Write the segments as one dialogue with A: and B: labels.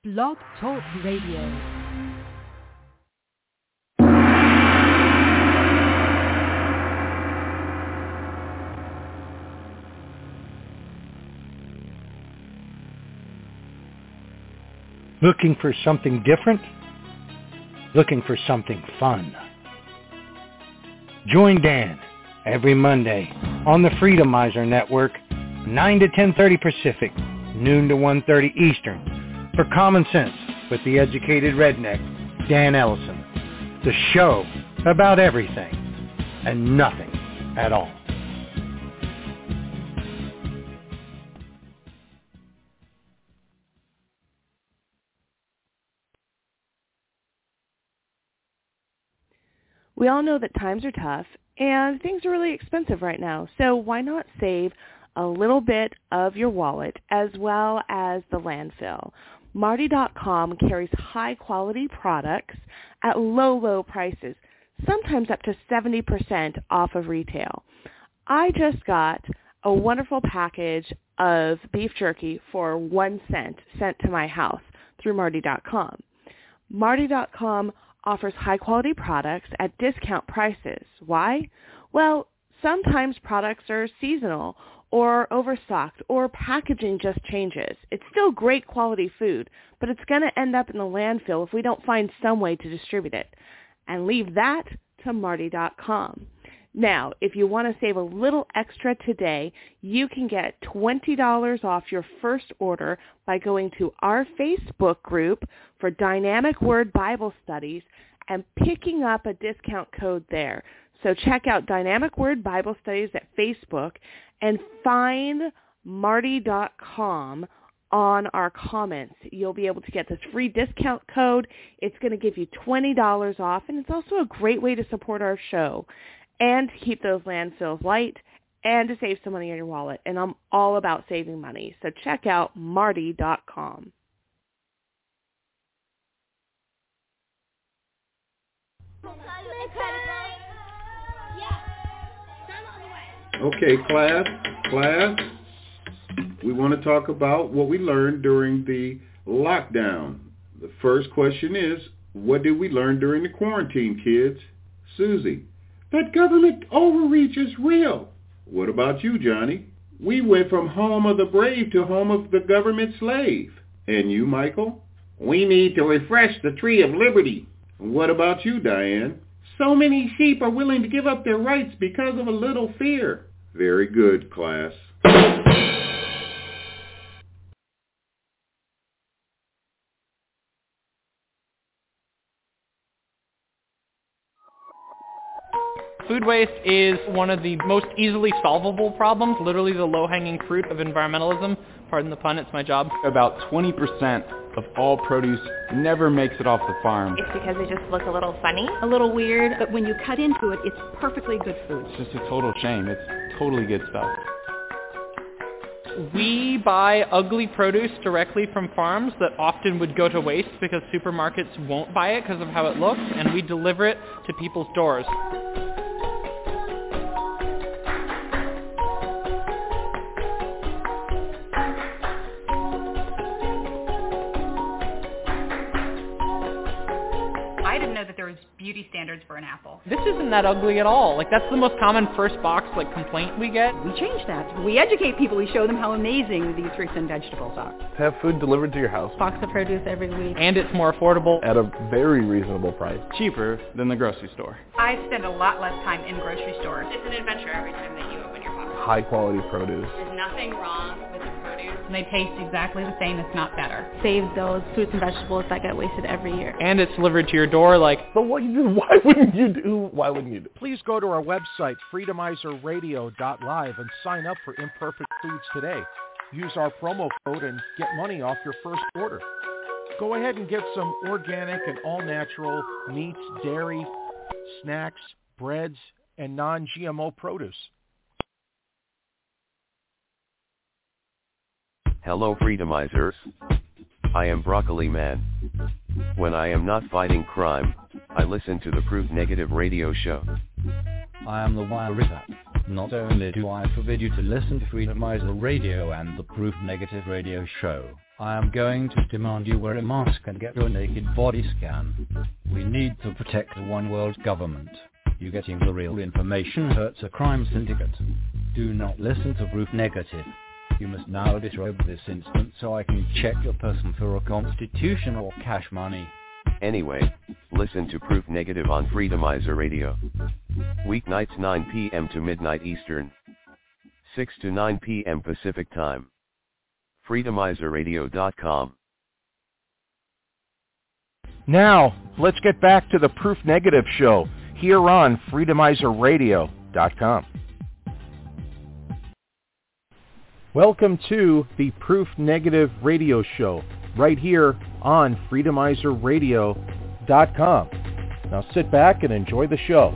A: Blog Talk Radio.
B: Looking for something different? Looking for something fun? Join Dan every Monday on the Freedomizer Network, 9 to 10:30 Pacific, noon to 1:30 Eastern, for Common Sense with the educated redneck, Dan Ellison. The show about everything and nothing at all.
C: We all know that times are tough and things are really expensive right now, so why not save a little bit of your wallet as well as the landfill? Marty.com carries high-quality products at low, low prices, sometimes up to 70% off of retail. I just got a wonderful package of beef jerky for 1 cent sent to my house through Marty.com. Marty.com offers high-quality products at discount prices. Why? Well, sometimes products are seasonal or overstocked or packaging just changes. It's still great quality food, but it's going to end up in the landfill if we don't find some way to distribute it. And leave that to Marty.com. Now, if you want to save a little extra today, you can get $20 off your first order by going to our Facebook group for Dynamic Word Bible Studies and picking up a discount code there. So check out Dynamic Word Bible Studies at Facebook and find Marty.com on our comments. You'll be able to get this free discount code. It's going to give you $20 off, and it's also a great way to support our show and to keep those landfills light and to save some money in your wallet. And I'm all about saving money. So check out Marty.com.
D: Okay, class, we want to talk about what we learned during the lockdown. The first question is, what did we learn during the quarantine, kids? Susie: that government overreach is real. What about you, Johnny? We went from home of the brave to home of the government slave. And you, Michael? We need to refresh the tree of liberty. What about you, Diane? So many sheep are willing to give up their rights because of a little fear. Very good, class.
E: Food waste is one of the most easily solvable problems, literally the low-hanging fruit of environmentalism. Pardon the pun, it's my job.
F: About 20% of all produce never makes it off the farm.
G: It's because they just look a little funny, a little weird, but when you cut into it, it's perfectly good food.
F: It's just a total shame. It's totally good stuff.
E: We buy ugly produce directly from farms that often would go to waste because supermarkets won't buy it because of how it looks, and we deliver it to people's doors.
H: Beauty standards for an apple.
E: This isn't that ugly at all. Like, that's the most common first box complaint we get.
I: We change that. We educate people. We show them how amazing these fruits and vegetables are.
J: Have food delivered to your house.
G: Box of produce every week.
E: And it's more affordable.
J: At a very reasonable price.
F: Cheaper than the grocery store.
H: I spend a lot less time in grocery stores.
K: It's an adventure every time that you open your box.
J: High quality produce.
K: There's nothing wrong with the produce.
H: And they taste exactly the same, if not better.
G: Save those fruits and vegetables that get wasted every year.
E: And it's delivered to your door
J: But why wouldn't you do?
L: Please go to our website, freedomizerradio.live, and sign up for Imperfect Foods today. Use our promo code and get money off your first order. Go ahead and get some organic and all-natural meats, dairy, snacks, breads, and non-GMO produce.
M: Hello, Freedomizers. I am Broccoli Man. When I am not fighting crime, I listen to the Proof Negative radio show.
N: I am the Wire River. Not only do I forbid you to listen to Freedomizer Radio and the Proof Negative radio show, I am going to demand you wear a mask and get your naked body scanned. We need to protect the one world government. You getting the real information hurts a crime syndicate. Do not listen to Proof Negative. You must now disrobe this instant so I can check your person for a constitution or cash money.
M: Anyway, listen to Proof Negative on Freedomizer Radio. Weeknights 9 p.m. to midnight Eastern. 6 to 9 p.m. Pacific Time. Freedomizerradio.com.
L: Now, let's get back to the Proof Negative show here on Freedomizerradio.com. Welcome to the Proof Negative radio show right here on Freedomizerradio.com. Now sit back and enjoy the show.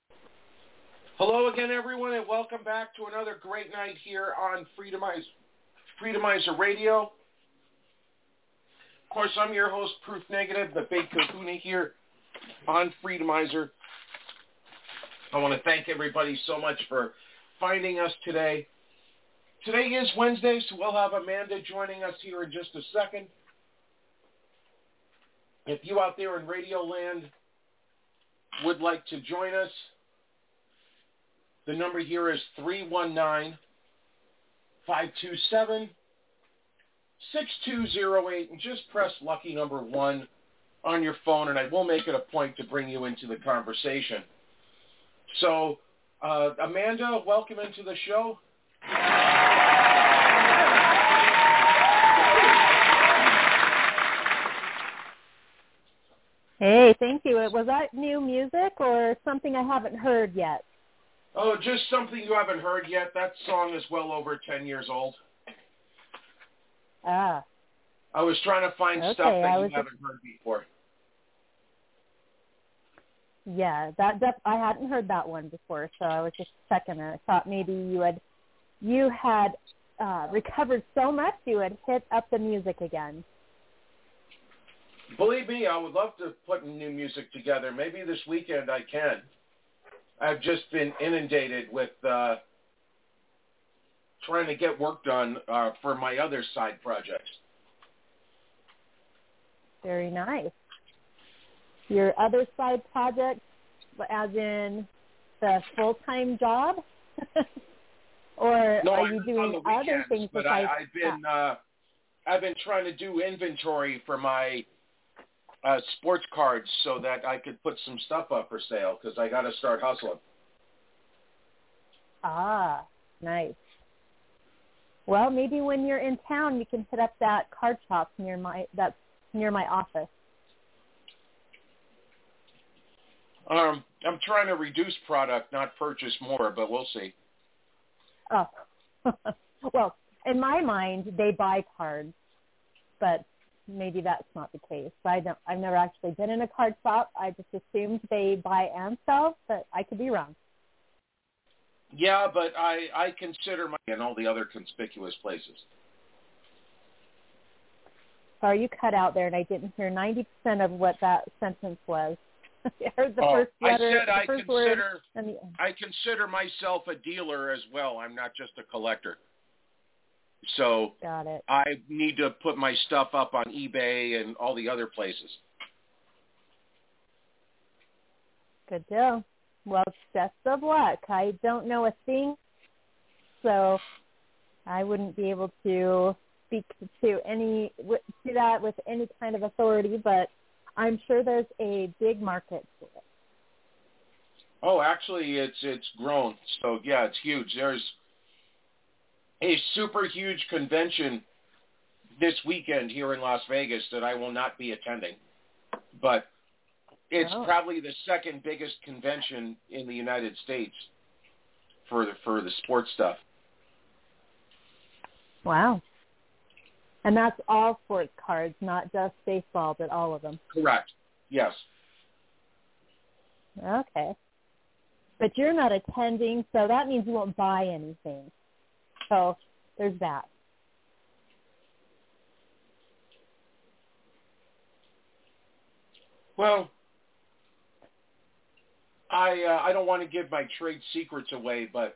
L: Hello again, everyone, and welcome back to another great night here on Freedomizer Radio. Of course, I'm your host, Proof Negative, the Big Kahuna here on Freedomizer. I want to thank everybody so much for finding us today. Today is Wednesday, so we'll have Amanda joining us here in just a second. If you out there in Radio Land would like to join us, the number here is 319-527-6208, and just press lucky number 1 on your phone, and I will make it a point to bring you into the conversation. So, Amanda, welcome into the show.
O: Hey, thank you. Was that new music or something I haven't heard yet?
L: Oh, just something you haven't heard yet. That song is well over 10 years old.
O: Ah.
L: I was trying to find stuff that you haven't heard before.
O: Yeah, I hadn't heard that one before, so I was just checking it. I thought maybe you had recovered so much you had hit up the music again.
L: Believe me, I would love to put new music together. Maybe this weekend I can. I've just been inundated with trying to get work done for my other side projects.
O: Very nice. Your other side project, as in the full-time job? Or
L: no,
O: are you doing other things besides
L: that? I've been trying to do inventory for my sports cards so that I could put some stuff up for sale because I got to start hustling.
O: Ah, nice. Well, maybe when you're in town, you can hit up that card shop that's near my office.
L: I'm trying to reduce product, not purchase more, but we'll see.
O: Oh, well, in my mind, they buy cards, but maybe that's not the case. I've never actually been in a card shop. I just assumed they buy and sell, but I could be wrong.
L: Yeah, but I consider my and all the other conspicuous places.
O: Sorry, you cut out there, and I didn't hear 90% of what that sentence was. I heard the first letter.
L: I said I consider myself a dealer as well. I'm not just a collector. So
O: got it.
L: I need to put my stuff up on eBay and all the other places.
O: Good deal. Well, best of luck. I don't know a thing, so I wouldn't be able to speak to that with any kind of authority, but I'm sure there's a big market for it.
L: Oh, actually, it's grown. So, yeah, it's huge. There's a super huge convention this weekend here in Las Vegas that I will not be attending. But it's probably the second biggest convention in the United States for the sports stuff.
O: Wow. And that's all sports cards, not just baseball, but all of them.
L: Correct. Yes.
O: Okay. But you're not attending, so that means you won't buy anything. So there's that.
L: Well, I don't want to give my trade secrets away, but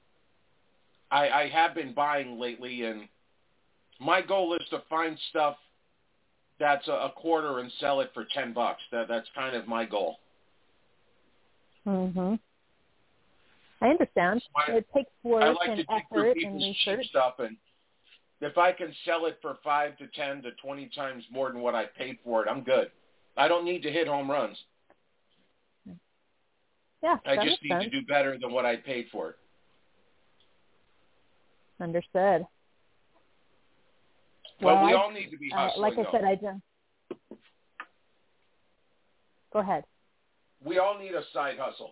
L: I have been buying lately, and my goal is to find stuff that's a quarter and sell it for $10. That's kind of my goal.
O: Mhm. I understand. It takes work and effort and research.
L: Stuff, and if I can sell it for 5 to 10 to 20 times more than what I paid for it, I'm good. I don't need to hit home runs.
O: Yeah,
L: I just need to do better than what I paid for it.
O: Understood.
L: Well, we all need to be hustling.
O: Like I said, I don't. Go ahead.
L: We all need a side hustle.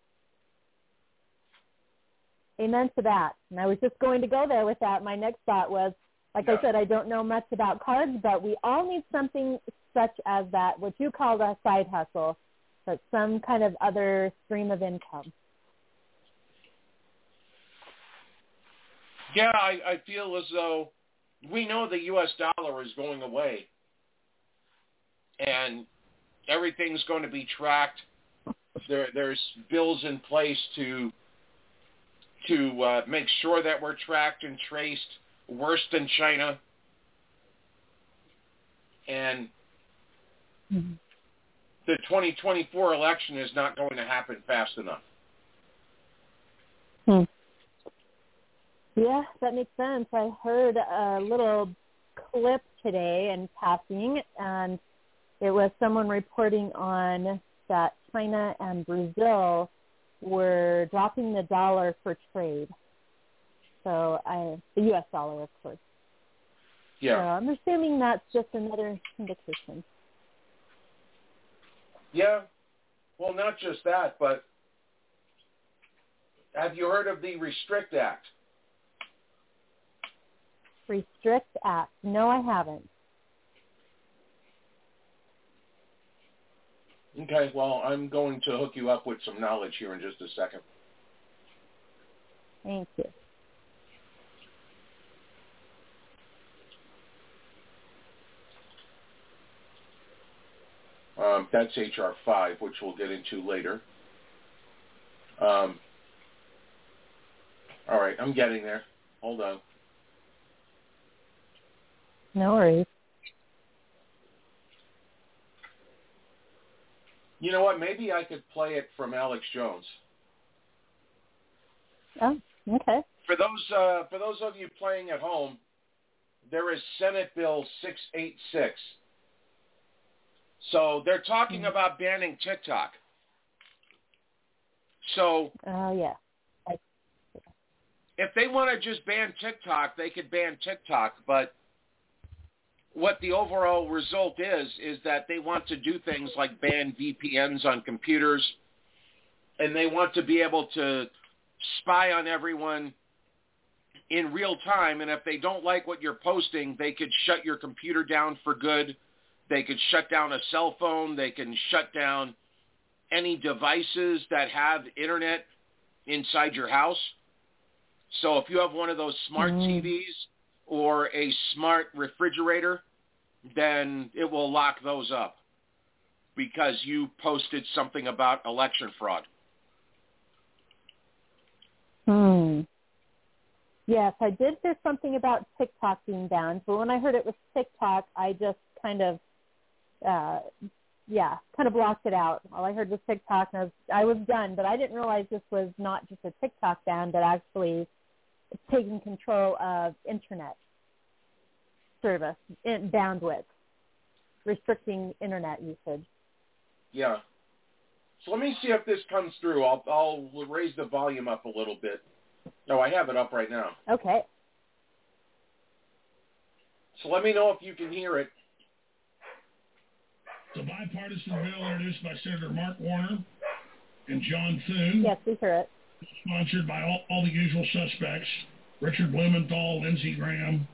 O: Amen to that. And I was just going to go there with that. My next thought was, like I said, I don't know much about cards, but we all need something such as that, what you call a side hustle. but some kind of other stream of income.
L: Yeah, I feel as though we know the U.S. dollar is going away, and everything's going to be tracked. There's bills in place to make sure that we're tracked and traced, worse than China. And the 2024 election is not going to happen fast enough.
O: Yeah, that makes sense. I heard a little clip today in passing, and it was someone reporting on that China and Brazil were dropping the dollar for trade. So the U.S. dollar, of course.
L: Yeah.
O: So I'm assuming that's just another indication.
L: Yeah. Well, not just that, but have you heard of the Restrict Act?
O: Restrict Act. No, I haven't.
L: Okay, well, I'm going to hook you up with some knowledge here in just a second.
O: Thank you.
L: That's H.R. 5, which we'll get into later. All right, I'm getting there. Hold on.
O: No worries.
L: You know what? Maybe I could play it from Alex Jones.
O: Oh, okay.
L: For those of you playing at home, there is Senate Bill 686. So they're talking about banning TikTok. So
O: yeah.
L: If they want to just ban TikTok, they could ban TikTok, but what the overall result is that they want to do things like ban VPNs on computers, and they want to be able to spy on everyone in real time, and if they don't like what you're posting, they could shut your computer down for good. They could shut down a cell phone. They can shut down any devices that have internet inside your house. So if you have one of those smart TVs or a smart refrigerator, then it will lock those up because you posted something about election fraud.
O: Yes, I did hear something about TikTok being banned, but when I heard it was TikTok, I just kind of blocked it out. All I heard was TikTok, and I was done, but I didn't realize this was not just a TikTok ban, but actually taking control of internet service, bandwidth, restricting internet usage.
L: Yeah. So let me see if this comes through. I'll raise the volume up a little bit. No, I have it up right now.
O: Okay.
L: So let me know if you can hear it.
P: It's a bipartisan bill introduced by Senator Mark Warner and John Thune.
O: Yes, we hear it.
P: Sponsored by all the usual suspects, Richard Blumenthal, Lindsey Graham,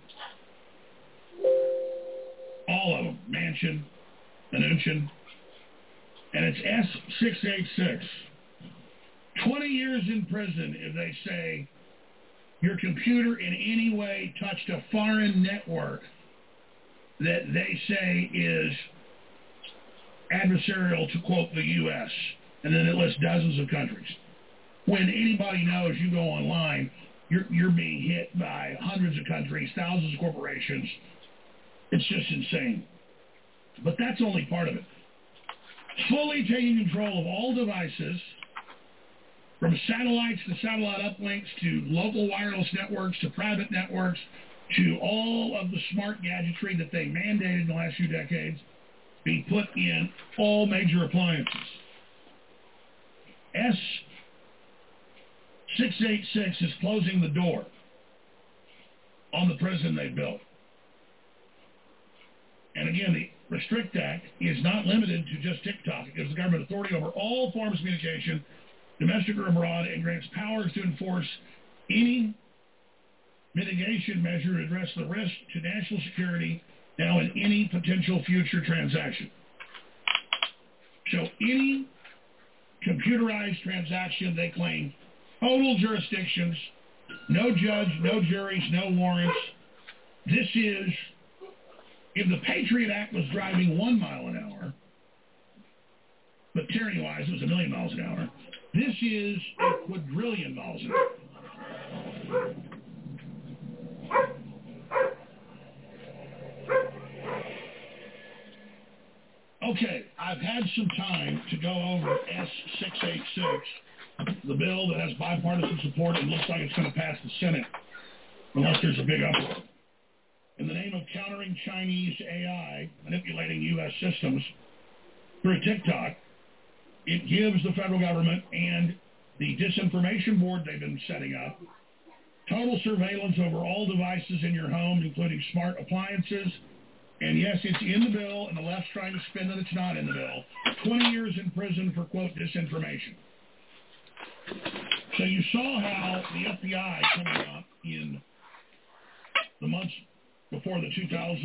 P: all of them, Manchin, Mnuchin, and it's S686. 20 years in prison if they say your computer in any way touched a foreign network that they say is adversarial to, quote, the U.S., and then it lists dozens of countries. When anybody knows you go online, you're being hit by hundreds of countries, thousands of corporations. It's just insane. But that's only part of it. Fully taking control of all devices, from satellites to satellite uplinks to local wireless networks to private networks to all of the smart gadgetry that they mandated in the last few decades, be put in all major appliances. S686 is closing the door on the prison they built. And again, the Restrict Act is not limited to just TikTok. It gives the government authority over all forms of communication, domestic or abroad, and grants powers to enforce any mitigation measure to address the risk to national security now in any potential future transaction. So any computerized transaction. They claim total jurisdictions, no judge, no juries, no warrants. This is, if the Patriot Act was driving 1 mile an hour, but tyranny-wise it was 1 million miles an hour, this is a quadrillion miles an hour. Okay, I've had some time to go over S-686, the bill that has bipartisan support and looks like it's going to pass the Senate, unless there's a big uproar. In the name of countering Chinese AI manipulating U.S. systems through TikTok, it gives the federal government and the disinformation board they've been setting up total surveillance over all devices in your home, including smart appliances. And yes, it's in the bill, and the left's trying to spin that it's not in the bill. 20 years in prison for, quote, disinformation. So you saw how the FBI coming up in the months before the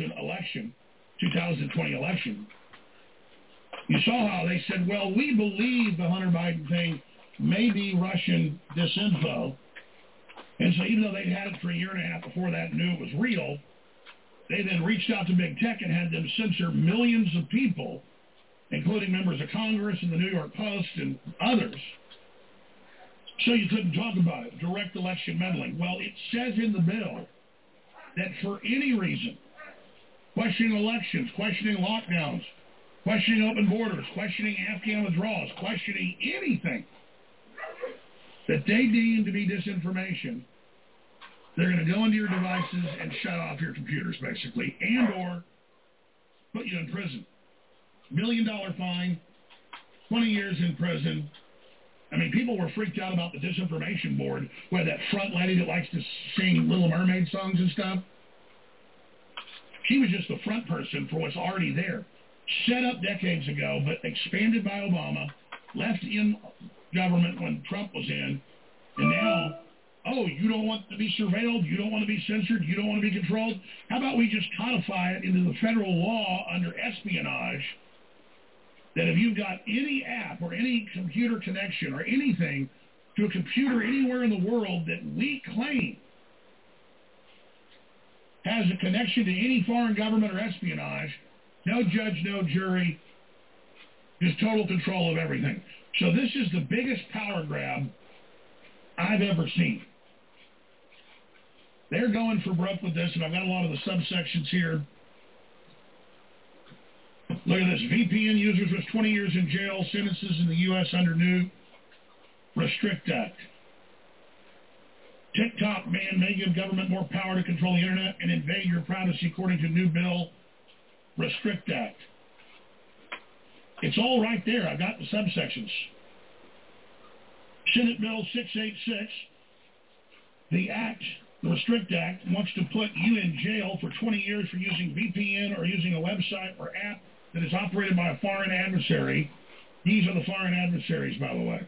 P: 2020 election, you saw how they said, well, we believe the Hunter Biden thing may be Russian disinfo. And so even though they'd had it for a year and a half before that and knew it was real, they then reached out to big tech and had them censor millions of people, including members of Congress and the New York Post and others, so you couldn't talk about it. Direct election meddling. Well, it says in the bill that for any reason, questioning elections, questioning lockdowns, questioning open borders, questioning Afghan withdrawals, questioning anything that they deem to be disinformation, they're going to go into your devices and shut off your computers, basically, and or put you in prison. $1 million fine, 20 years in prison. I mean, people were freaked out about the disinformation board, where that front lady that likes to sing Little Mermaid songs and stuff. She was just the front person for what's already there. Set up decades ago, but expanded by Obama, left in government when Trump was in, and now, oh, you don't want to be surveilled, you don't want to be censored, you don't want to be controlled? How about we just codify it into the federal law under espionage, that if you've got any app or any computer connection or anything to a computer anywhere in the world that we claim has a connection to any foreign government or espionage, no judge, no jury, just total control of everything. So this is the biggest power grab I've ever seen. They're going for broke with this, and I've got a lot of the subsections here. Look at this. VPN users with 20 years in jail, sentences in the U.S. under new Restrict Act. TikTok ban may give government more power to control the internet and invade your privacy according to new bill, Restrict Act. It's all right there. I've got the subsections. Senate Bill 686, the act, the Restrict Act, wants to put you in jail for 20 years for using VPN or using a website or app that is operated by a foreign adversary. These are the foreign adversaries, by the way.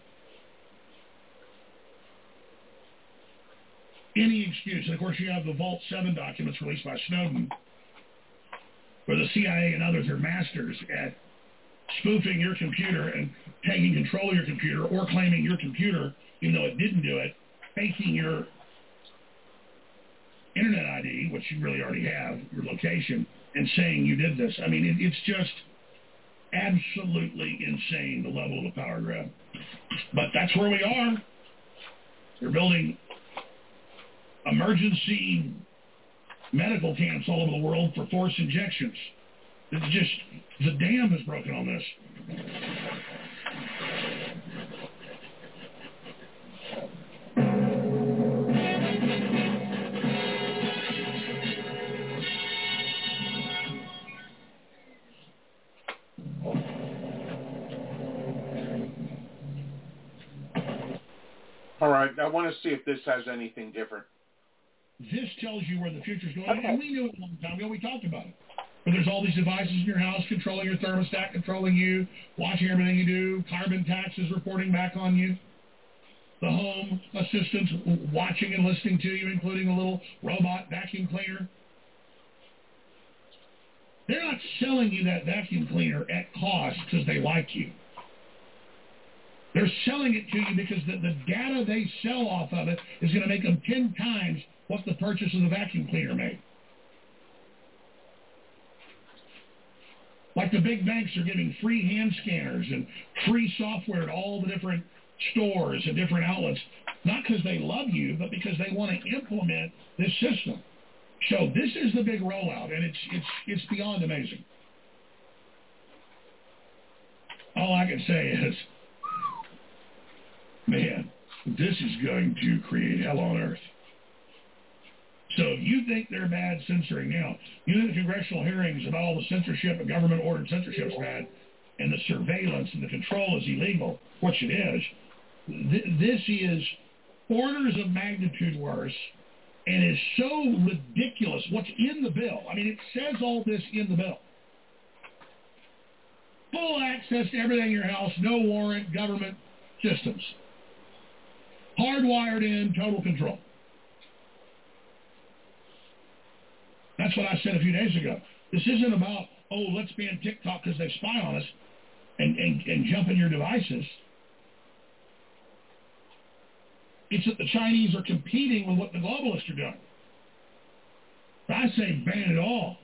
P: Any excuse. And, of course, you have the Vault 7 documents released by Snowden, where the CIA and others are masters at spoofing your computer and taking control of your computer, or claiming your computer, even though it didn't do it, faking your internet ID, which you really already have, your location, and saying you did this. I mean, it's just absolutely insane, the level of the power grab. But that's where we are. They're building emergency medical camps all over the world for forced injections. It's just, the dam is broken on this.
Q: All right, I want to see if this has anything different.
P: This tells you where the future's going, okay. And we knew it a long time ago. We talked about it. But there's all these devices in your house controlling your thermostat, controlling you, watching everything you do, carbon taxes reporting back on you, the home assistants watching and listening to you, including a little robot vacuum cleaner. They're not selling you that vacuum cleaner at cost because they like you. They're selling it to you because the data they sell off of it is going to make them 10 times what the purchase of the vacuum cleaner made. Like the big banks are giving free hand scanners and free software to all the different stores and different outlets, not because they love you, but because they want to implement this system. So this is the big rollout, and it's beyond amazing. All I can say is, man, this is going to create hell on earth. So if you think they're bad censoring now, you think the congressional hearings and all the censorship and government-ordered censorship is bad, and the surveillance and the control is illegal, which it is, this is orders of magnitude worse and is so ridiculous. What's in the bill? I mean, it says all this in the bill. Full access to everything in your house, no warrant, government systems. Hardwired in, total control. That's what I said a few days ago. This isn't about, oh, let's ban TikTok because they spy on us and jump in your devices. It's that the Chinese are competing with what the globalists are doing. I say ban it all.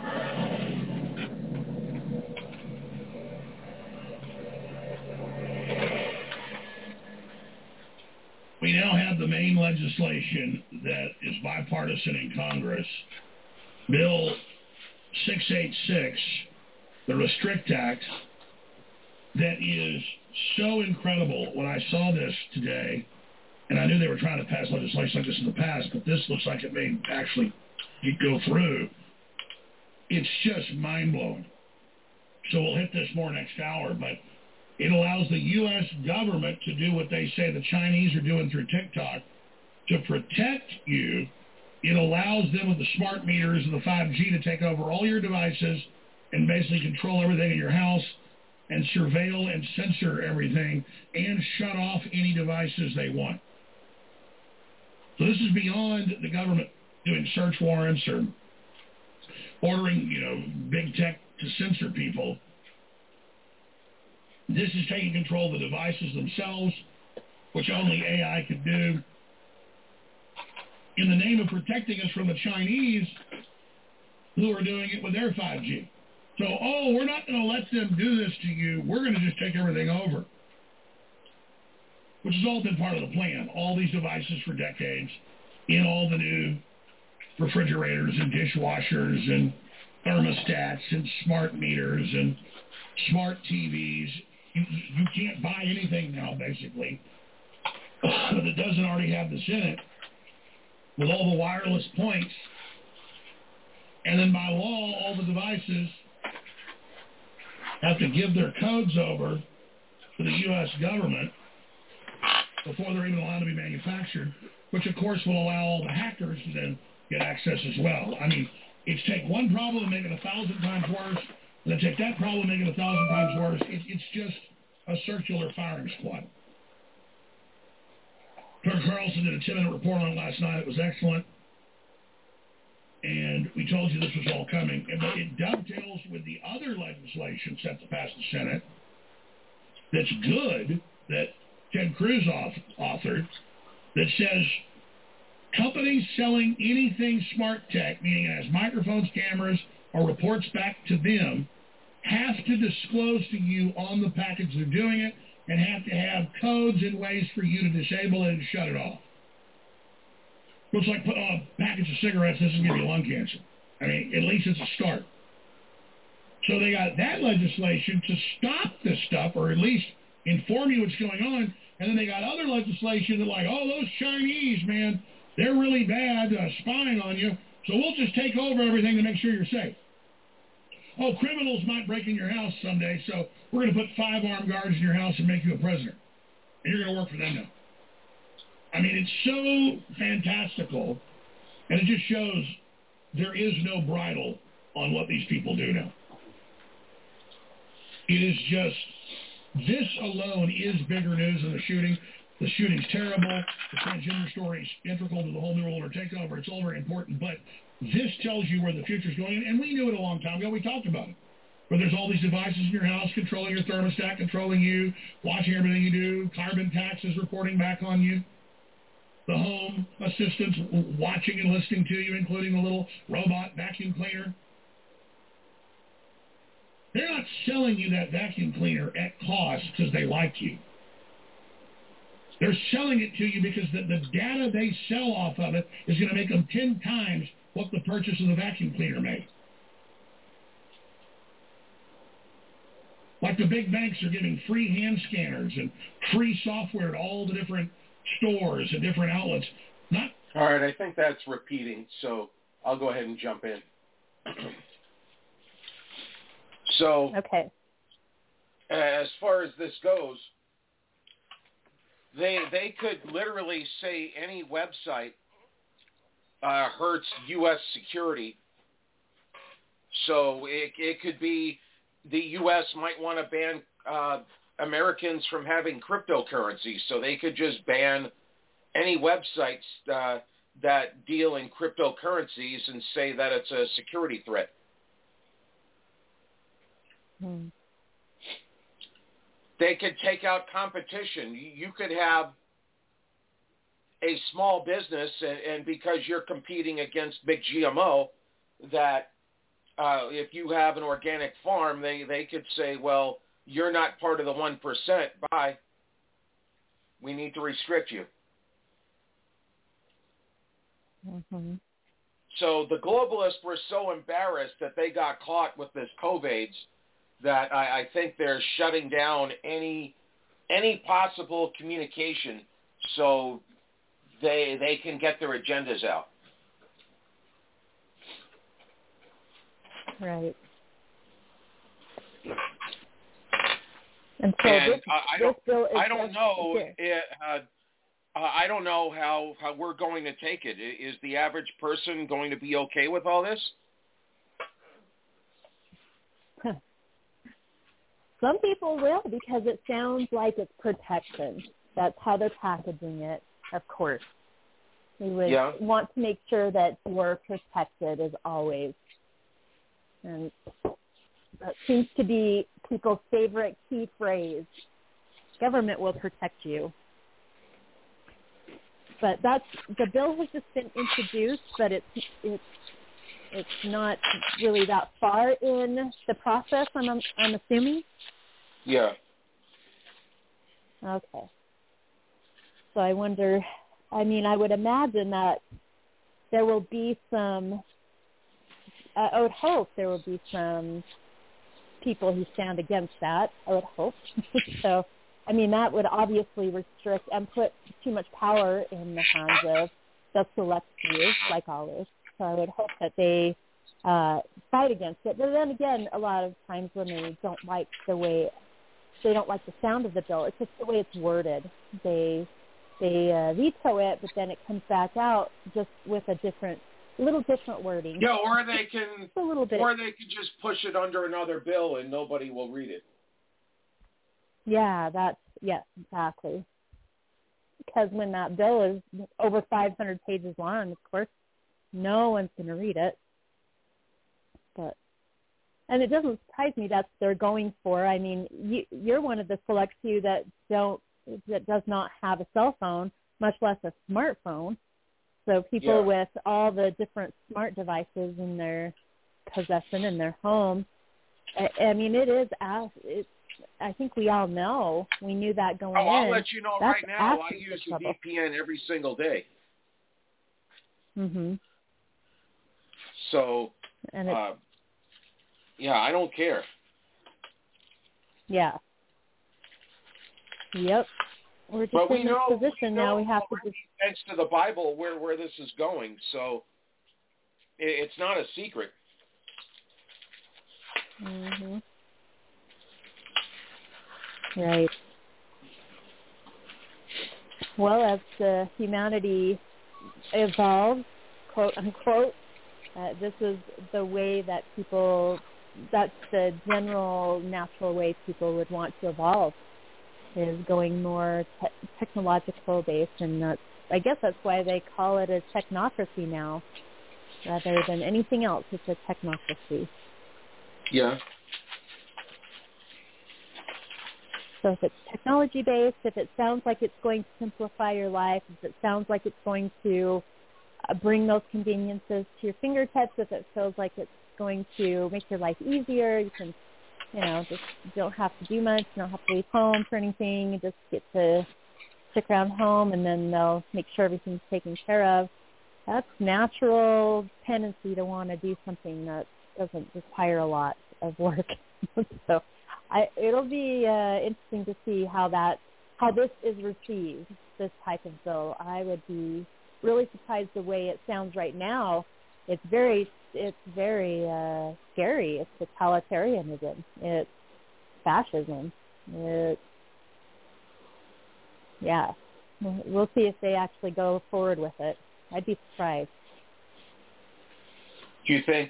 P: We now have the main legislation that is bipartisan in Congress, Bill 686, the Restrict Act, that is so incredible. When I saw this today, and I knew they were trying to pass legislation like this in the past, but this looks like it may actually go through. It's just mind-blowing. So we'll hit this more next hour, but it allows the U.S. government to do what they say the Chinese are doing through TikTok to protect you. It allows them with the smart meters and the 5G to take over all your devices and basically control everything in your house and surveil and censor everything and shut off any devices they want. So this is beyond the government doing search warrants or ordering, big tech to censor people. This is taking control of the devices themselves, which only AI could do, in the name of protecting us from the Chinese who are doing it with their 5G. So, we're not going to let them do this to you. We're going to just take everything over, which has all been part of the plan. All these devices for decades in all the new refrigerators and dishwashers and thermostats and smart meters and smart TVs. You can't buy anything now, basically, that doesn't already have this in it, with all the wireless points. And then by law, all the devices have to give their codes over to the U.S. government before they're even allowed to be manufactured, which, of course, will allow all the hackers to then get access as well. I mean, it's take one problem and make it 1,000 times worse, and then take that problem and make it 1,000 times worse. It's just a circular firing squad. Kirk Carlson did a 10-minute report on it last night. It was excellent. And we told you this was all coming. But it dovetails with the other legislation set to pass the Senate that's good, that Ted Cruz authored, that says companies selling anything smart tech, meaning it has microphones, cameras, or reports back to them, have to disclose to you on the package they're doing it and have to have codes and ways for you to disable it and shut it off. Looks like putting on a package of cigarettes doesn't give you lung cancer. I mean, at least it's a start. So they got that legislation to stop this stuff, or at least inform you what's going on. And then they got other legislation that like, those Chinese, man, they're really bad spying on you. So we'll just take over everything to make sure you're safe. Criminals might break in your house someday, so we're going to put 5 armed guards in your house and make you a prisoner. And you're going to work for them now. I mean, it's so fantastical, and it just shows there is no bridle on what these people do now. It is just, this alone is bigger news than the shooting. The shooting's terrible. The transgender story is integral to the whole New World Order takeover. It's all very important, but this tells you where the future's going, and we knew it a long time ago. We talked about it. where there's all these devices in your house controlling your thermostat, controlling you, watching everything you do, carbon taxes reporting back on you. The home assistants watching and listening to you, including the little robot vacuum cleaner. They're not selling you that vacuum cleaner at cost because they like you. They're selling it to you because the data they sell off of it is going to make them 10 times what the purchase of the vacuum cleaner made. Like the big banks are giving free hand scanners and free software to all the different stores and different outlets.
Q: All right, I think that's repeating, so I'll go ahead and jump in. So,
O: okay.
Q: As far as this goes, they could literally say any website hurts U.S. security. So it could be the U.S. might want to ban Americans from having cryptocurrency, so they could just ban any websites that deal in cryptocurrencies and say that it's a security threat. They could take out competition. You could have a small business, and because you're competing against big GMO, that if you have an organic farm, they could say, well, you're not part of the 1%. Bye. We need to restrict you.
O: Mm-hmm.
Q: So the globalists were so embarrassed that they got caught with this COVIDs that I think they're shutting down any possible communication so they can get their agendas out.
O: Right. And so I don't
Q: know how we're going to take it. Is the average person going to be okay with all this?
O: Some people will, because it sounds like it's protection. That's how they're packaging it, of course. They would want to make sure that we're protected as always. And that seems to be people's favorite key phrase. Government will protect you. But the bill has just been introduced, but it's not really that far in the process, I'm assuming?
Q: Yeah.
O: Okay. So I wonder, I would imagine that there will be some, I would hope there will be some people who stand against that, I would hope. So, that would obviously restrict and put too much power in the hands of the select few, like always. So I would hope that they fight against it. But then again, a lot of times when they don't like the sound of the bill, it's just the way it's worded. They veto it, but then it comes back out just with a little different wording.
Q: Yeah, or they can
O: just a little bit.
Q: Or they could just push it under another bill and nobody will read it.
O: Yeah, exactly. Because when that bill is over 500 pages long, of course, no one's going to read it. And it doesn't surprise me that's what they're going for. You're one of the select few that does not have a cell phone, much less a smartphone. So people with all the different smart devices in their possession in their home, I think we all know. We knew that going in.
Q: I'll let you know right now. I use a VPN every single day.
O: Mhm.
Q: So, I don't care.
O: Yeah. Yep. We're just in this position now. We have to just...
Q: Thanks to the Bible where this is going, so it's not a secret.
O: Mhm. Right. Well, as humanity evolves, quote unquote, this is the way that that's the general natural way people would want to evolve, is going more technological based, and I guess that's why they call it a technocracy now, rather than anything else. It's a technocracy.
Q: Yeah.
O: So if it's technology-based, if it sounds like it's going to simplify your life, if it sounds like it's going to bring those conveniences to your fingertips, if it feels like it's going to make your life easier, you can, just don't have to do much, you don't have to leave home for anything, you just get to stick around home and then they'll make sure everything's taken care of. That's natural tendency to want to do something that doesn't require a lot of work. So it'll be interesting to see how this is received, this type of bill. I would be really surprised the way it sounds right now. It's very scary. It's totalitarianism. It's fascism. We'll see if they actually go forward with it. I'd be surprised.
Q: Do you think?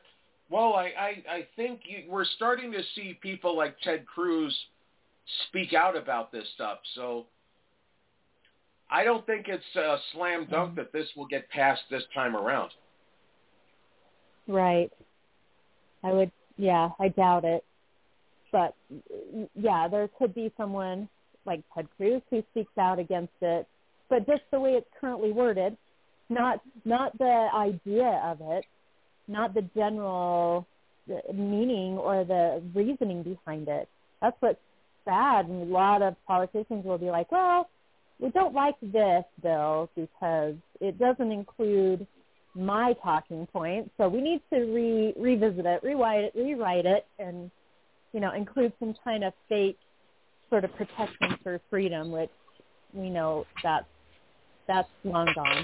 Q: I think we're starting to see people like Ted Cruz speak out about this stuff. So I don't think it's a slam dunk that this will get passed this time around.
O: Right. I doubt it. But, there could be someone like Ted Cruz who speaks out against it. But just the way it's currently worded, not the idea of it, not the general meaning or the reasoning behind it. That's what's sad. And a lot of politicians will be like, well, we don't like this bill because it doesn't include my talking points, so we need to revisit it, rewrite it, and, include some kind of fake sort of protection for freedom, which we know that's long gone.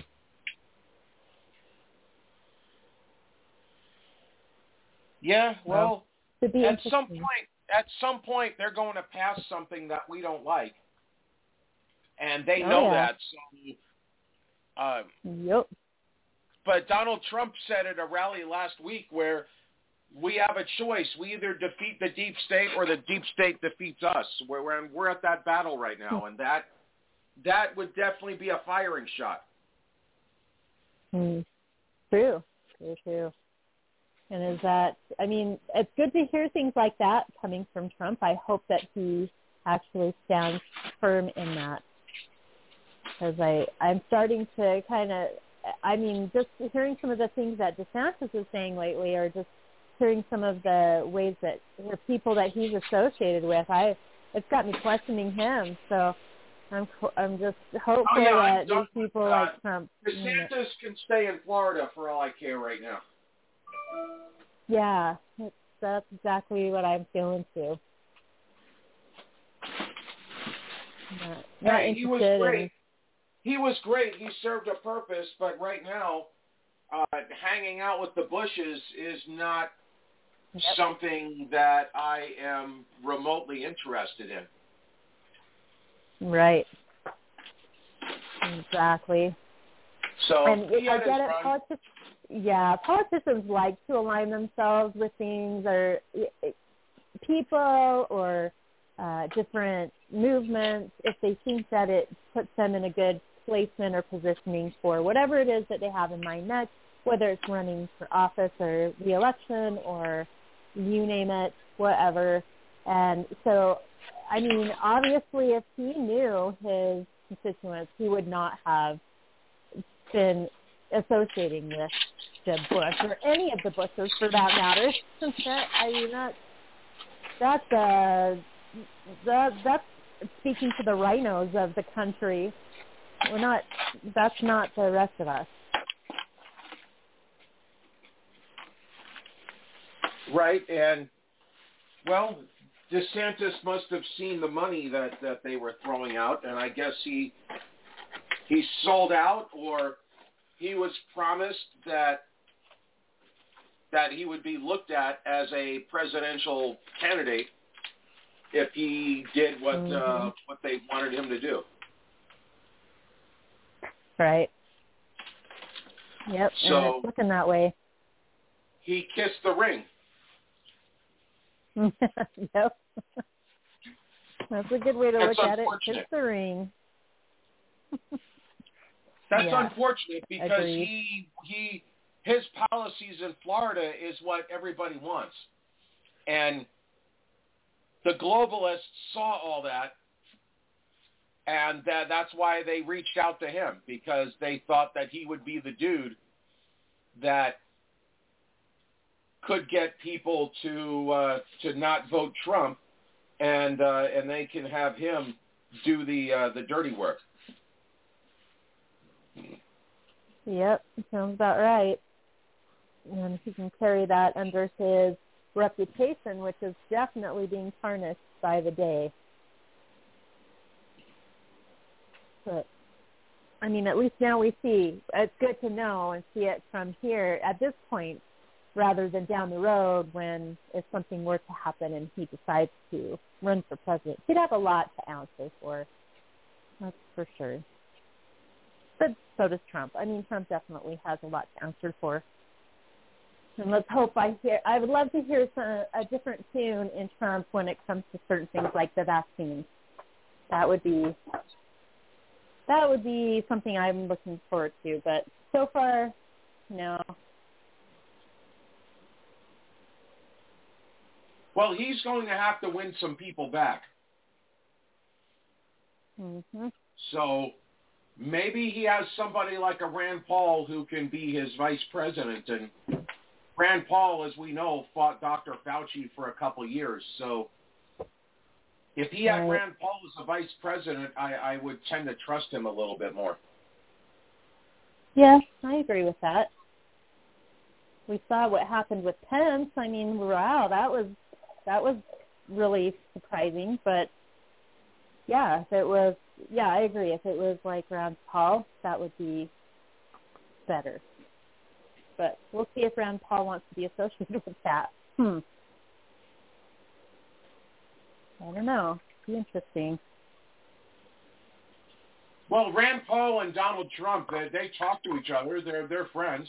Q: Yeah, well,
O: at
Q: some point they're going to pass something that we don't like, and they know that. So,
O: yep.
Q: But Donald Trump said at a rally last week where we have a choice: we either defeat the deep state or the deep state defeats us. We're at that battle right now, and that would definitely be a firing shot.
O: True. And it's good to hear things like that coming from Trump. I hope that he actually stands firm in that. Because I'm starting to just hearing some of the things that DeSantis is saying lately, or just hearing some of the ways that the people that he's associated with, it's got me questioning him. So I'm just hopeful that these people like Trump.
Q: DeSantis can stay in Florida for all I care right now.
O: Yeah, that's exactly what I'm feeling too. Not
Q: he was great. He was great. He served a purpose, but right now, hanging out with the Bushes is not something that I am remotely interested in.
O: Right. Exactly.
Q: So,
O: and I get it. Politicians like to align themselves with things or people or different movements if they think that it puts them in a good placement or positioning for whatever it is that they have in mind next, whether it's running for office or re-election or you name it, whatever. And so, obviously if he knew his constituents, he would not have been associating with Jeb Bush or any of the Bushes for that matter. That's speaking to the rhinos of the country. That's not the rest of us.
Q: Right, and, well, DeSantis must have seen the money that they were throwing out, and I guess he sold out, or he was promised that he would be looked at as a presidential candidate if he did what they wanted him to do.
O: Right. Yep,
Q: so
O: and it's looking that way.
Q: He kissed the ring.
O: Yep. That's a good way to look at it. Kiss the ring.
Q: That's unfortunate because
O: Agreed.
Q: his policies in Florida is what everybody wants. And the globalists saw all that, and that's why they reached out to him, because they thought that he would be the dude that could get people to not vote Trump, and they can have him do the dirty work.
O: Yep, sounds about right. And he can carry that under his reputation, which is definitely being tarnished by the day. But, I mean, at least now we see. It's good to know and see it from here at this point, rather than down the road when if something were to happen and he decides to run for president. He'd have a lot to answer for. That's for sure. But so does Trump. I mean, Trump definitely has a lot to answer for. And let's hope I would love to hear a different tune in Trump when it comes to certain things like the vaccine. That would be something I'm looking forward to. But so far, no.
Q: Well, he's going to have to win some people back.
O: Mm-hmm.
Q: So maybe he has somebody like a Rand Paul who can be his vice president. And Rand Paul, as we know, fought Dr. Fauci for a couple years. So if he had Rand Paul as a vice president, I would tend to trust him a little bit more.
O: Yeah, I agree with that. We saw what happened with Pence. I mean, wow, that was really surprising. But yeah, I agree. If it was like Rand Paul, that would be better. But we'll see if Rand Paul wants to be associated with that. I don't know. It'd be interesting.
Q: Well, Rand Paul and Donald Trump, they talk to each other. They're friends.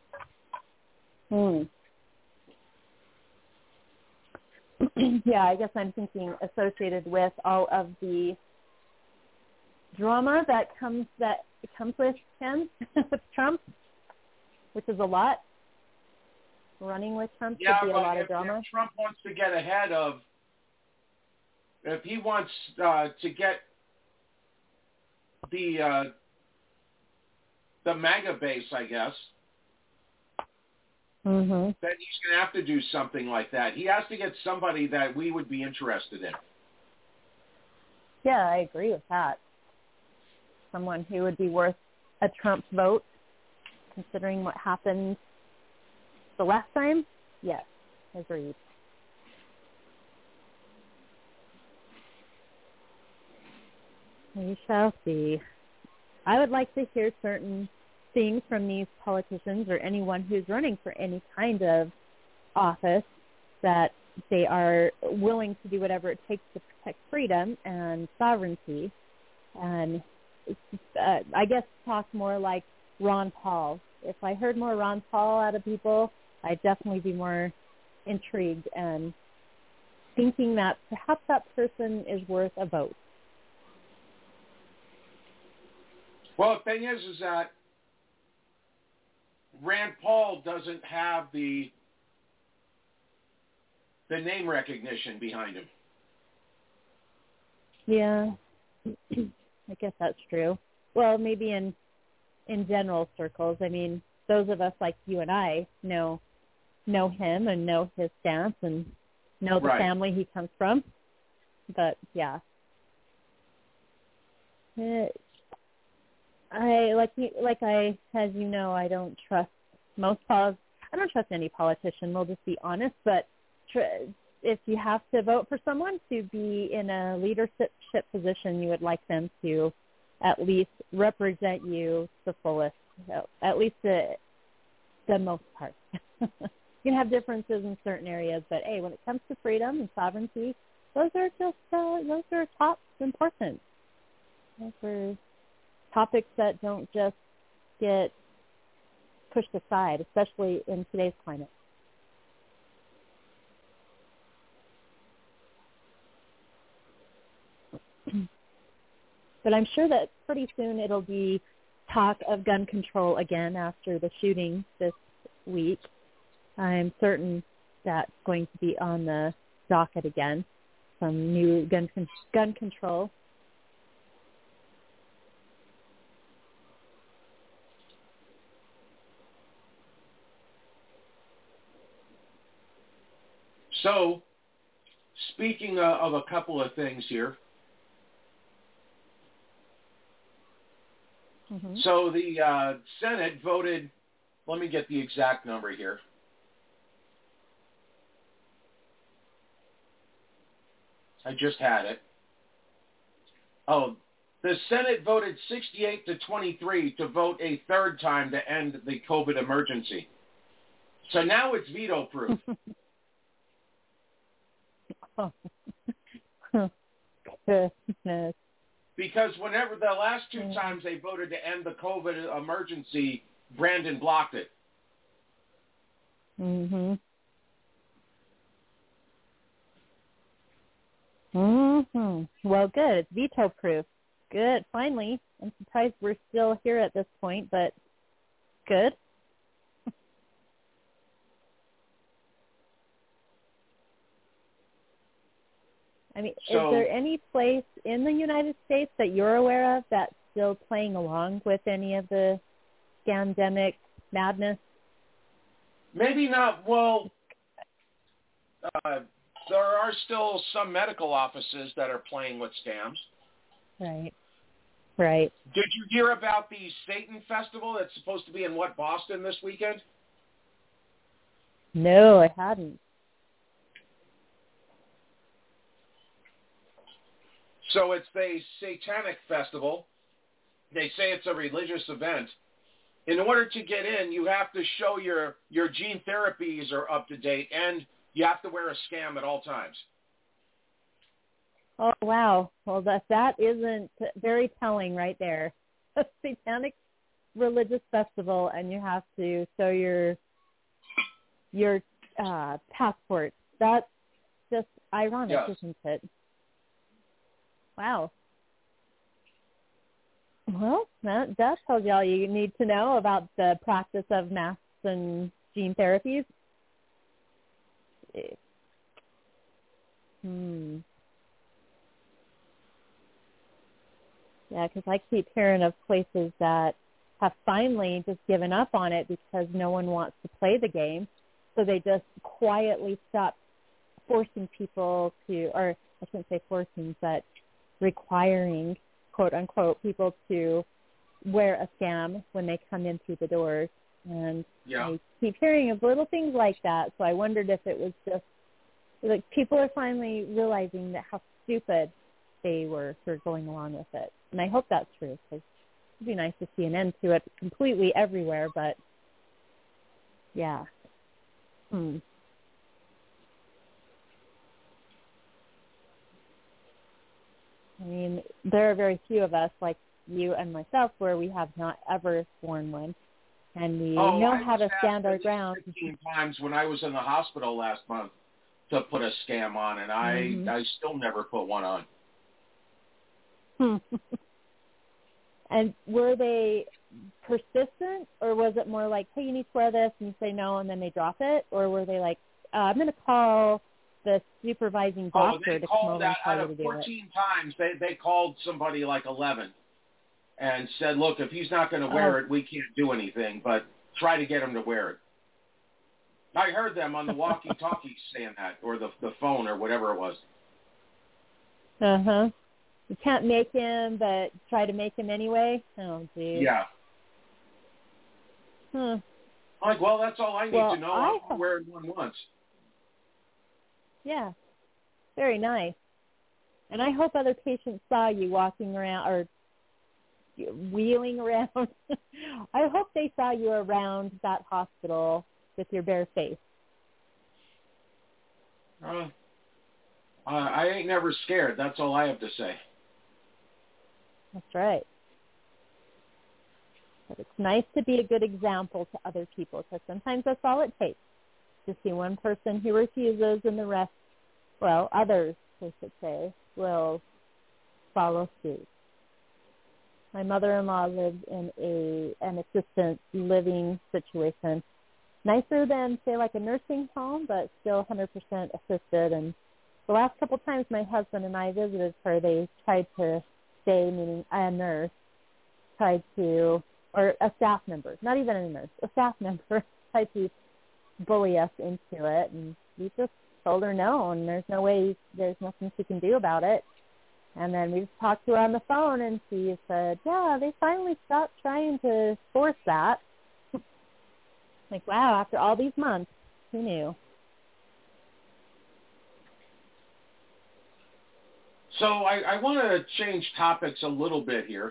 O: Yeah, I guess I'm thinking associated with all of the drama that comes with him, with Trump, which is a lot. Running with Trump could be a lot of drama.
Q: If Trump wants to get ahead of, if he wants to get the MAGA base, I guess, then he's going to have to do something like that. He has to get somebody that we would be interested in.
O: Yeah, I agree with that. Someone who would be worth a Trump vote, considering what happened the last time. Yes, agreed. We shall see. I would like to hear certain things from these politicians or anyone who's running for any kind of office that they are willing to do whatever it takes to protect freedom and sovereignty. And I guess talk more like Ron Paul. If I heard more Ron Paul out of people, I'd definitely be more intrigued and thinking that perhaps that person is worth a vote.
Q: Well, the thing is that Rand Paul doesn't have the name recognition behind him.
O: Yeah, I guess that's true. Well, maybe in general circles. I mean, those of us like you and I know him and know his stance and know the family he comes from. But yeah, as you know, I don't trust I don't trust any politician. We'll just be honest. But if you have to vote for someone to be in a leadership position, you would like them to at least represent you the fullest, at least the most part. You can have differences in certain areas, but hey, when it comes to freedom and sovereignty, those are top important. Those are topics that don't just get pushed aside, especially in today's climate. But I'm sure that pretty soon it'll be talk of gun control again after the shooting this week. I'm certain that's going to be on the docket again. some new gun control.
Q: So, speaking of a couple of things here.
O: Mm-hmm.
Q: So the Senate voted, let me get the exact number here. I just had it. Oh, the Senate voted 68-23 to vote a third time to end the COVID emergency. So now it's veto-proof.
O: Oh, goodness.
Q: Because whenever the last two times they voted to end the COVID emergency, Brandon blocked it.
O: Mhm. Well, good. It's veto-proof. Good. Finally. I'm surprised we're still here at this point, but good. I mean, is there any place in the United States that you're aware of that's still playing along with any of the scandemic madness?
Q: Maybe not. Well, there are still some medical offices that are playing with scams.
O: Right. Right.
Q: Did you hear about the Satan Festival that's supposed to be in, Boston this weekend?
O: No, I hadn't.
Q: So it's a satanic festival. They say it's a religious event. In order to get in, you have to show your gene therapies are up to date, and you have to wear a scam at all times.
O: Oh, wow. Well, that isn't very telling right there. A satanic religious festival, and you have to show your passport. That's just ironic,
Q: yes.
O: Isn't it? Wow. Well, that tells you all you need to know about the practice of masks and gene therapies. Yeah, because I keep hearing of places that have finally just given up on it because no one wants to play the game. So they just quietly stop forcing people to, or I shouldn't say forcing, but requiring, quote unquote, people to wear a scam when they come in through the doors. And I keep hearing of little things like that. So I wondered if it was just like people are finally realizing that how stupid they were for going along with it. And I hope that's true, because it'd be nice to see an end to it completely everywhere. But yeah. I mean, there are very few of us like you and myself where we have not ever worn one, and we know how to stand our ground.
Q: 15 times when I was in the hospital last month to put a scam on, and I still never put one on.
O: And were they persistent, or was it more like, hey, you need to wear this, and you say no, and then they drop it? Or were they like, I'm going to call the supervising doctor to come over and tell you to do it?
Q: Out of 14 times, they called somebody like 11 and said, look, if he's not going to wear it, we can't do anything, but try to get him to wear it. I heard them on the walkie-talkie saying that, or the phone, or whatever it was.
O: Uh-huh. You can't make him, but try to make him anyway? Oh, geez.
Q: Yeah. Like, well, that's all I need to know. I'll wear one once.
O: Yeah. Very nice. And I hope other patients saw you walking around or wheeling around. I hope they saw you around that hospital with your bare face.
Q: I ain't never scared. That's all I have to say.
O: That's right. But it's nice to be a good example to other people, because sometimes that's all it takes, to see one person who refuses and the rest, well, others, I should say, will follow suit. My mother-in-law lived in an assisted living situation, nicer than, say, like a nursing home, but still 100% assisted, and the last couple times my husband and I visited her, they tried to stay, meaning a nurse, tried to, or a staff member, not even a nurse, a staff member tried to bully us into it, and we just told her no, and there's nothing she can do about it. And then we talked to her on the phone, and she said, yeah, they finally stopped trying to force that. Like, wow, after all these months, who knew?
Q: So I want to change topics a little bit here.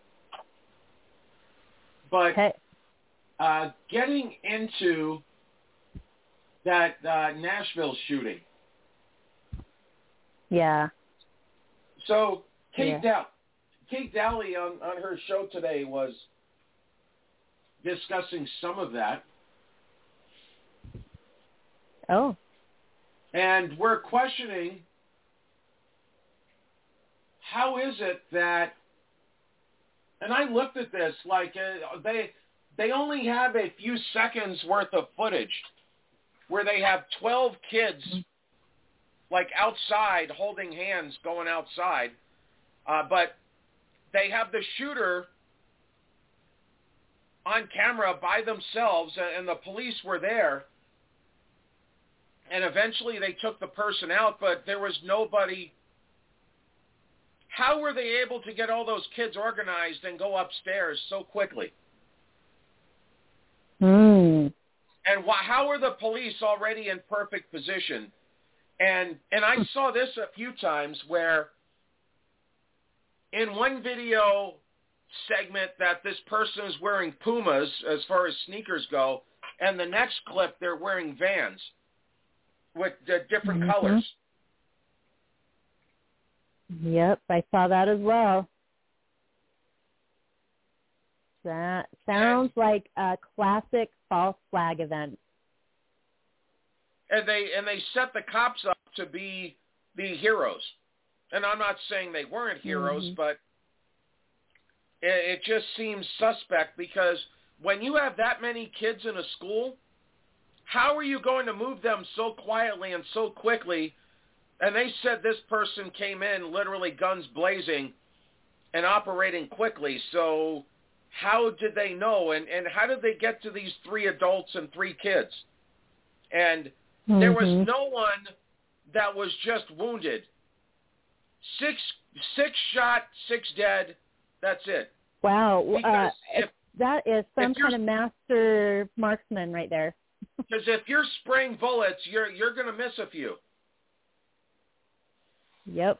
Q: But getting into that Nashville shooting.
O: Yeah.
Q: So Kate Daly on her show today was discussing some of that.
O: Oh.
Q: And we're questioning, how is it that, and I looked at this, like they only have a few seconds worth of footage where they have 12 kids like outside holding hands going outside, but they have the shooter on camera by themselves, and the police were there, and eventually they took the person out, but there was nobody. How were they able to get all those kids organized and go upstairs so quickly? And how are the police already in perfect position? And I saw this a few times where in one video segment that this person is wearing Pumas as far as sneakers go, and the next clip they're wearing Vans with different colors.
O: Yep, I saw that as well. That sounds like a classic false flag event.
Q: And they set the cops up to be the heroes. And I'm not saying they weren't heroes, but it just seems suspect, because when you have that many kids in a school, how are you going to move them so quietly and so quickly? And they said this person came in literally guns blazing and operating quickly. So how did they know? And how did they get to these 3 adults and 3 kids? And there was no one that was just wounded. 6 shot, 6 dead. That's it.
O: Wow. That is some kind of master marksman right there.
Q: Because if you're spraying bullets, you're going to miss a few.
O: Yep.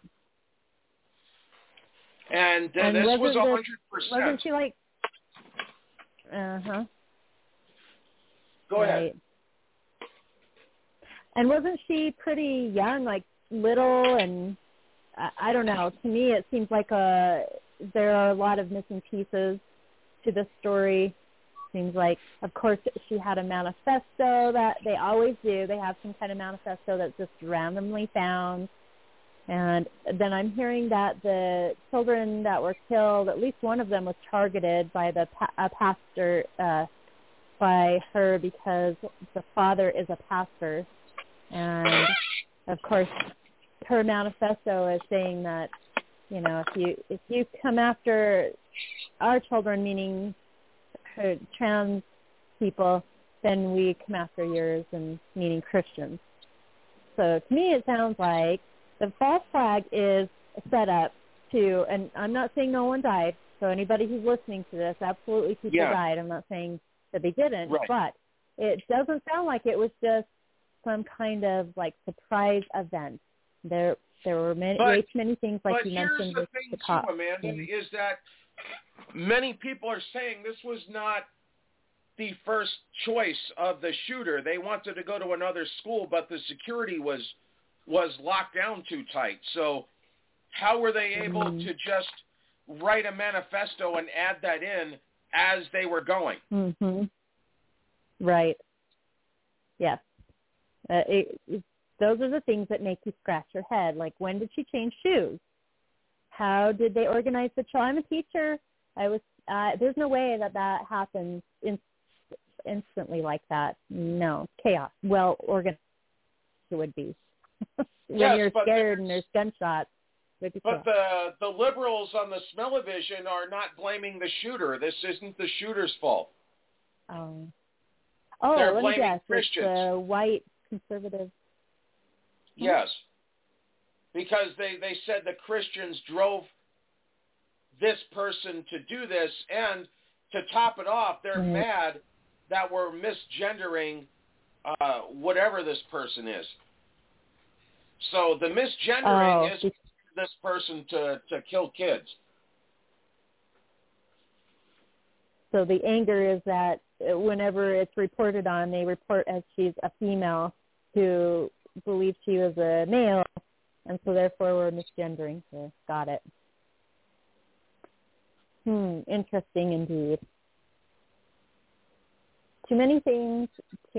Q: And this was 100%.
O: Wasn't she like?
Q: Go ahead.
O: And wasn't she pretty young, like little? And I don't know. To me, it seems like there are a lot of missing pieces to this story. Seems like, of course, she had a manifesto that they always do. They have some kind of manifesto that's just randomly found. And then I'm hearing that the children that were killed, at least one of them was targeted by a pastor, by her, because the father is a pastor. And, of course, her manifesto is saying that, you know, if you come after our children, meaning her trans people, then we come after yours, and meaning Christians. So to me it sounds like the false flag is set up to, and I'm not saying no one died, so anybody who's listening to this, absolutely people died. I'm not saying that they didn't, but it doesn't sound like it was just some kind of like surprise event. There were many things, like you mentioned with the cops.
Q: But here's the thing, too, Amanda, is that many people are saying this was not the first choice of the shooter. They wanted to go to another school, but the security was locked down too tight. So how were they able to just write a manifesto and add that in as they were going?
O: Right. Yes. Those are the things that make you scratch your head. Like, when did she change shoes? How did they organize the child? I'm a teacher. There's no way that happens instantly like that. No, chaos. Well organized it would be. when you're scared and there's gunshots.
Q: But the liberals on the smell-o-vision are not blaming the shooter. This isn't the shooter's fault.
O: Oh,
Q: they're
O: let me
Q: blaming
O: guess.
Q: Christians.
O: It's the white conservative.
Q: Yes, because they said the Christians drove this person to do this, and to top it off, they're mad that we're misgendering whatever this person is. So the misgendering is this person to kill kids.
O: So the anger is that whenever it's reported on, they report as she's a female who believes she was a male, and so therefore we're misgendering her. Got it. Interesting indeed. Too many things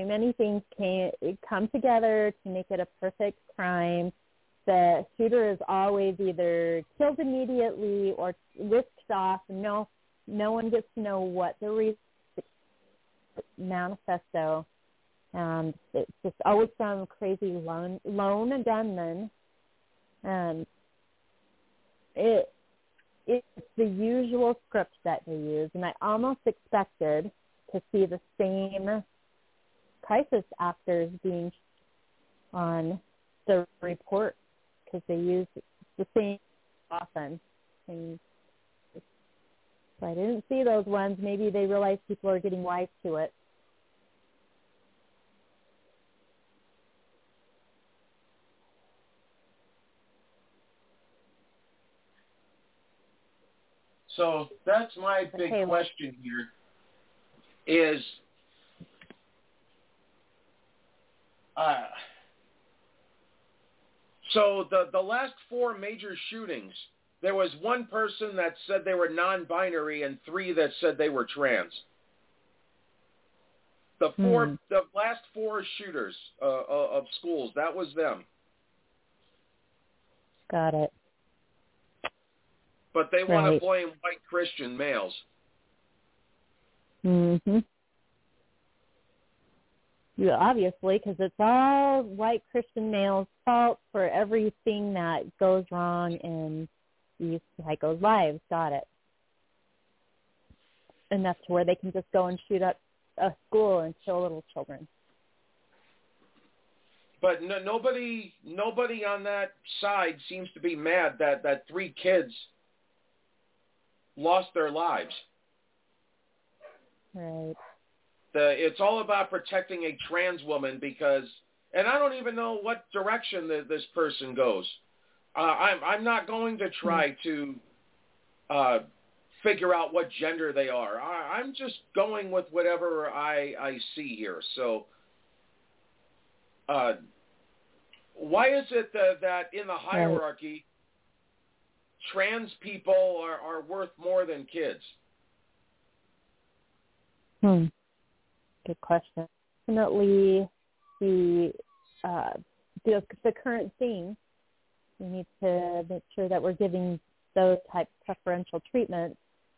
O: come together to make it a perfect crime. The shooter is always either killed immediately or whisked off. No one gets to know what the reason manifesto. And it's just always some crazy lone gunman. And it's the usual script that they use. And I almost expected to see the same crisis actors being on the report because they use the same often. And so I didn't see those ones. Maybe they realize people are getting wise to it.
Q: So that's my big question here is so the last 4 major shootings, there was one person that said they were non-binary and 3 that said they were trans. The last 4 shooters of schools, that was them.
O: Got it.
Q: But they want to blame white Christian males.
O: Mm-hmm. Yeah, obviously, because it's all white Christian males' fault for everything that goes wrong in these psychos' lives. Got it. And that's where they can just go and shoot up a school and kill little children.
Q: But nobody on that side seems to be mad that 3 kids lost their lives.
O: Right.
Q: It's all about protecting a trans woman because, and I don't even know what direction this person goes. I'm not going to try to figure out what gender they are. I'm just going with whatever I see here. So why is it that in the hierarchy, trans people are worth more than kids?
O: Good question. Definitely the current thing, we need to make sure that we're giving those types of preferential treatment.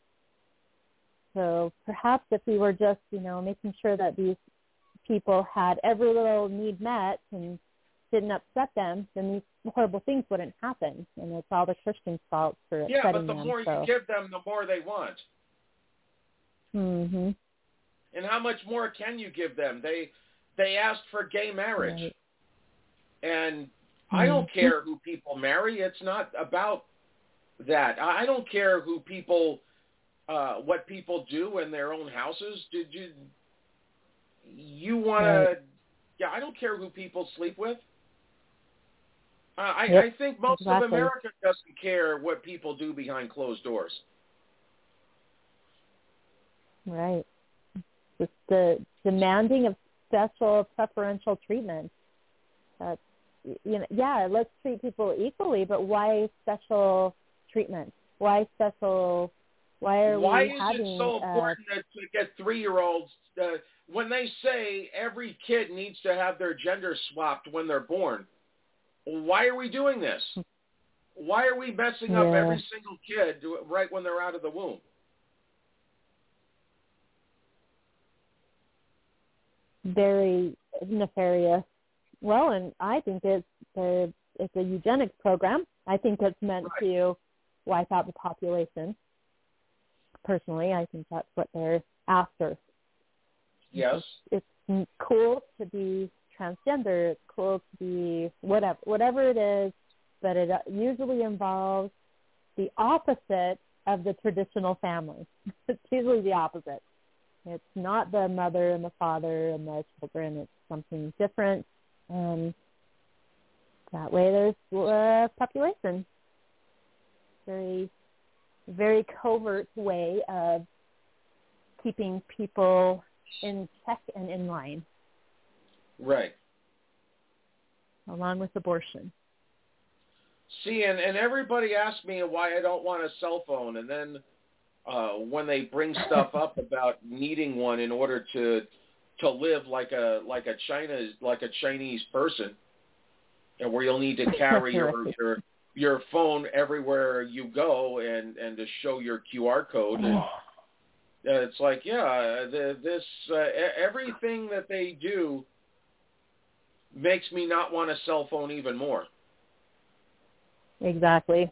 O: So perhaps if we were just, making sure that these people had every little need met and didn't upset them, then these horrible things wouldn't happen. And it's all the Christians' fault for upsetting them.
Q: Yeah, but the more you give them, the more they want.
O: Mm-hmm.
Q: And how much more can you give them? They asked for gay marriage.
O: Right.
Q: And I don't care who people marry. It's not about that. I don't care who people, what people do in their own houses. You want to, I don't care who people sleep with. I think most of America doesn't care what people do behind closed doors.
O: Right. It's the demanding of special preferential treatment. Let's treat people equally, but why special treatment? Why special? Why is it
Q: so important to get 3-year-olds when they say every kid needs to have their gender swapped when they're born? Why are we doing this? Why are we messing up every single kid right when they're out of the womb?
O: Very nefarious Well, and I think it's a eugenics program. I think it's meant to wipe out the population. Personally, I think that's what they're after.
Q: Yes.
O: It's cool to be transgender. It's cool to be whatever it is, but it usually involves the opposite of the traditional family. It's usually the opposite. It's not the mother and the father and the children. It's something different. And that way there's population. Very, very covert way of keeping people in check and in line.
Q: Right.
O: Along with abortion.
Q: See, and everybody asks me why I don't want a cell phone, and then when they bring stuff up about needing one in order to live like a Chinese person, and where you'll need to carry your phone everywhere you go and to show your QR code. And, it's like, everything that they do makes me not want a cell phone even more.
O: Exactly.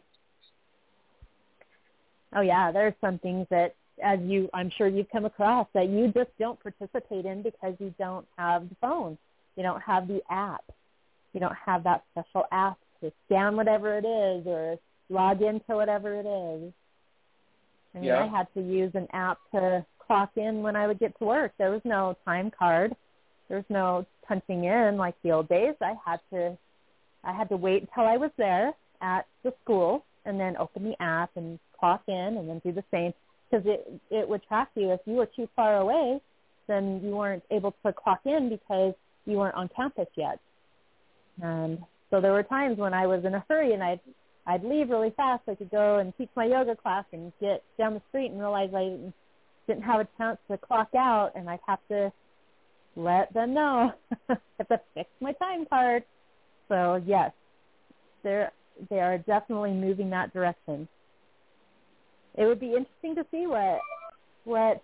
O: Oh yeah, there's some things that, I'm sure you've come across, that you just don't participate in because you don't have the phone. You don't have the app. You don't have that special app to scan whatever it is or log into whatever it is. I mean, I had to use an app to clock in when I would get to work. There was no time card. There was no punching in like the old days. I had to wait until I was there at the school and then open the app and clock in and then do the same, because it would track you. If you were too far away, then you weren't able to clock in because you weren't on campus yet. And so there were times when I was in a hurry and I'd leave really fast so I could go and teach my yoga class and get down the street and realize I didn't have a chance to clock out, and I'd have to let them know. I have to fix my time card. So yes, they are definitely moving that direction. It would be interesting to see what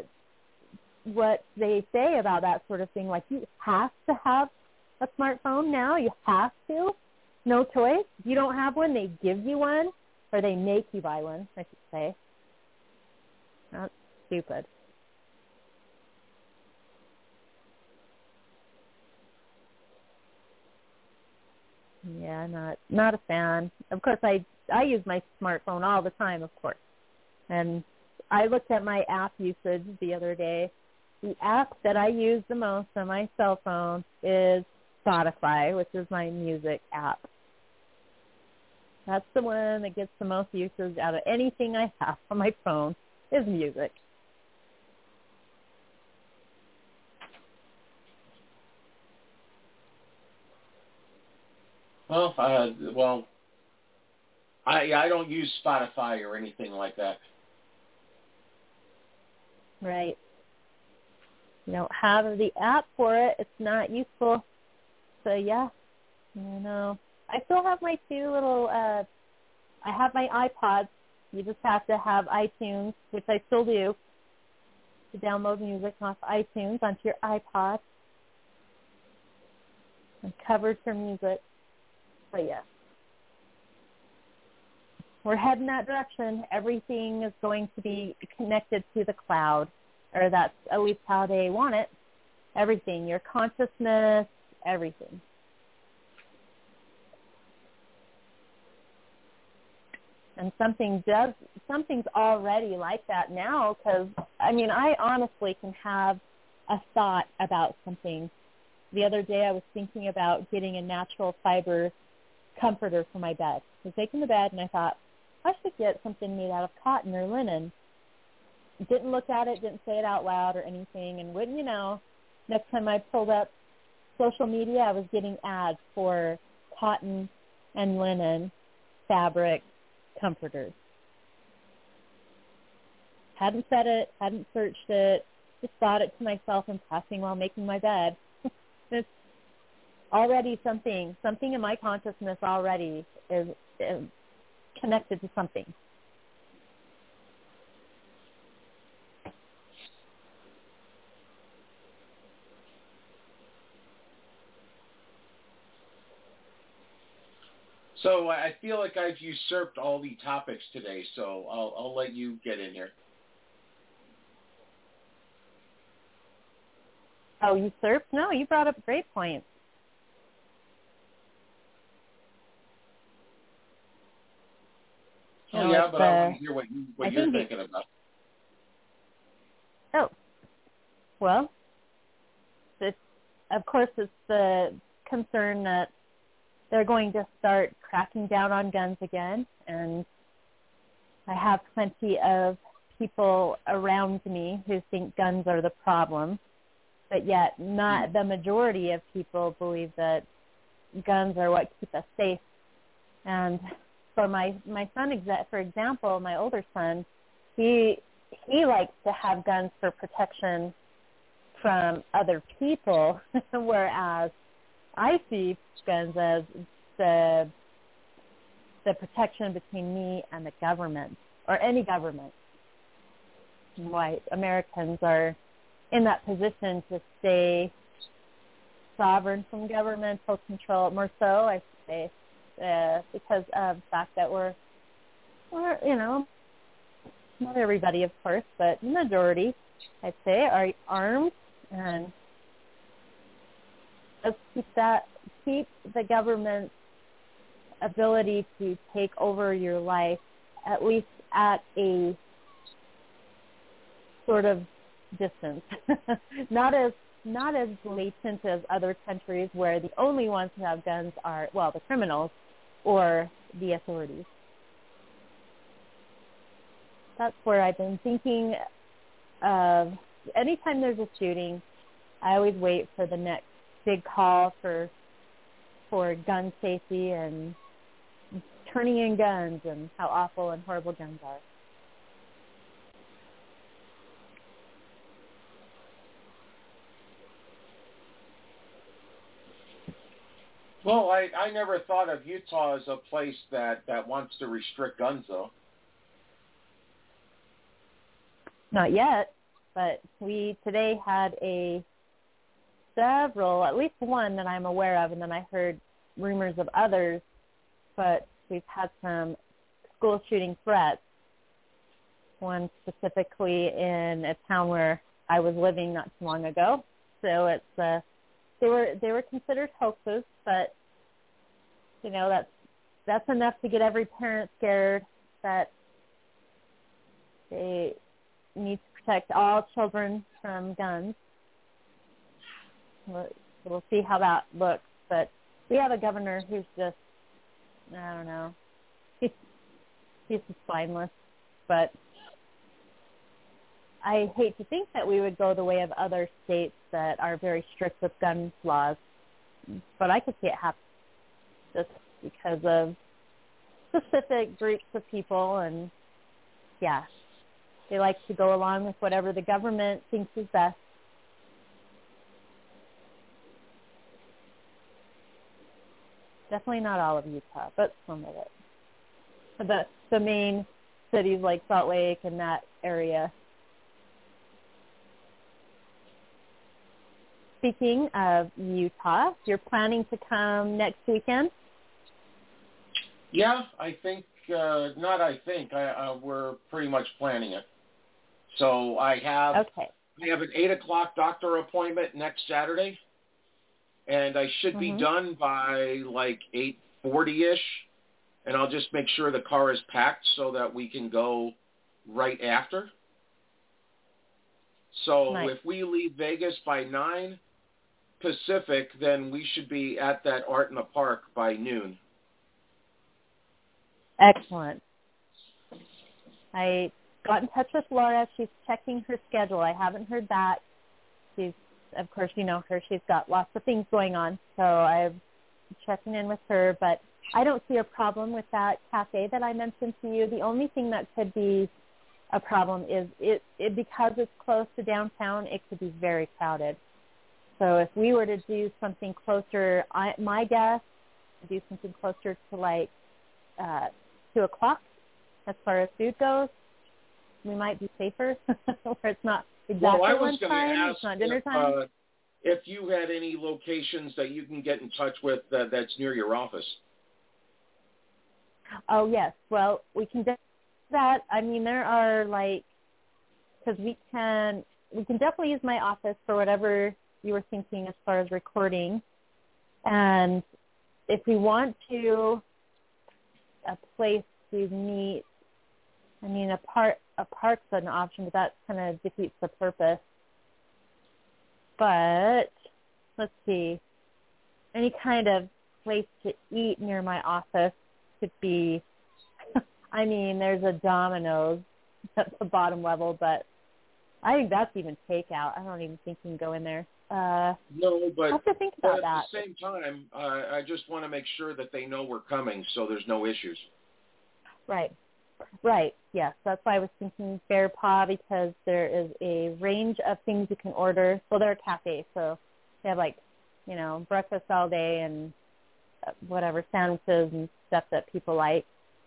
O: they say about that sort of thing. Like, you have to have a smartphone now. You have to. No choice. If you don't have one, they give you one, or they make you buy one, I should say. That's stupid. Yeah, not a fan. Of course, I use my smartphone all the time, of course. And I looked at my app usage the other day. The app that I use the most on my cell phone is Spotify, which is my music app. That's the one that gets the most usage out of anything I have on my phone is music.
Q: Well, I don't use Spotify or anything like that.
O: Right. You don't have the app for it. It's not useful. So, yeah, I know. I still have my two little, I have my iPods. You just have to have iTunes, which I still do, to download music off iTunes onto your iPod. I'm covered for music. But, yeah. We're heading that direction. Everything is going to be connected to the cloud, or that's at least how they want it. Everything, your consciousness, everything. And something's already like that now, because, I mean, I honestly can have a thought about something. The other day I was thinking about getting a natural fiber comforter for my bed. I was making the bed, and I thought, I should get something made out of cotton or linen. Didn't look at it, didn't say it out loud or anything, and wouldn't you know, next time I pulled up social media, I was getting ads for cotton and linen fabric comforters. Hadn't said it, hadn't searched it, just thought it to myself in passing while making my bed. It's already something in my consciousness already is connected to something.
Q: So I feel like I've usurped all the topics today, so I'll let you get in here.
O: Oh, usurped? No, you brought up a great point.
Q: Oh, yeah, but I want to hear what you're thinking about.
O: Oh, well, of course, it's the concern that they're going to start cracking down on guns again, and I have plenty of people around me who think guns are the problem, but yet not the majority of people believe that guns are what keep us safe. And for my son, for example, my older son, he likes to have guns for protection from other people, whereas I see guns as the protection between me and the government, or any government. Why Americans are in that position to stay sovereign from governmental control, more so, I should say, because of the fact that we're not everybody, of course, but the majority, I'd say, are armed, and let's keep the government's ability to take over your life at least at a sort of distance, not as blatant as other countries where the only ones who have guns are, well, the criminals or the authorities. That's where I've been thinking of. Anytime there's a shooting, I always wait for the next big call for gun safety and turning in guns and how awful and horrible guns are.
Q: Well, I never thought of Utah as a place that wants to restrict guns, though.
O: Not yet, but we today had at least one that I'm aware of, and then I heard rumors of others, but we've had some school shooting threats, one specifically in a town where I was living not too long ago. So it's they were considered hoaxes, but that's enough to get every parent scared that they need to protect all children from guns. We'll see how that looks, but we have a governor who's just, I don't know, he's just spineless, but I hate to think that we would go the way of other states that are very strict with gun laws, but I could see it happen just because of specific groups of people, and yeah, they like to go along with whatever the government thinks is best. Definitely not all of Utah, but some of it. The main cities like Salt Lake and that area. Speaking of Utah, you're planning to come next weekend?
Q: Yeah, we're pretty much planning it. So I have an 8 o'clock doctor appointment next Saturday, and I should be done by like 8:40-ish, and I'll just make sure the car is packed so that we can go right after. So if we leave Vegas by 9 Pacific, then we should be at that Art in the Park by noon.
O: Excellent. I got in touch with Laura. She's checking her schedule. I haven't heard back. She's, of course, you know her. She's got lots of things going on, so I'm checking in with her. But I don't see a problem with that cafe that I mentioned to you. The only thing that could be a problem is it because it's close to downtown, it could be very crowded. So if we were to do something closer, my guess, do something closer to like 2 o'clock as far as food goes, we might be safer where it's not exactly lunchtime, it's not dinner time.
Q: If you had any locations that you can get in touch with that's near your office.
O: Oh, yes. Well, we can do that. I mean, there are because we can definitely use my office for whatever you were thinking as far as recording. And if we want to, a place to meet, I mean, a park's an option, but that kind of defeats the purpose. But let's see, any kind of place to eat near my office could be, I mean, there's a Domino's at the bottom level, but I think that's even takeout. I don't even think you can go in there.
Q: No, but
O: I have to think about
Q: at
O: that.
Q: the same time, I just want to make sure that they know we're coming so there's no issues.
O: Right. Yes, that's why I was thinking Bear Paw, because there is a range of things you can order. Well, they're a cafe, so they have breakfast all day and whatever sandwiches and stuff that people like.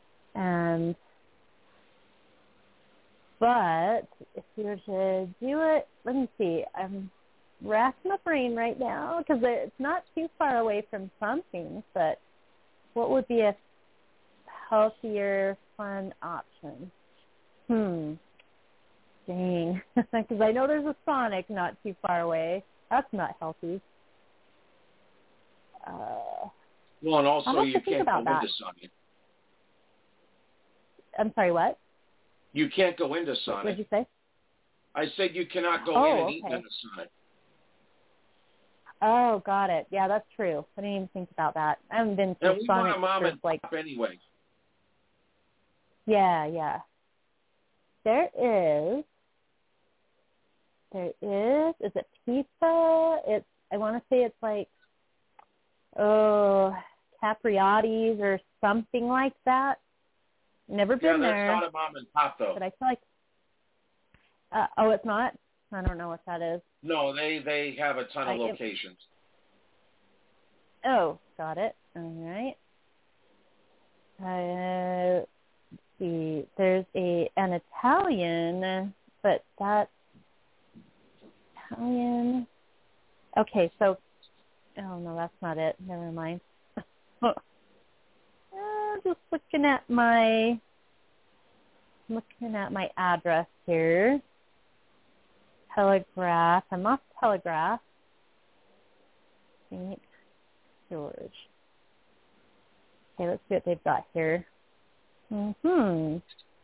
O: But if we were to do it, let me see. I'm racking my brain right now because it's not too far away from some things. But what would be a healthier, fun option? Dang. Because I know there's a Sonic not too far away. That's not healthy.
Q: Well, and also you can't go
O: that.
Q: into Sonic.
O: I'm sorry, what?
Q: You can't go into Sonic.
O: What did you say?
Q: I said you cannot go in and eat in a Sonic.
O: Oh, got it. Yeah, that's true. I didn't even think about that. I haven't been to
Q: and we
O: Sonic
Q: want a mom and
O: like
Q: pop anyway.
O: Yeah. There is. Is it pizza? I want to say it's like, Capriati's or something like that. Never been there.
Q: Yeah, that's not a mom and pop though.
O: But I feel like, it's not? I don't know what that is.
Q: No, they have a ton of locations.
O: Oh, got it. All right. Let's see. There's an Italian, but that's Italian. Okay, so, oh no, that's not it. Never mind. Just looking at my address here. Telegraph. I'm off Telegraph. St. George. Okay, let's see what they've got here. The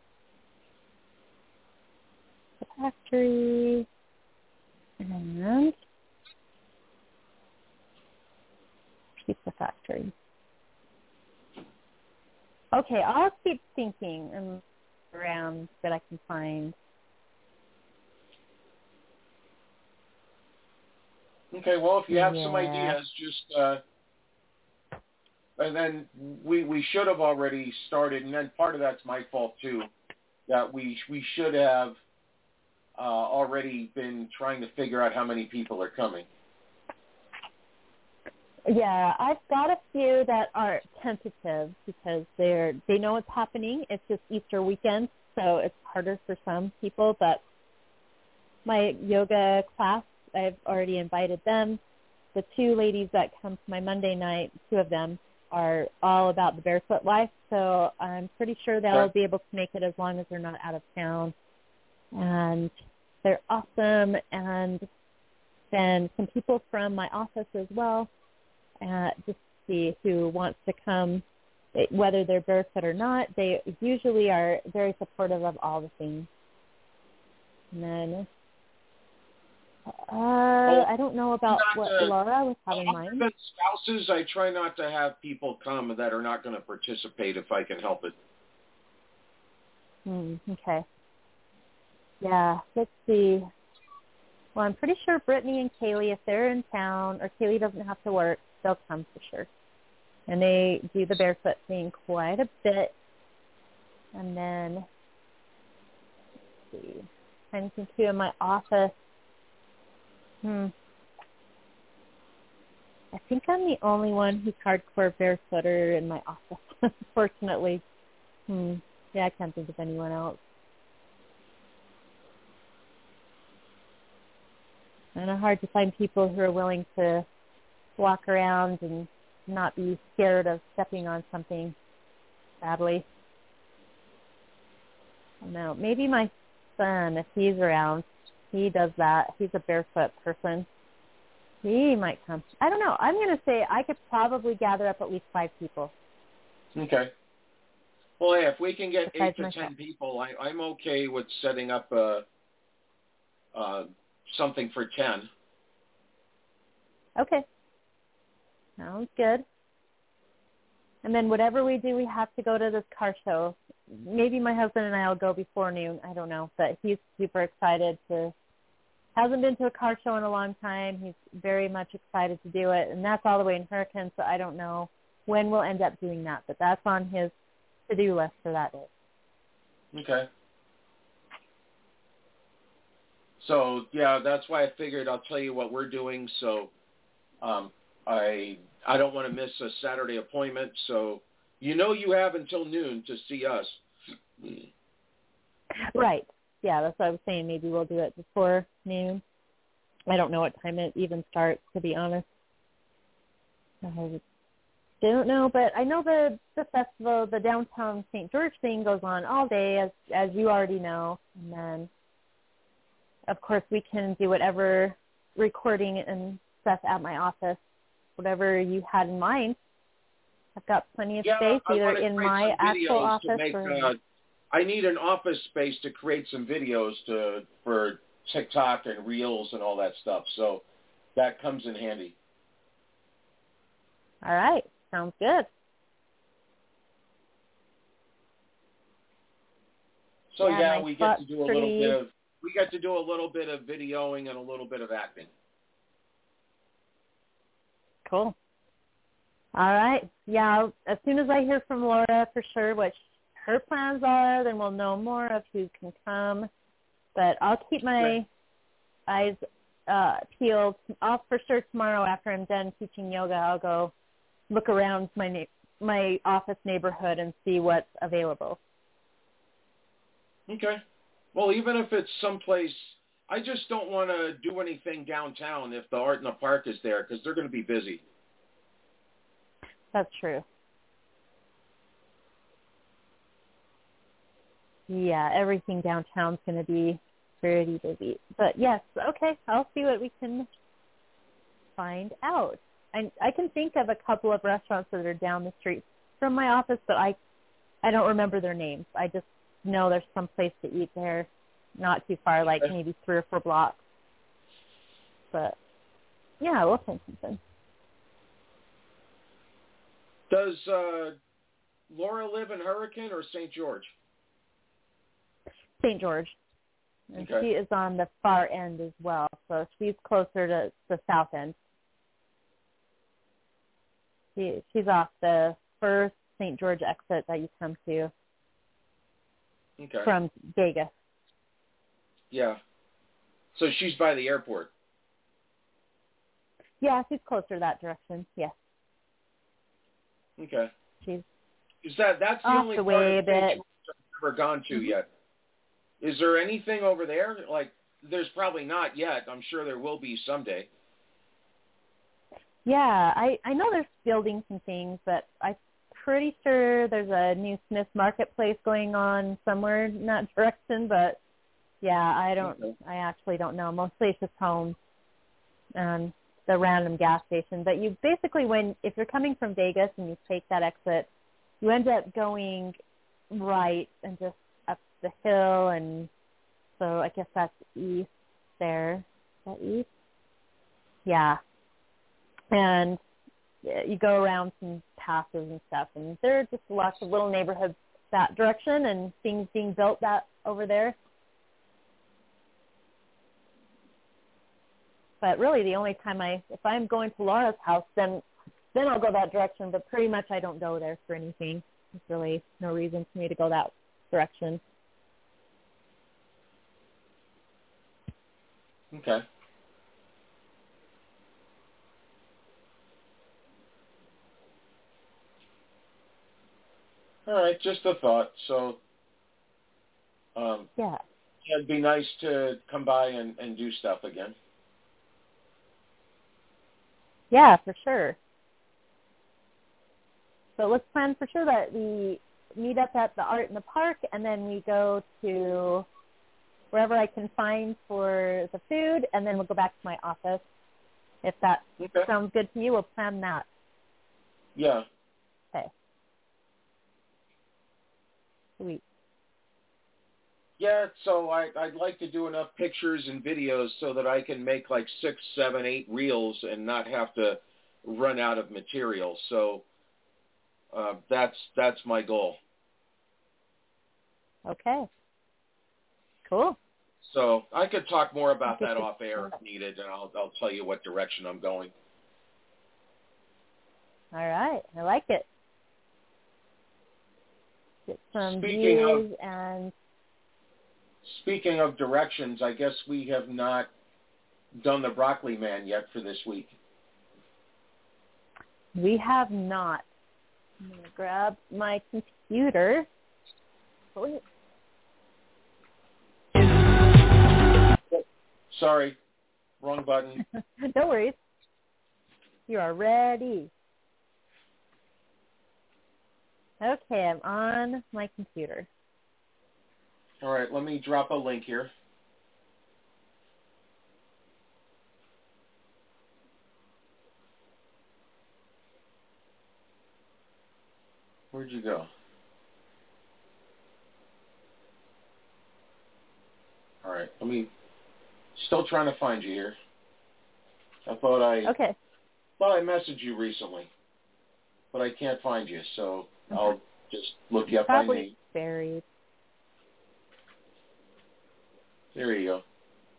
O: factory and Pizza Factory. Okay, I'll keep thinking around that I can find.
Q: Okay, well, if you have some ideas, just and then we should have already started, and then part of that's my fault too, that we should have already been trying to figure out how many people are coming.
O: Yeah, I've got a few that are tentative because they know it's happening. It's just Easter weekend, so it's harder for some people. But my yoga class, I've already invited them. The two ladies that come to my Monday night, two of them, are all about the barefoot life, so I'm pretty sure they'll be able to make it as long as they're not out of town. And they're awesome. And then some people from my office as well, just to see who wants to come, whether they're barefoot or not. They usually are very supportive of all the things. And then I don't know about what Laura was having in mind.
Q: Other than spouses, I try not to have people come that are not going to participate if I can help it.
O: Okay. Yeah, let's see. Well, I'm pretty sure Brittany and Kaylee, if they're in town, or Kaylee doesn't have to work, they'll come for sure. And they do the barefoot thing quite a bit. And then, let's see. I'm thinking too in my office. I think I'm the only one who's hardcore barefooter in my office, unfortunately. Yeah, I can't think of anyone else. Kind of hard to find people who are willing to walk around and not be scared of stepping on something. sadly. I don't know. Maybe my son, if he's around, he does that. He's a barefoot person. He might come. I don't know. I'm going to say I could probably gather up at least 5 people.
Q: Okay. Well, hey, if we can get
O: Besides
Q: 8 to
O: myself.
Q: 10 people, I'm okay with setting up something for 10.
O: Okay. Sounds good. And then whatever we do, we have to go to this car show. Maybe my husband and I will go before noon. I don't know. But he's super excited to, hasn't been to a car show in a long time. He's very much excited to do it. And that's all the way in Hurricane, so I don't know when we'll end up doing that. But that's on his to-do list for that day.
Q: Okay. So, yeah, that's why I figured I'll tell you what we're doing. So I don't want to miss a Saturday appointment. So you have until noon to see us.
O: Right. Yeah, that's what I was saying. Maybe we'll do it before noon. I don't know what time it even starts, to be honest. I don't know, but I know the festival, the downtown St. George thing goes on all day, as you already know. And then, of course, we can do whatever recording and stuff at my office, whatever you had in mind. I've got plenty of space, either in my actual office or...
Q: I need an office space to create some videos for TikTok and Reels and all that stuff. So that comes in handy.
O: All right. Sounds good.
Q: So yeah, we get to do a little bit of videoing and a little bit of acting.
O: Cool. All right. Yeah, as soon as I hear from Laura for sure what her plans are, then we'll know more of who can come. But I'll keep my eyes peeled. I'll for sure tomorrow after I'm done teaching yoga, I'll go look around my office neighborhood and see what's available.
Q: Okay. Well, even if it's someplace, I just don't want to do anything downtown if the Art in the Park is there because they're going to be busy.
O: That's true. Yeah, everything downtown's going to be pretty busy. But yes, okay, I'll see what we can find out. I can think of a couple of restaurants that are down the street from my office, but I don't remember their names. I just know there's some place to eat there, not too far, like maybe 3 or 4 blocks. But yeah, we'll find something.
Q: Does Laura live in Hurricane or St. George?
O: St. George. And
Q: okay.
O: She is on the far end as well, so she's closer to the south end. She's off the first St. George exit that you come to from Vegas.
Q: Yeah. So she's by the airport.
O: Yeah, she's closer that direction, yes.
Q: Okay.
O: She's
Q: that's the
O: off
Q: only
O: the
Q: part
O: way
Q: of
O: a bit.
Q: I've never gone to yet. Is there anything over there? Like, there's probably not yet. I'm sure there will be someday.
O: Yeah, I know there's building some things, but I'm pretty sure there's a new Smith Marketplace going on somewhere in that direction. But yeah, I actually don't know. Mostly it's just homes and the random gas station. But you basically, if you're coming from Vegas and you take that exit, you end up going right and just up the hill, and so I guess that's east there. Is that east? Yeah. And you go around some passes and stuff, and there are just lots of little neighborhoods that direction and things being built that over there. But really the only time if I'm going to Laura's house, then I'll go that direction, but pretty much I don't go there for anything. There's really no reason for me to go that direction.
Q: Okay. All right, just a thought. So,
O: yeah,
Q: it'd be nice to come by and do stuff again.
O: Yeah, for sure. So let's plan for sure that we meet up at the Art in the Park, and then we go to wherever I can find for the food, and then we'll go back to my office. If that sounds good to you, we'll plan that.
Q: Yeah.
O: Okay. Sweet.
Q: Yeah, so I'd like to do enough pictures and videos so that I can make like 6, 7, 8 reels and not have to run out of material. So that's my goal.
O: Okay. Cool.
Q: So I could talk more about that off air if needed, and I'll tell you what direction I'm going.
O: All right. I like it. Get some views and...
Q: Speaking of directions, I guess we have not done the Broccoli Man yet for this week.
O: We have not. I'm going to grab my computer.
Q: Sorry, wrong button.
O: No worries. You are ready. Okay, I'm on my computer.
Q: All right, let me drop a link here. Where'd you go? All right, still trying to find you here. I thought I messaged you recently, but I can't find you, so I'll just look you up by name.
O: Probably buried.
Q: There you go.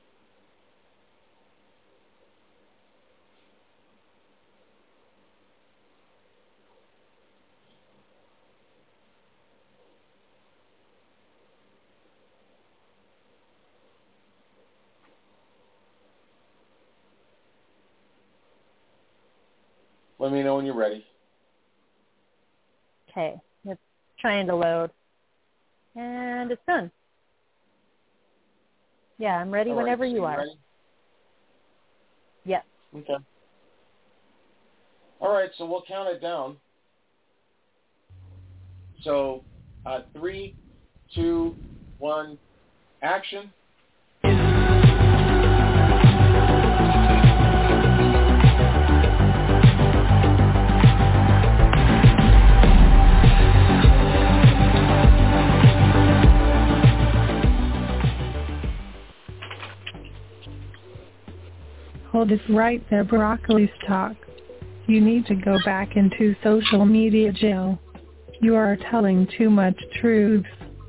Q: Let me know when you're ready.
O: Okay, it's trying to load. And it's done. Yeah, I'm ready whenever you are.
Q: Ready?
O: Yep.
Q: Okay. All right, so we'll count it down. So 3, 2, 1, action.
R: Hold it right there, Broccoli Stock. You need to go back into social media jail. You are telling too much truth.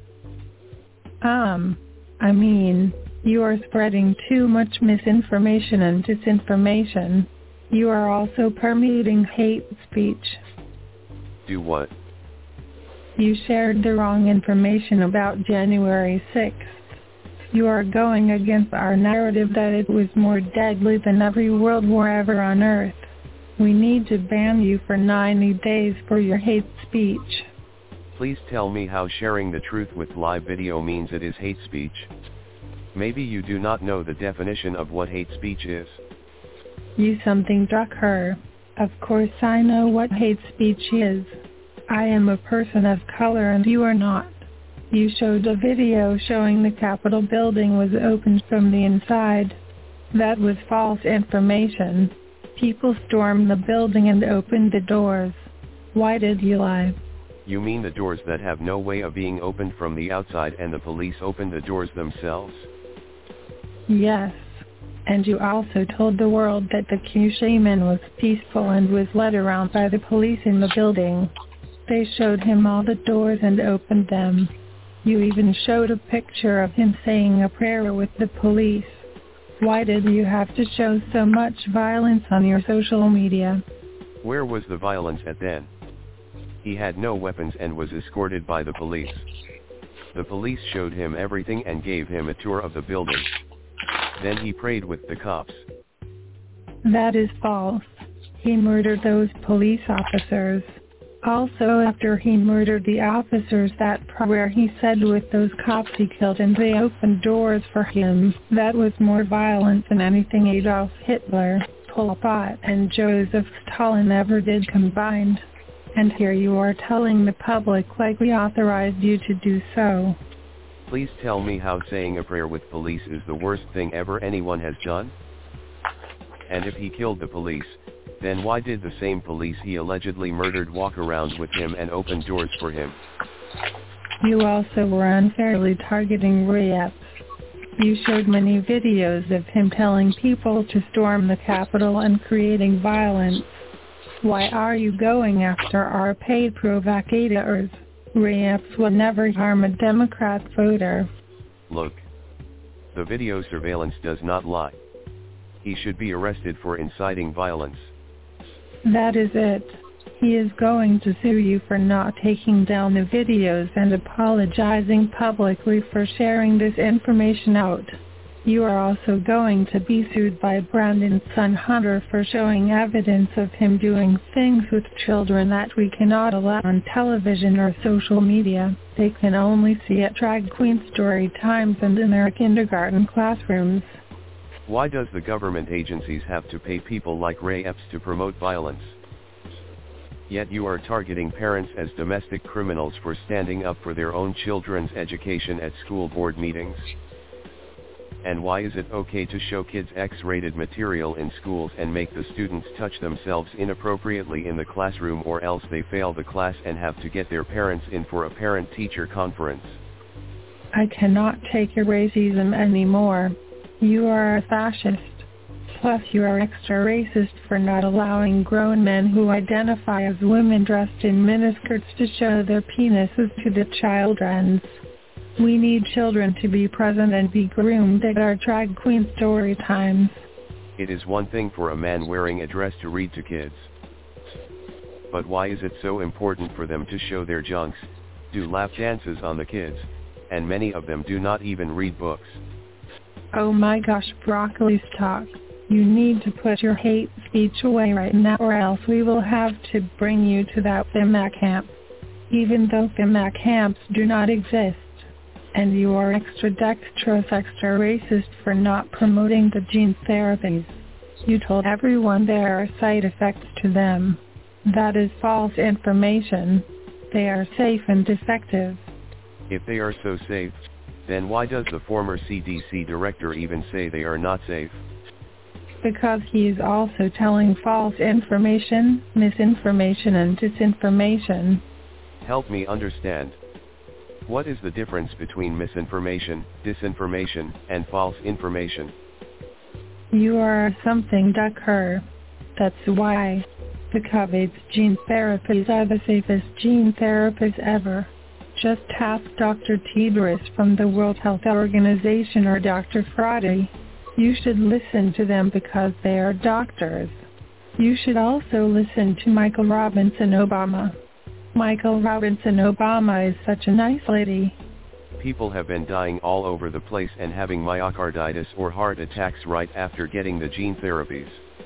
R: You are spreading too much misinformation and disinformation. You are also permeating hate speech.
M: Do what?
R: You shared the wrong information about January 6th. You are going against our narrative that it was more deadly than every world war ever on Earth. We need to ban you for 90 days for your hate speech.
M: Please tell me how sharing the truth with live video means it is hate speech. Maybe you do not know the definition of what hate speech is.
R: You something struck her. Of course I know what hate speech is. I am a person of color and you are not. You showed a video showing the Capitol building was opened from the inside. That was false information. People stormed the building and opened the doors. Why did you lie?
M: You mean the doors that have no way of being opened from the outside and the police opened the doors themselves?
R: Yes. And you also told the world that the Q shaman was peaceful and was led around by the police in the building. They showed him all the doors and opened them. You even showed a picture of him saying a prayer with the police. Why did you have to show so much violence on your social media?
M: Where was the violence at then? He had no weapons and was escorted by the police. The police showed him everything and gave him a tour of the building. Then he prayed with the cops.
R: That is false. He murdered those police officers. Also, after he murdered the officers, that prayer he said with those cops he killed and they opened doors for him, that was more violent than anything Adolf Hitler, Pol Pot, and Joseph Stalin ever did combined. And here you are telling the public like we authorized you to do so.
M: Please tell me how saying a prayer with police is the worst thing ever anyone has done? And if he killed the police, then why did the same police he allegedly murdered walk around with him and open doors for him?
R: You also were unfairly targeting Ray Epps. You showed many videos of him telling people to storm the Capitol and creating violence. Why are you going after our paid provocateurs? Ray Epps will never harm a Democrat voter.
M: Look. The video surveillance does not lie. He should be arrested for inciting violence.
R: That is it. He is going to sue you for not taking down the videos and apologizing publicly for sharing this information out. You are also going to be sued by Brandon's son Hunter for showing evidence of him doing things with children that we cannot allow on television or social media. They can only see at drag queen story times and in their kindergarten classrooms.
M: Why does the government agencies have to pay people like Ray Epps to promote violence? Yet you are targeting parents as domestic criminals for standing up for their own children's education at school board meetings. And why is it okay to show kids X-rated material in schools and make the students touch themselves inappropriately in the classroom, or else they fail the class and have to get their parents in for a parent-teacher conference?
R: I cannot take your racism anymore. You are a fascist. Plus you are extra racist for not allowing grown men who identify as women dressed in miniskirts to show their penises to the children. We need children to be present and be groomed at our drag queen story times.
M: It is one thing for a man wearing a dress to read to kids. But why is it so important for them to show their junks, do lap dances on the kids, and many of them do not even read books?
R: Oh my gosh, Broccoli's talk. You need to put your hate speech away right now, or else we will have to bring you to that FEMA camp. Even though FEMA camps do not exist. And you are extra dexterous, extra racist for not promoting the gene therapies. You told everyone there are side effects to them. That is false information. They are safe and effective.
M: If they are so safe, then why does the former CDC director even say they are not safe?
R: Because he is also telling false information, misinformation, and disinformation.
M: Help me understand. What is the difference between misinformation, disinformation, and false information?
R: You are something ducker. That's why. The COVID's gene therapies are the safest gene therapies ever. Just ask Dr. Tedros from the World Health Organization or Dr. Friday. You should listen to them because they are doctors. You should also listen to Michael Robinson Obama. Michael Robinson Obama is such a nice lady.
M: People have been dying all over the place and having myocarditis or heart attacks right after getting the gene therapies.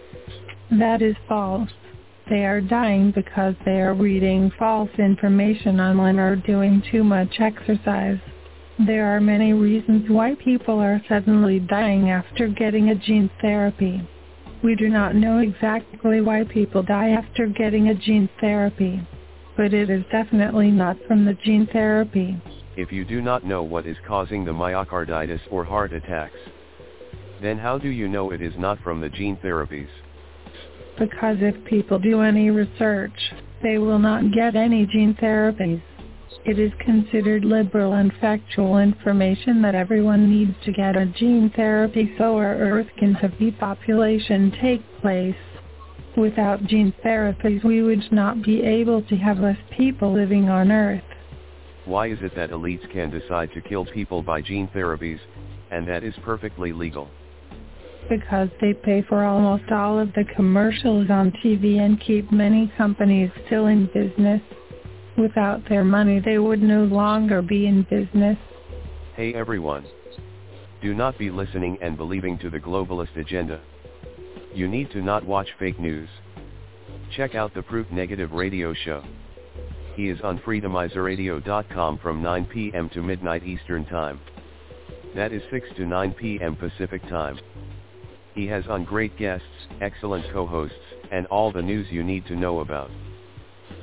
R: That is false. They are dying because they are reading false information online or doing too much exercise. There are many reasons why people are suddenly dying after getting a gene therapy. We do not know exactly why people die after getting a gene therapy, but it is definitely not from the gene therapy.
M: If you do not know what is causing the myocarditis or heart attacks, then how do you know it is not from the gene therapies?
R: Because if people do any research, they will not get any gene therapies. It is considered liberal and factual information that everyone needs to get a gene therapy so our Earth can have depopulation take place. Without gene therapies, we would not be able to have less people living on Earth.
M: Why is it that elites can decide to kill people by gene therapies, and that is perfectly legal?
R: Because they pay for almost all of the commercials on TV and keep many companies still in business. Without their money, they would no longer be in business.
M: Hey everyone. Do not be listening and believing to the globalist agenda. You need to not watch fake news. Check out the Proof Negative radio show. He is on freedomizerradio.com from 9 p.m. to midnight Eastern Time. That is 6 to 9 p.m. Pacific Time. He has on great guests, excellent co-hosts, and all the news you need to know about.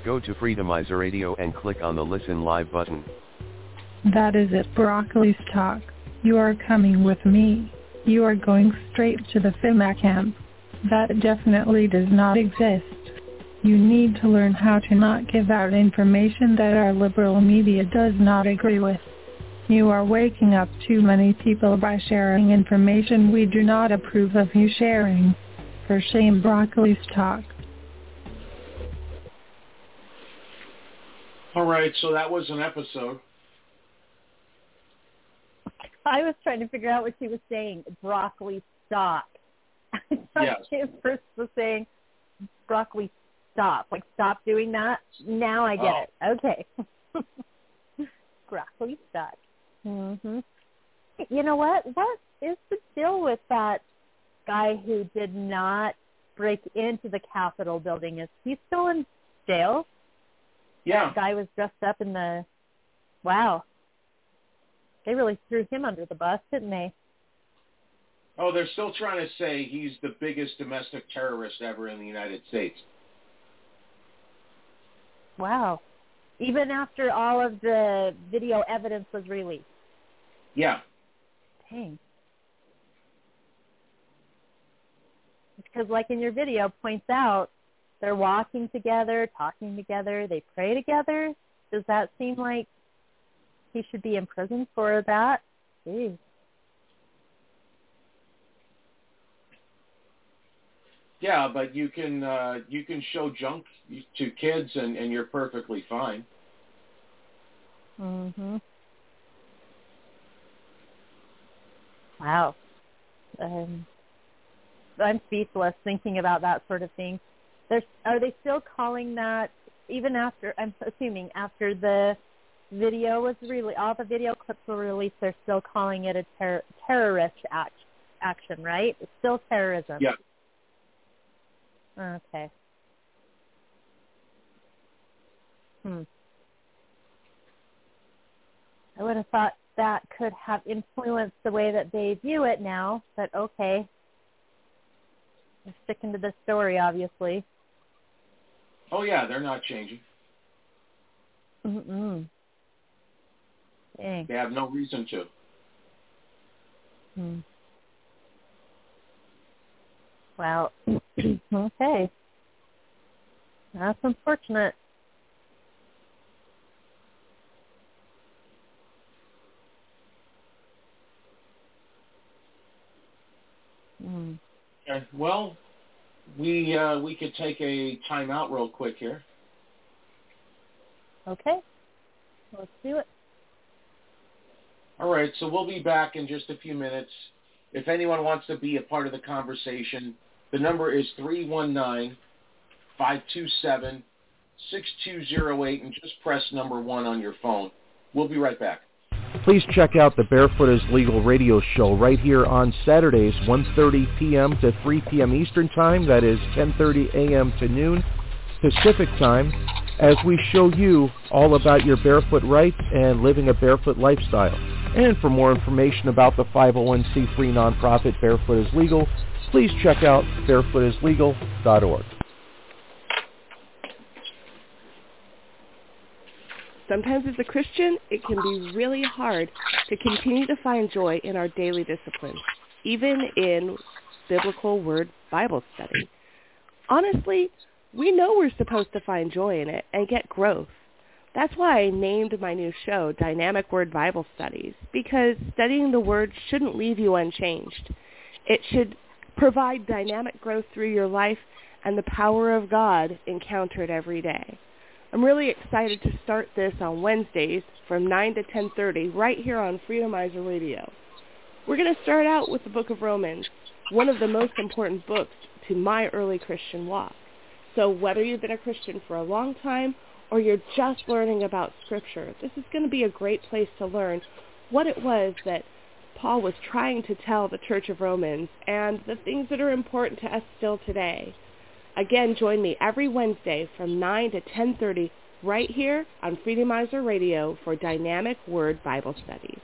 M: Go to Freedomizer Radio and click on the Listen Live button.
R: That is it, Broccoli's Talk. You are coming with me. You are going straight to the FEMA camp. That definitely does not exist. You need to learn how to not give out information that our liberal media does not agree with. You are waking up too many people by sharing information we do not approve of you sharing. For shame, Broccoli's Talk.
Q: All right, so that was an episode.
O: I was trying to figure out what she was saying. Broccoli stock. I thought
Q: Yes.
O: she first was saying broccoli stop. Like, stop doing that. Now I get it. Okay. Broccoli stock. Mm-hmm. You know what? What is the deal with that guy who did not break into the Capitol building? Is he still in jail?
Q: Yeah.
O: That guy was dressed up in the... Wow. They really threw him under the bus, didn't they?
Q: Oh, they're still trying to say he's the biggest domestic terrorist ever in the United States.
O: Wow. Even after all of the video evidence was released.
Q: Yeah.
O: Dang. Because like in your video points out, they're walking together, talking together, they pray together. Does that seem like he should be in prison for that? Jeez.
Q: Yeah, but you can show junk to kids and you're perfectly fine.
O: Mhm. Wow. I'm speechless thinking about that sort of thing. Are they still calling that, even after, I'm assuming after the video was released, all the video clips were released, they're still calling it a terrorist action, right? It's still terrorism.
Q: Yeah.
O: Okay. I would have thought that could have influenced the way that they view it now, but okay. They're sticking to this story, obviously.
Q: Oh, yeah, they're not changing.
O: Mm-mm. Dang.
Q: They have no reason to.
O: Well, okay. That's unfortunate.
Q: Okay. Well, we could take a time out real quick here.
O: Okay. Let's do it.
Q: All right, so we'll be back in just a few minutes. If anyone wants to be a part of the conversation, the number is 319-527-6208, and just press number 1 on your phone. We'll be right back.
L: Please check out the Barefoot is Legal radio show right here on Saturdays, 1:30 p.m. to 3 p.m. Eastern Time. That is 10:30 a.m. to noon Pacific Time, as we show you all about your barefoot rights and living a barefoot lifestyle. And for more information about the 501c3 nonprofit Barefoot is Legal, please check out barefootislegal.org.
C: Sometimes as a Christian, it can be really hard to continue to find joy in our daily disciplines, even in biblical word Bible study. Honestly, we know we're supposed to find joy in it and get growth. That's why I named my new show Dynamic Word Bible Studies, because studying the Word shouldn't leave you unchanged. It should provide dynamic growth through your life and the power of God encountered every day. I'm really excited to start this on Wednesdays from 9 to 10:30 right here on Freedomizer Radio. We're going to start out with the book of Romans, one of the most important books to my early Christian walk. So whether you've been a Christian for a long time or you're just learning about Scripture, this is going to be a great place to learn what it was that Paul was trying to tell the Church of Romans and the things that are important to us still today. Again, join me every Wednesday from 9 to 10:30 right here on Freedomizer Radio for Dynamic Word Bible Studies.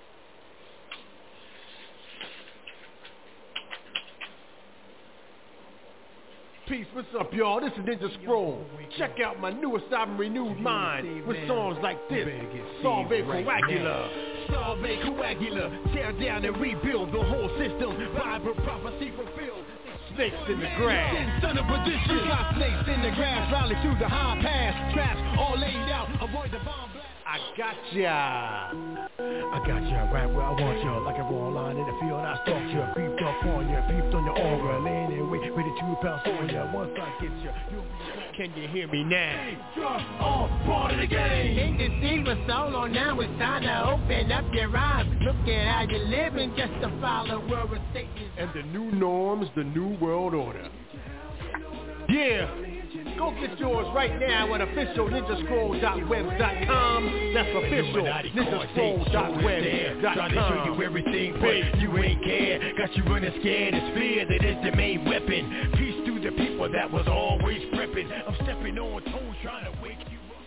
S: Peace, what's up, y'all? This is Ninja Scroll. Check out my newest album, Renewed Mind, with songs like this, Salve Coagula. Salve Coagula, tear down and rebuild the whole system. Bible prophecy fulfilled. Snakes in the grass. Son of perdition. We got snakes in the grass, rally through the high pass. Traps all laid out, avoid the bomb blast. I got ya right where I want ya. Like a raw line in the field, I stalked ya. Creeped up on ya, peeped on your aura. Laying in wait, ready to pounce on ya. Once I get ya, can you hear me now? Just all part of the game.
T: Ain't deceived for so long, now it's time to open up your eyes. Look at how you're living, just a follower of Satan.
S: And the new norms, the new world order. Yeah. Go get yours right now at officialninjascroll.webs.com. That's official ninjascroll.webs.com.
T: Trying to show you everything, but you ain't care. Got you running scared, it's fear that is the main weapon. Peace to the people that was always prepping. I'm stepping on toes trying to wake you up.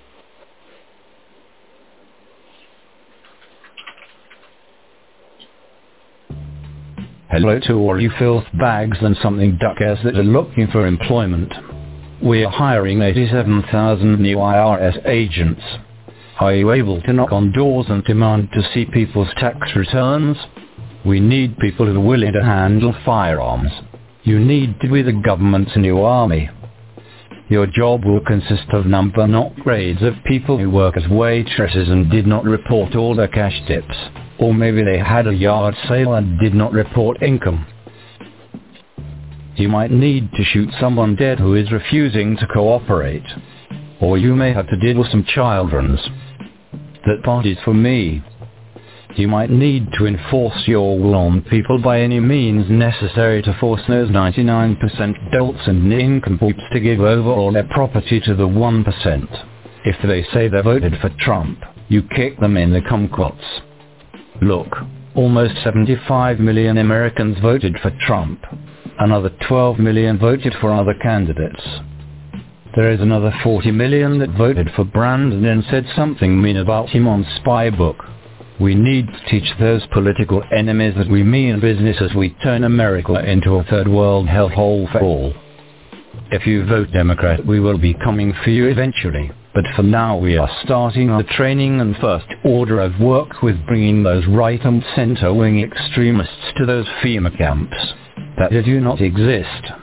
N: Hello to all you filth bags and something duckers that are looking for employment. We are hiring 87,000 new IRS agents. Are you able to knock on doors and demand to see people's tax returns? We need people who are willing to handle firearms. You need to be the government's new army. Your job will consist of number not grades of people who work as waitresses and did not report all their cash tips. Or maybe they had a yard sale and did not report income. You might need to shoot someone dead who is refusing to cooperate. Or you may have to deal with some children's. That part is for me. You might need to enforce your will on people by any means necessary to force those 99% dolts and nincompoops to give over all their property to the 1%. If they say they voted for Trump, you kick them in the kumquats. Look, almost 75 million Americans voted for Trump. Another 12 million voted for other candidates. There is another 40 million that voted for Brand and then said something mean about him on Spybook. We need to teach those political enemies that we mean business as we turn America into a third world hellhole for all. If you vote Democrat, we will be coming for you eventually. But for now we are starting our training and first order of work with bringing those right and center wing extremists to those FEMA camps that do not exist.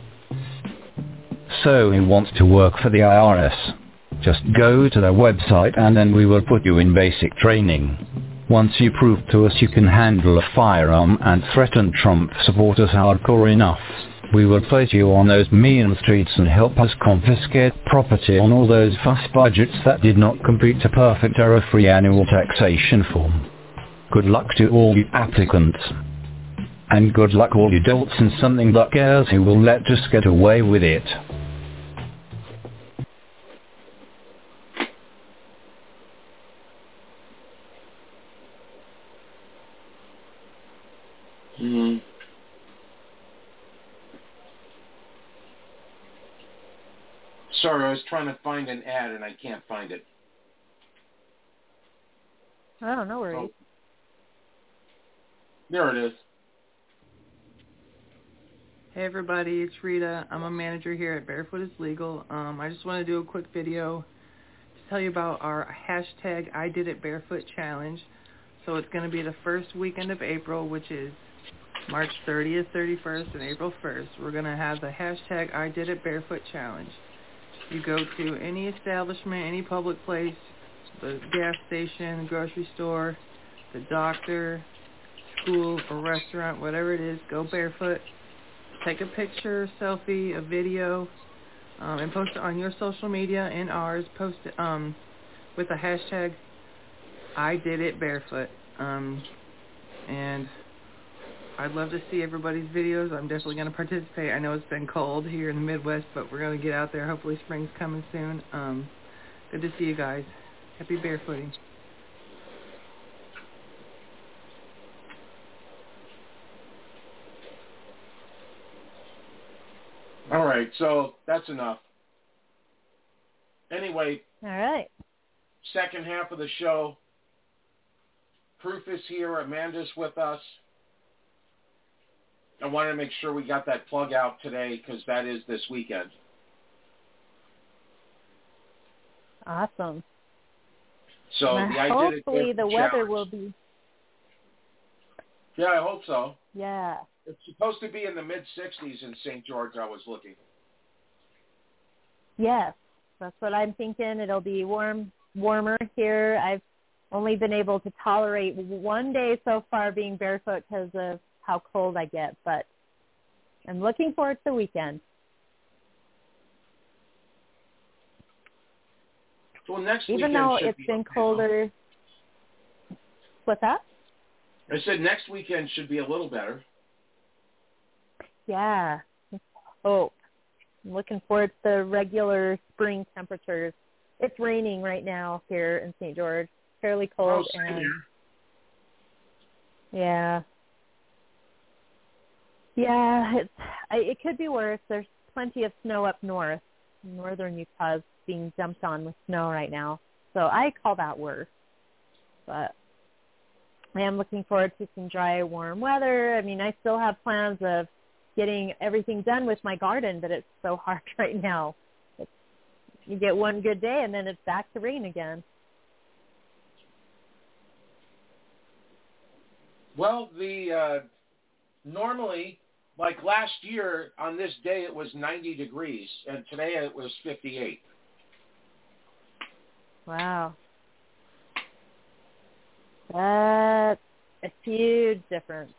N: So who wants to work for the IRS? Just go to their website and then we will put you in basic training. Once you prove to us you can handle a firearm and threaten Trump supporters hardcore enough, we will place you on those mean streets and help us confiscate property on all those fuss budgets that did not complete a perfect error-free annual taxation form. Good luck to all you applicants. And good luck all you dolts and something duckers who will let us get away with it.
Q: Sorry, I was trying to find an ad and I can't find it.
O: Oh, no worries.
Q: There it is.
U: Hey everybody, it's Rita. I'm a manager here at Barefoot is Legal. I just want to do a quick video to tell you about our hashtag I Did It Barefoot Challenge. So it's going to be the first weekend of April, which is March 30th, 31st, and April 1st. We're going to have the hashtag I Did It Barefoot Challenge. You go to any establishment, any public place, the gas station, the grocery store, the doctor, school, or restaurant, whatever it is, go barefoot. Take a picture, selfie, a video, and post it on your social media and ours. Post it with the hashtag I Did It Barefoot. And I'd love to see everybody's videos. I'm definitely going to participate. I know it's been cold here in the Midwest, but we're going to get out there. Hopefully spring's coming soon. Good to see you guys. Happy barefooting.
Q: All right, so that's enough. Anyway.
O: All right.
Q: Second half of the show. Proof is here. Amanda's with us. I wanted to make sure we got that plug out today because that is this weekend.
O: Awesome.
Q: So the I Did It
O: hopefully the weather
Q: challenge.
O: will be.
Q: Yeah, I hope so.
O: Yeah.
Q: It's supposed to be in the mid-60s in St. George, I was looking.
O: Yes, that's what I'm thinking. It'll be warmer here. I've only been able to tolerate one day so far being barefoot because of how cold I get, but I'm looking forward to the weekend.
Q: Well, next
O: Even
Q: weekend
O: though
Q: should
O: it's
Q: be
O: been
Q: okay,
O: colder. What's that?
Q: I said next weekend should be a little better.
O: Yeah. Oh, I'm looking forward to regular spring temperatures. It's raining right now here in St. George. Fairly cold.
Q: Same
O: and
Q: here.
O: Yeah. Yeah, it could be worse. There's plenty of snow up north. Northern Utah is being dumped on with snow right now. So I call that worse. But I am looking forward to some dry, warm weather. I mean, I still have plans of getting everything done with my garden, but it's so hard right now. You get one good day, and then it's back to rain again.
Q: Well, normally, like last year on this day, it was 90 degrees, and today it was 58.
O: Wow. That's a huge difference.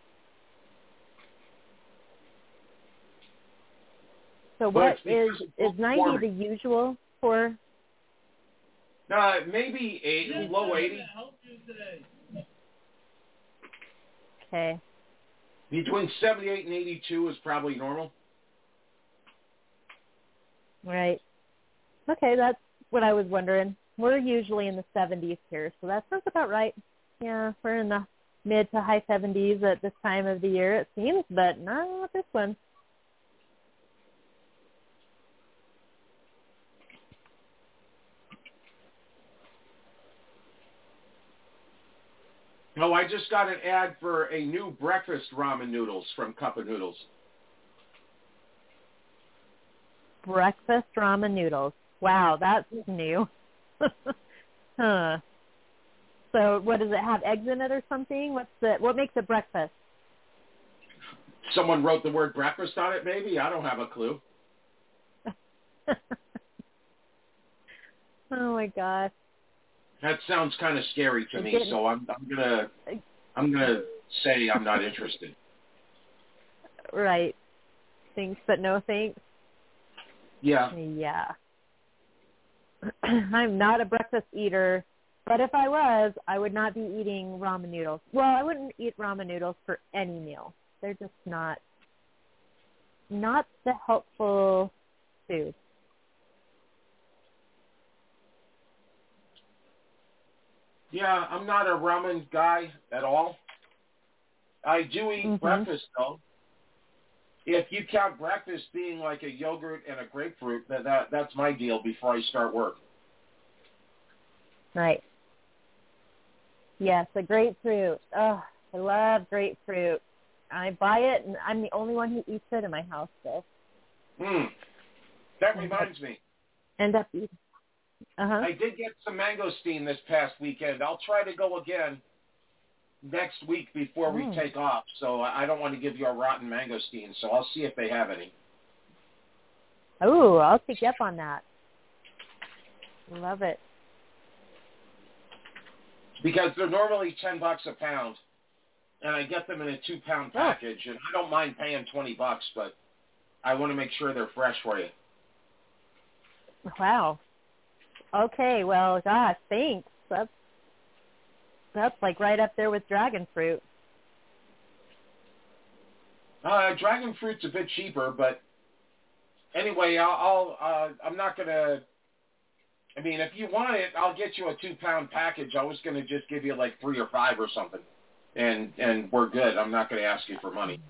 O: So what is 90 the usual for?
Q: Maybe low 80.
O: Okay.
Q: Between 78 and 82 is probably normal.
O: Right. Okay, that's what I was wondering. We're usually in the 70s here, so that sounds about right. Yeah, we're in the mid to high 70s at this time of the year, it seems, but not this one.
Q: Oh, I just got an ad for a new breakfast ramen noodles from Cup of Noodles.
O: Breakfast ramen noodles. Wow, that's new. Huh. So what does it have? Eggs in it or something? What makes it breakfast?
Q: Someone wrote the word breakfast on it, maybe? I don't have a clue.
O: Oh my gosh.
Q: That sounds kind of scary to me, so I'm gonna say I'm not interested.
O: Right. Thanks, but no thanks.
Q: Yeah.
O: Yeah. I'm not a breakfast eater, but if I was, I would not be eating ramen noodles. Well, I wouldn't eat ramen noodles for any meal. They're just not the helpful food.
Q: Yeah, I'm not a ramen guy at all. I do eat breakfast, though. If you count breakfast being like a yogurt and a grapefruit, that's my deal before I start work.
O: Right. Yes, a grapefruit. Oh, I love grapefruit. I buy it, and I'm the only one who eats it in my house, so.
Q: That reminds me.
O: End up eating.
Q: I did get some mangosteen this past weekend. I'll try to go again next week before we take off. So I don't want to give you a rotten mangosteen, so I'll see if they have any.
O: Oh, I'll take you up on that. Love it.
Q: Because they're normally $10 a pound, and I get them in a 2-pound package, and I don't mind paying $20, but I want to make sure they're fresh for you.
O: Wow. Okay, well, gosh, thanks. That's like right up there with dragon fruit.
Q: Dragon fruit's a bit cheaper, but anyway, I'm not gonna. I mean, if you want it, I'll get you a 2-pound package. I was gonna just give you like 3 or 5 or something, and we're good. I'm not gonna ask you for money.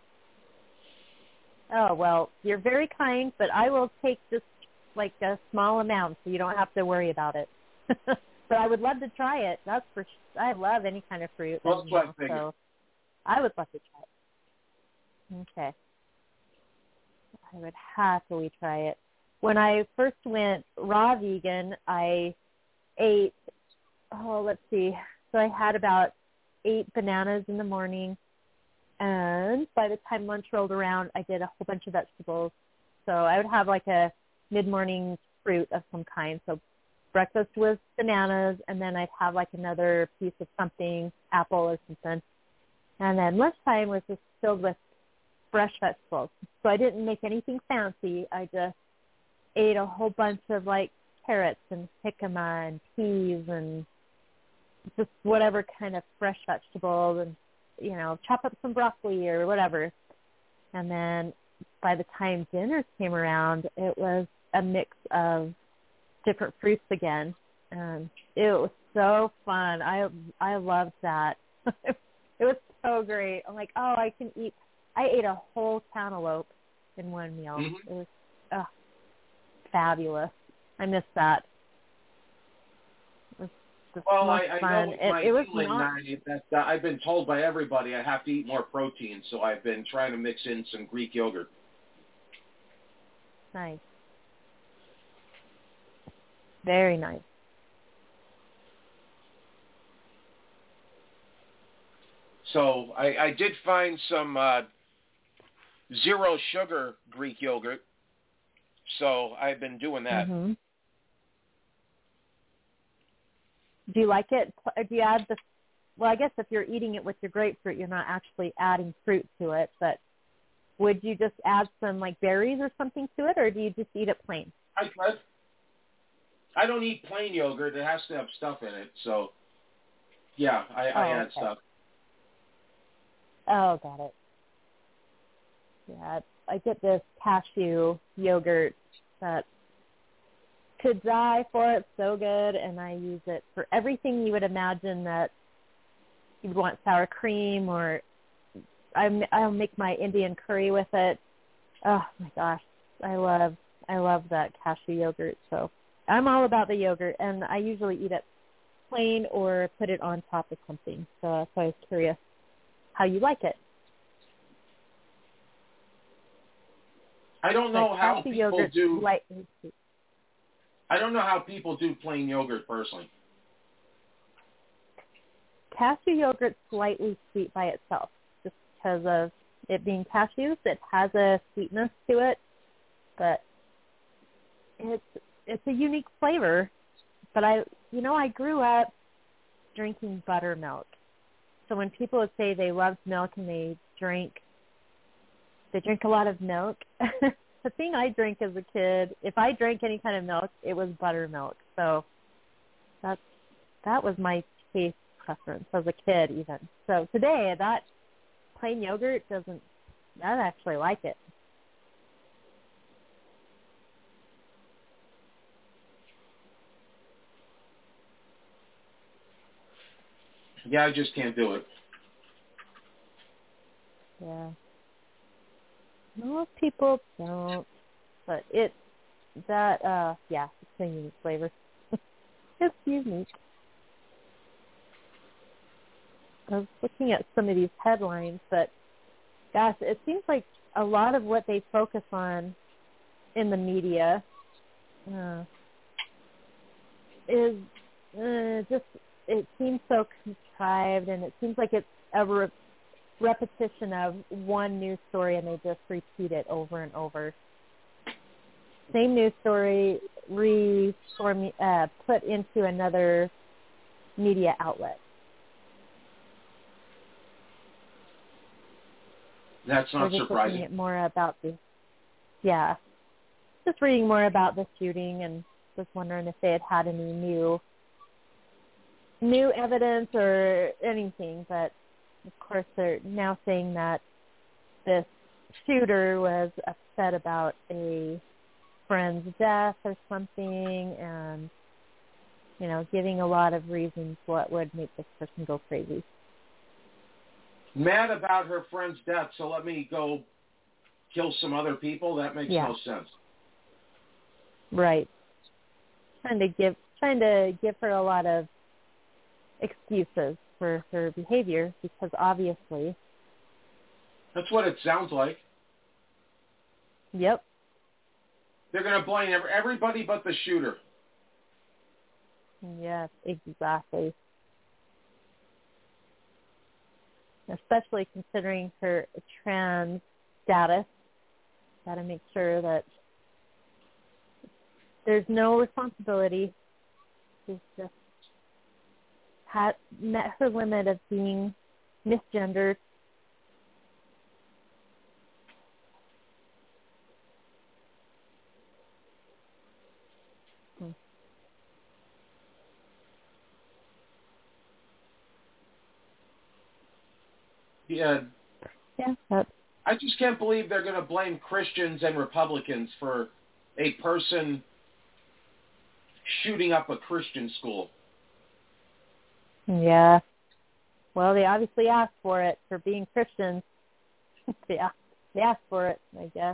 O: Oh well, you're very kind, but I will take just like a small amount, so you don't have to worry about it. But I would love to try it. That's for sure. I love any kind of fruit.
Q: Well,
O: so I would love to try Okay. I would happily try it. When I first went raw vegan, I ate, let's see. So I had about 8 bananas in the morning. And by the time lunch rolled around, I did a whole bunch of vegetables. So I would have like a mid-morning fruit of some kind. So breakfast was bananas, and then I'd have like another piece of something, apple or something. And then lunchtime was just filled with fresh vegetables. So I didn't make anything fancy. I just ate a whole bunch of like carrots and jicama and peas and just whatever kind of fresh vegetables, and, you know, chop up some broccoli or whatever. And then by the time dinner came around, it was a mix of different fruits again. And it was so fun. I loved that. It was so great. I'm like, I ate a whole cantaloupe in one meal. Mm-hmm. It was fabulous. I miss that. It was just fun.
Q: I know it was not. I've been told by everybody I have to eat more protein, so I've been trying to mix in some Greek yogurt.
O: Nice. Very nice.
Q: So I did find some zero sugar Greek yogurt, so I've been doing that.
O: Mm-hmm. Do you like it? Do you add I guess if you're eating it with your grapefruit, you're not actually adding fruit to it, but would you just add some like berries or something to it, or do you just eat it plain?
Q: I don't eat plain yogurt. It has to have stuff in it. So, yeah, I add stuff.
O: Oh, got it. Yeah, I get this cashew yogurt that could die for it. So good, and I use it for everything you would imagine that you'd want sour cream, or I'll make my Indian curry with it. Oh my gosh, I love that cashew yogurt. So I'm all about the yogurt, and I usually eat it plain or put it on top of something. So that's why I was curious how you like it.
Q: I don't know how people do. I don't know how people do plain yogurt personally.
O: Cashew yogurt's slightly sweet by itself, just because of it being cashews. It has a sweetness to it, but it's a unique flavor. But I grew up drinking buttermilk. So when people would say they loved milk and they drink a lot of milk, the thing I drank as a kid, if I drank any kind of milk, it was buttermilk. So that was my taste preference as a kid even. So today, that plain yogurt I actually like it.
Q: Yeah, I just can't do it.
O: Yeah. Most people don't, but it's a unique flavor. It's unique. I was looking at some of these headlines, but gosh, it seems like a lot of what they focus on in the media is just, it seems so contrived, and it seems like it's a repetition of one news story, and they just repeat it over and over. Same news story put into another media outlet.
Q: That's not surprising.
O: Looking at more about just reading more about the shooting, and just wondering if they had any new evidence or anything, but of course they're now saying that this shooter was upset about a friend's death or something, and giving a lot of reasons what would make this person go crazy.
Q: Mad about her friend's death, so let me go kill some other people? That makes no sense.
O: Right. Trying to give her a lot of excuses for her behavior, because obviously
Q: That's what it sounds like.
O: Yep.
Q: They're going to blame everybody but the shooter.
O: Yes, exactly. Especially considering her trans status. Got to make sure that there's no responsibility. She's just met her limit of being misgendered.
Q: Yeah.
O: Yeah.
Q: I just can't believe they're going to blame Christians and Republicans for a person shooting up a Christian school.
O: Yeah. Well, they obviously asked for it for being Christians. They asked for it, I guess.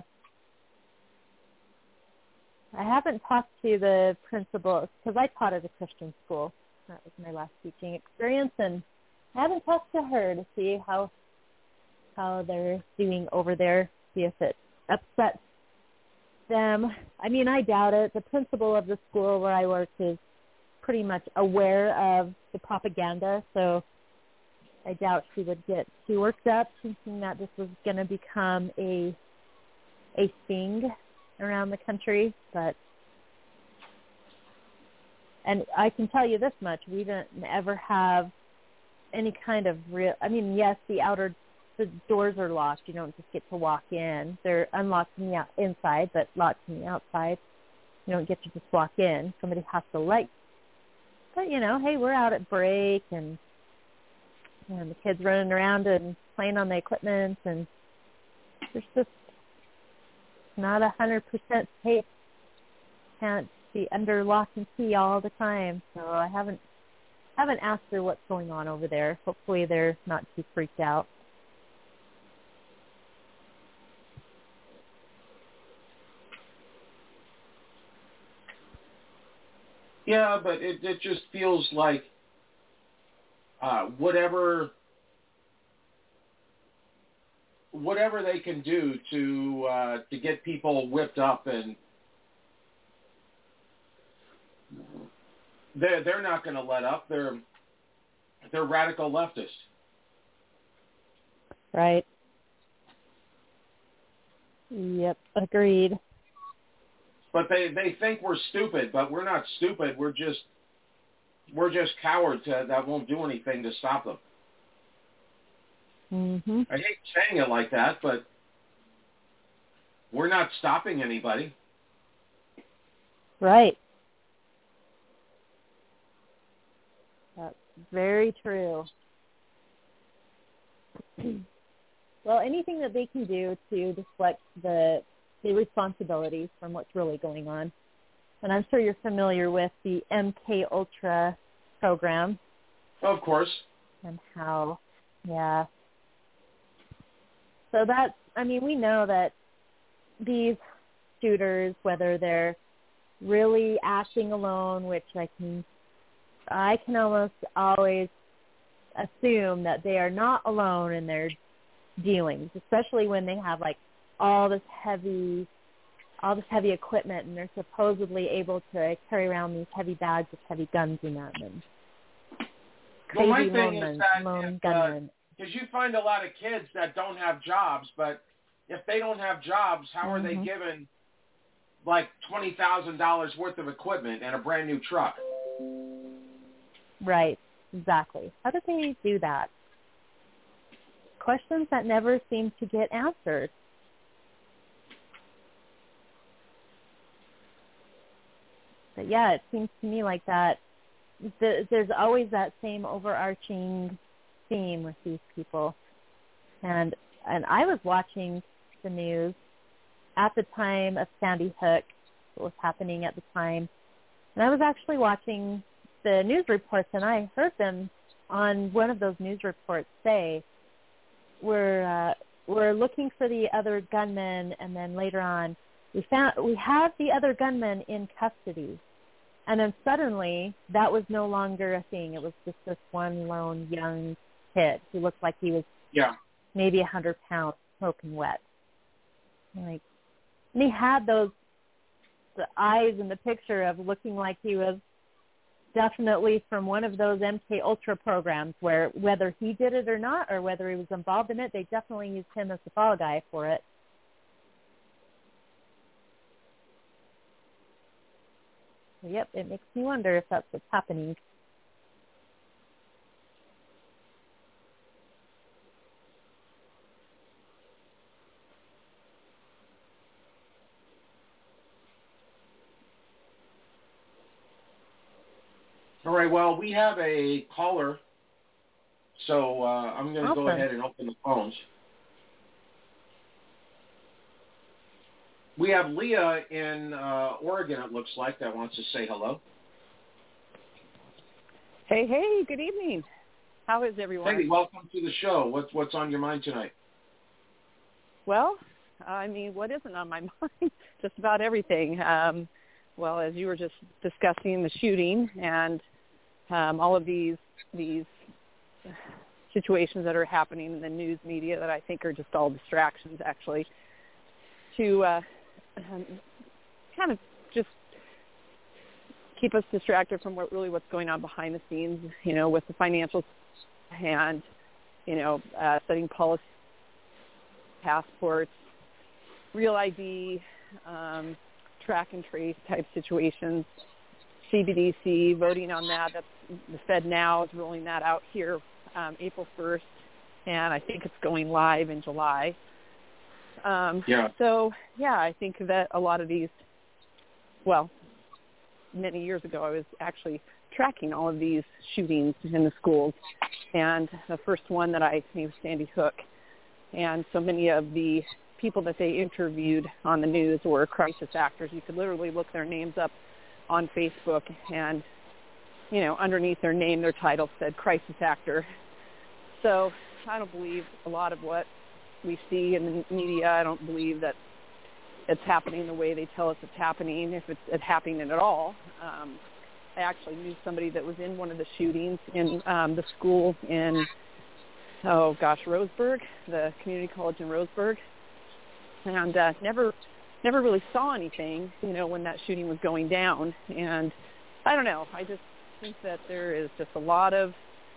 O: I haven't talked to the principal because I taught at a Christian school. That was my last teaching experience, and I haven't talked to her to see how they're doing over there, see if it upsets them. I mean, I doubt it. The principal of the school where I work is pretty much aware of the propaganda, so I doubt she would get too worked up thinking that this was going to become a thing around the country. And I can tell you this much, we didn't ever have any kind of real, I mean, yes, the doors are locked. You don't just get to walk in. They're unlocked from the inside, but locked from the outside. You don't get to just walk in. Somebody has to let you. But, hey, we're out at break, and the kids running around and playing on the equipment, and there's just not 100% safe. Can't be under lock and key all the time. So I haven't asked her what's going on over there. Hopefully they're not too freaked out.
Q: Yeah, but it just feels like whatever they can do to get people whipped up, and they're not going to let up. They're radical leftists.
O: Right. Yep, agreed.
Q: But they think we're stupid, but we're not stupid. We're just cowards that won't do anything to stop them.
O: Mm-hmm.
Q: I hate saying it like that, but we're not stopping anybody.
O: Right. That's very true. Well, anything that they can do to deflect the responsibility from what's really going on. And I'm sure you're familiar with the MK Ultra program.
Q: Of course.
O: And how, yeah. So we know that these shooters, whether they're really acting alone, which I can almost always assume that they are not alone in their dealings, especially when they have all this heavy equipment, and they're supposedly able to carry around these heavy bags with heavy guns in them. And crazy
Q: my thing is that
O: gunmen.
Q: Because you find a lot of kids that don't have jobs, but if they don't have jobs, how are they given $20,000 worth of equipment and a brand new truck?
O: Right, exactly. How did they do that? Questions that never seem to get answered. But yeah, it seems to me like that there's always that same overarching theme with these people. And I was watching the news at the time of Sandy Hook, what was happening at the time. And I was actually watching the news reports, and I heard them on one of those news reports say, we're looking for the other gunman, and then later on, we have the other gunman in custody. And then suddenly, that was no longer a thing. It was just this one lone young kid who looked like he was maybe 100 pounds. soaking wet. Like, and he had the eyes in the picture of looking like he was definitely from one of those MK Ultra programs where whether he did it or not, or whether he was involved in it, they definitely used him as the fall guy for it. So, yep, it makes me wonder if that's what's happening.
Q: All right, well, we have a caller, so I'm going to go ahead and open the phones. We have Leah in Oregon, it looks like, that wants to say hello.
A: Hey, good evening. How is everyone?
Q: Hey, welcome to the show. What's on your mind tonight?
A: Well, I mean, what isn't on my mind? Just about everything. Well, as you were just discussing the shooting and all of these situations that are happening in the news media that I think are just all distractions, actually, to kind of just keep us distracted from what's going on behind the scenes, with the financials and, setting policy, passports, real ID, track and trace type situations, CBDC, voting on that. That's the Fed now is rolling that out here April 1st, and I think it's going live in July. So, I think that a lot of these, many years ago I was actually tracking all of these shootings in the schools, and the first one that I think was Sandy Hook, and so many of the people that they interviewed on the news were crisis actors. You could literally look their names up on Facebook, and underneath their name, their title said crisis actor. So I don't believe a lot of what we see in the media. I don't believe that it's happening the way they tell us it's happening, if it's happening at all. I actually knew somebody that was in one of the shootings in the school in, Roseburg, the community college in Roseburg, and never really saw anything, when that shooting was going down. And I don't know. I just think that there is just a lot of,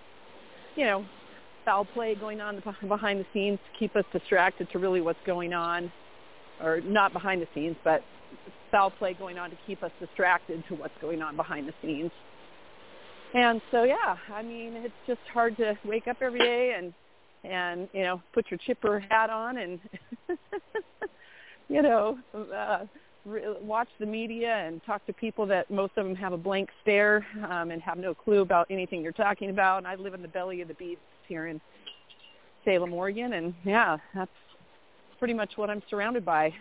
A: foul play going on behind the scenes to keep us distracted to really what's going on, or not behind the scenes, but foul play going on to keep us distracted to what's going on behind the scenes. And so, I mean, it's just hard to wake up every day and put your chipper hat on and, watch the media and talk to people that most of them have a blank stare and have no clue about anything you're talking about. And I live in the belly of the beast here in Salem, Oregon, and that's pretty much what I'm surrounded by.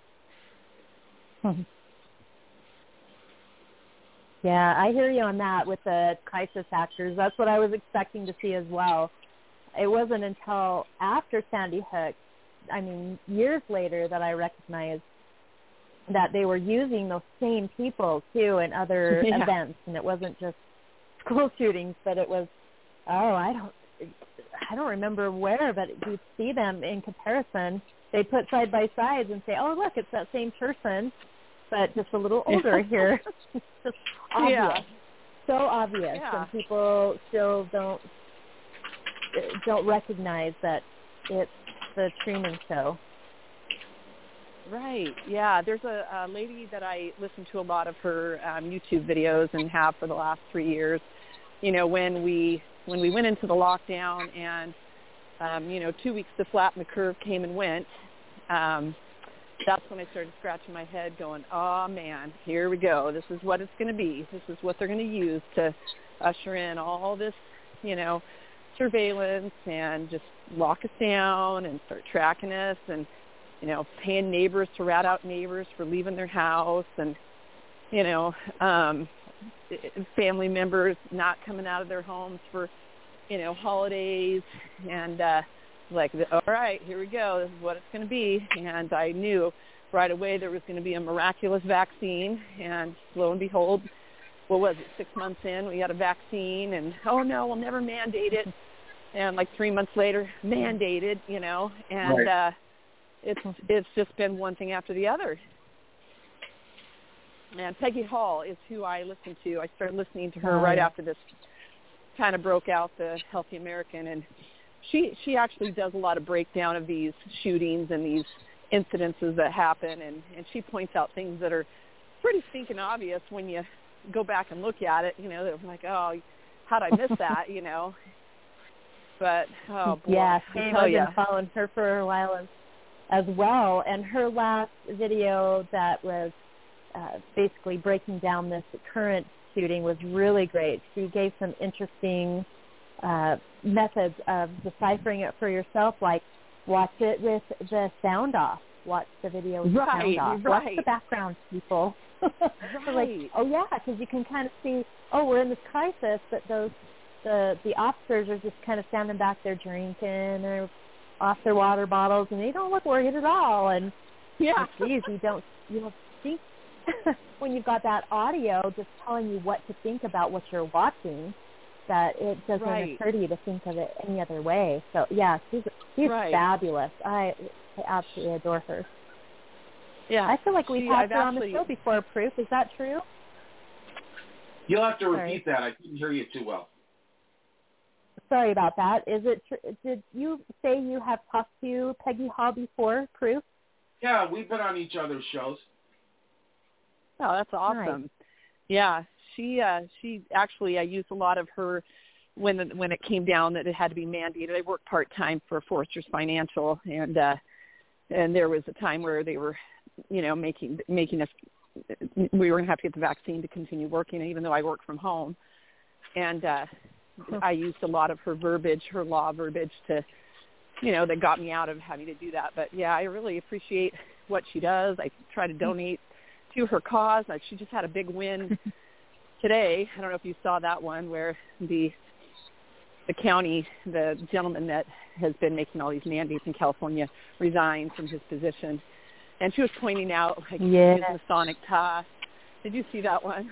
O: Yeah, I hear you on that with the crisis actors. That's what I was expecting to see as well. It wasn't until after Sandy Hook, years later, that I recognized that they were using those same people too in other events, and it wasn't just school shootings, but it was, I don't remember where, but you'd see them in comparison. They put side by side and say, oh, look, it's that same person, but just a little older here. It's just obvious. So obvious, and people still don't recognize that it's the Truman Show.
A: Right. Yeah. There's a lady that I listen to a lot of her YouTube videos and have for the last 3 years. When we went into the lockdown and 2 weeks to flatten the curve came and went, that's when I started scratching my head going, oh man, here we go. This is what it's going to be. This is what they're going to use to usher in all this, surveillance and just lock us down and start tracking us and, paying neighbors to rat out neighbors for leaving their house and, family members not coming out of their homes for, holidays and all right, here we go. This is what it's going to be. And I knew right away there was going to be a miraculous vaccine. And lo and behold, 6 months in, we got a vaccine. And, oh, no, we'll never mandate it. And 3 months later, mandated, And,
Q: right.
A: it's just been one thing after the other. And Peggy Hall is who I listen to. I started listening to her right after this kind of broke out, the Healthy American, and she actually does a lot of breakdown of these shootings and these incidences that happen, and she points out things that are pretty stinking obvious when you go back and look at it. You know, they're like, oh, how'd I miss that? You know, but oh boy,
O: yeah,
A: I've
O: been following her for a while as well, and her last video that was basically breaking down this current shooting was really great. She gave some interesting methods of deciphering it for yourself, like watch it with the sound off, watch the video with the sound off, watch the background people. Like, oh yeah, because you can kind of see, oh, we're in this crisis, but the officers are just kind of standing back there drinking or off their water bottles, and they don't look worried at all. And geez, you don't think when you've got that audio just telling you what to think about what you're watching, that it doesn't occur to you to think of it any other way. So yeah, she's fabulous. I absolutely adore her.
A: Yeah,
O: I feel like we've had her on the show before, Proof. Is that true?
Q: You'll have to repeat that. I couldn't hear you too well.
O: Sorry about that. Is it? Did you say you have talked to Peggy Hall before, Proof?
Q: Yeah, we've been on each other's shows.
A: Oh, that's awesome.
O: Nice.
A: Yeah, she actually, I used a lot of her when it came down that it had to be mandated. I worked part-time for Foresters Financial, and there was a time where they were, you know, making us, we were going to have to get the vaccine to continue working, even though I work from home. And I used a lot of her verbiage, her law verbiage to, you know, that got me out of having to do that. But, yeah, I really appreciate what she does. I try to donate to her cause. She just had a big win today. I don't know if you saw that one where the county, the gentleman that has been making all these mandates in California, resigned from his position. And she was pointing out his Masonic tie. Did you see that one?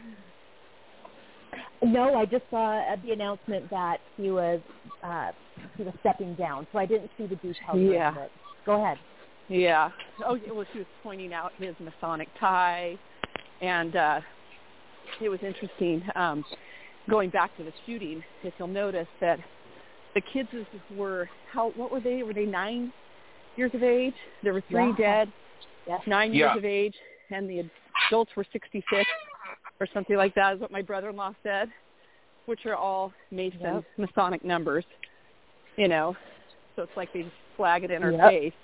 O: No, I just saw the announcement that he was stepping down, so I didn't see the details of it. Go ahead.
A: Yeah. Oh, well, she was pointing out his Masonic tie, and it was interesting. Going back to the shooting, if you'll notice that the kids were, what were they? Were they 9 years of age? There were 3 dead, 9 years of age, and the adults were 66 or something like that is what my brother-in-law said, which are all Mason Masonic numbers, you know. So it's like they just flag it in our face.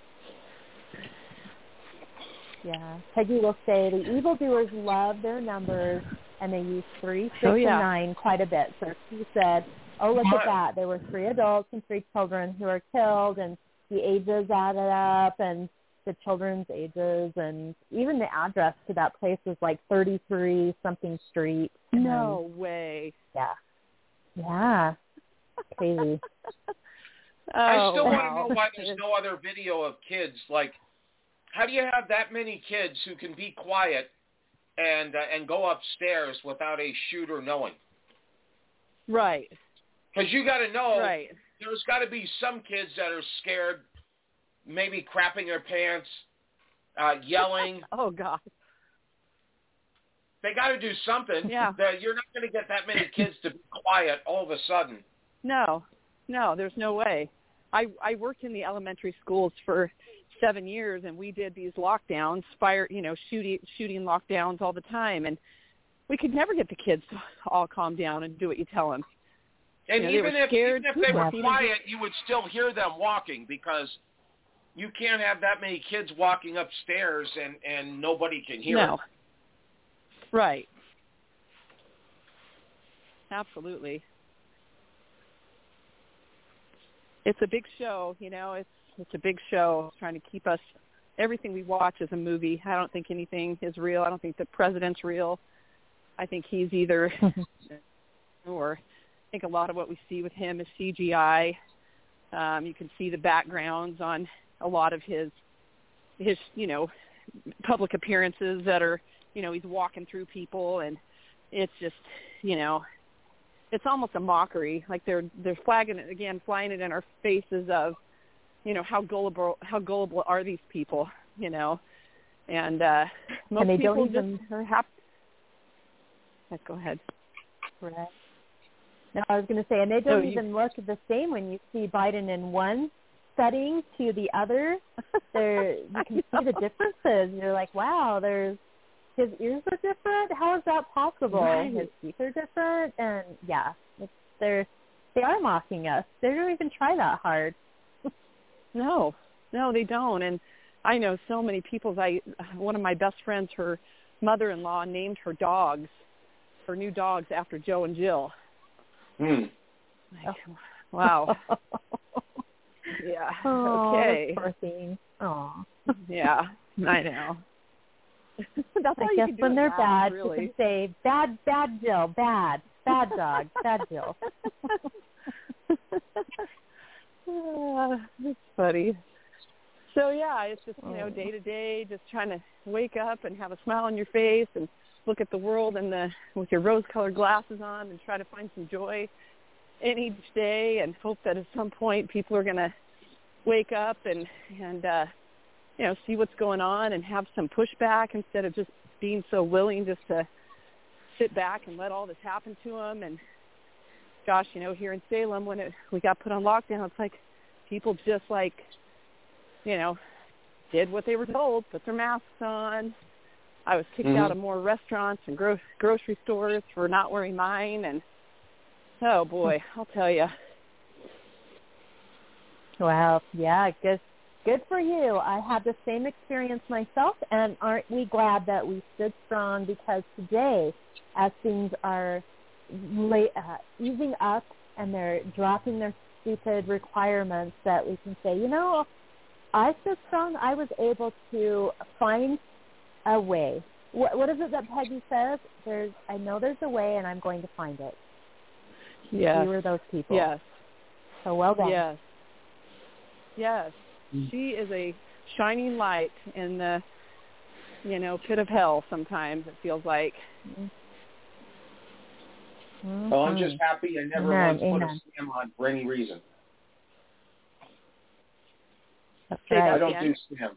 O: Yeah. Peggy will say the evildoers love their numbers, and they use 3, 6, and 9 quite a bit. So she said, oh, look at that. There were 3 adults and 3 children who were killed, and the ages added up, and the children's ages, and even the address to that place was like 33-something street.
A: No way.
O: Yeah. Yeah. Crazy.
Q: I still want to know why there's no other video of kids. Like, how do you have that many kids who can be quiet and go upstairs without a shooter knowing?
A: Right.
Q: Because you got to know, there's got to be some kids that are scared, maybe crapping their pants, yelling.
A: Oh, God.
Q: They got to do something.
A: Yeah.
Q: You're not going to get that many kids to be quiet all of a sudden.
A: No, there's no way. I worked in the elementary schools for 7 years, and we did these lockdowns, shooting lockdowns all the time, and we could never get the kids to all calm down and do what you tell them.
Q: And even if they were quiet, you would still hear them walking, because you can't have that many kids walking upstairs and nobody can hear them.
A: Right. Absolutely. It's a big show, you know. It's a big show trying to keep us. Everything we watch is a movie. I don't think anything is real. I don't think the president's real. I think he's either, or I think a lot of what we see with him is CGI. You can see the backgrounds on a lot of his public appearances that are, he's walking through people, and it's just, it's almost a mockery. Like they're flying it in our faces of, how gullible are these people, and most
O: and they
A: people
O: don't even
A: just are happy. Go ahead.
O: Right. No, I was going to say, and they don't even look the same when you see Biden in one setting to the other. You can see the differences. You're like, wow, his ears are different. How is that possible?
A: Right.
O: His teeth are different, and they are mocking us. They don't even try that hard.
A: No, they don't. And I know so many people. One of my best friends, her mother-in-law named her new dogs after Joe and Jill. Wow. Yeah.
O: Oh,
A: okay.
O: Poor thing. Oh.
A: Yeah, I know. That's
O: I guess when they're bad,
A: really.
O: You can say bad Jill, bad dog, bad Jill.
A: That's funny. So yeah, it's just day to day, just trying to wake up and have a smile on your face and look at the world with your rose-colored glasses on and try to find some joy in each day and hope that at some point people are going to wake up and see what's going on and have some pushback instead of just being so willing just to sit back and let all this happen to them. And gosh, here in Salem when we got put on lockdown, it's like people just did what they were told, put their masks on. I was kicked out of more restaurants and grocery stores for not wearing mine, and oh boy, I'll tell you.
O: Well, yeah, good for you. I had the same experience myself, and aren't we glad that we stood strong? Because today, as things are easing up and they're dropping their stupid requirements, that we can say, I stood strong. I was able to find a way. What is it that Peggy says? I know there's a way, and I'm going to find it.
A: Yes.
O: You were those people.
A: Yes.
O: So well done.
A: Yes. Yes. She is a shining light in the, pit of hell sometimes, it feels like.
Q: Mm-hmm. Well, I'm just happy I never once put a scam on for any reason.
O: That's right.
Q: I don't do scams.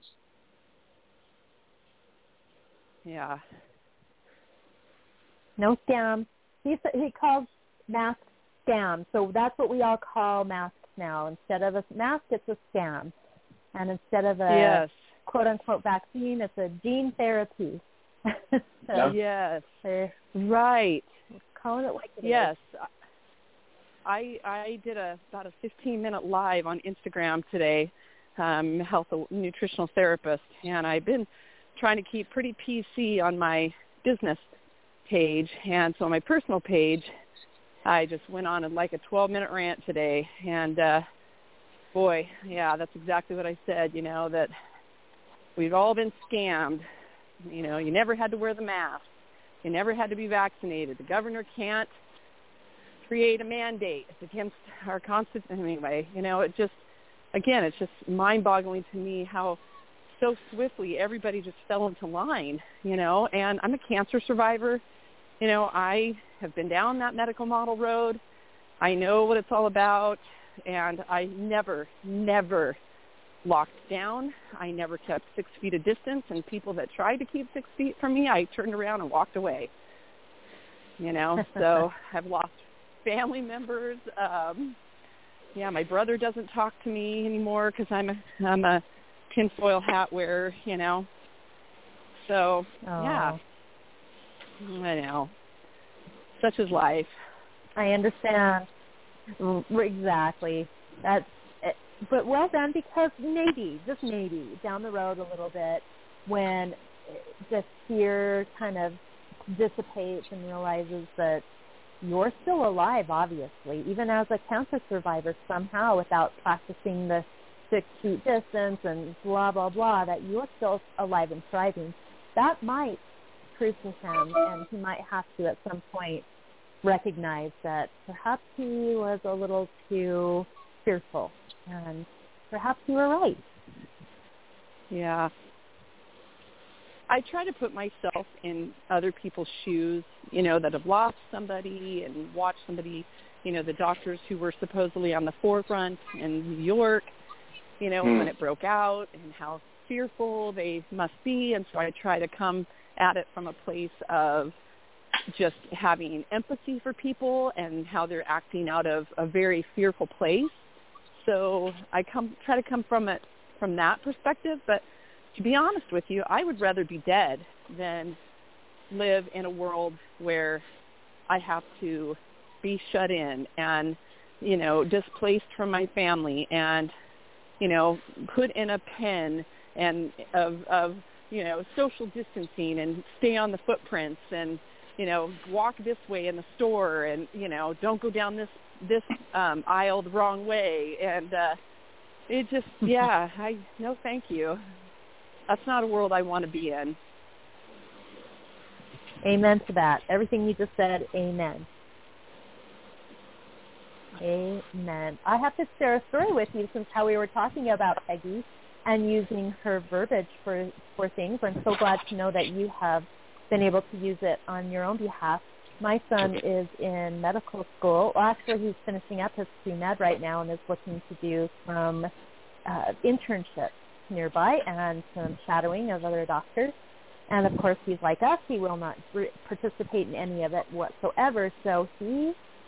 A: Yeah.
O: No scam. He calls masks scam. So that's what we all call masks now. Instead of a mask, it's a scam. And instead of a quote-unquote vaccine, it's a gene therapy.
A: Yes. Right.
O: Calling it like it
A: is.
O: Yes.
A: I did about a 15-minute live on Instagram today, health nutritional therapist, and I've been trying to keep pretty PC on my business page, and so on my personal page, I just went on like a 12-minute rant today, and boy, yeah, that's exactly what I said, that we've all been scammed. You never had to wear the mask. You never had to be vaccinated. The governor can't create a mandate. It's against our Constitution. Anyway, it's just mind-boggling to me how so swiftly everybody just fell into line, and I'm a cancer survivor. I have been down that medical model road. I know what it's all about, and I never locked down. I never kept 6 feet of distance, and people that tried to keep 6 feet from me, I turned around and walked away. So I've lost family members. My brother doesn't talk to me anymore because I'm a tinfoil hat wearer, So, yeah. I know. Such is life.
O: I understand. Exactly. But well done, because maybe, just maybe, down the road a little bit, when the fear kind of dissipates and realizes that you're still alive, obviously, even as a cancer survivor somehow, without practicing the 6 feet distance and blah, blah, blah, that you're still alive and thriving. That might prove to him, and he might have to at some point recognize that perhaps he was a little too fearful, and perhaps you were right.
A: Yeah. I try to put myself in other people's shoes, that have lost somebody and watched somebody, the doctors who were supposedly on the forefront in New York, when it broke out and how fearful they must be. And so I try to come at it from a place of just having empathy for people and how they're acting out of a very fearful place. So I try to come from it from that perspective. But to be honest with you, I would rather be dead than live in a world where I have to be shut in and, displaced from my family and, put in a pen and of social distancing and stay on the footprints and, walk this way in the store and, don't go down this aisle the wrong way. And it just, no, thank you. That's not a world I want to be in.
O: Amen to that. Everything you just said, amen. Amen. I have to share a story with you since how we were talking about Peggy and using her verbiage for things. I'm so glad to know that you have been able to use it on your own behalf. My son is in medical school. Well, actually, he's finishing up his pre-med right now and is looking to do some internships nearby and some shadowing of other doctors. And, of course, he's like us. He will not participate in any of it whatsoever. So he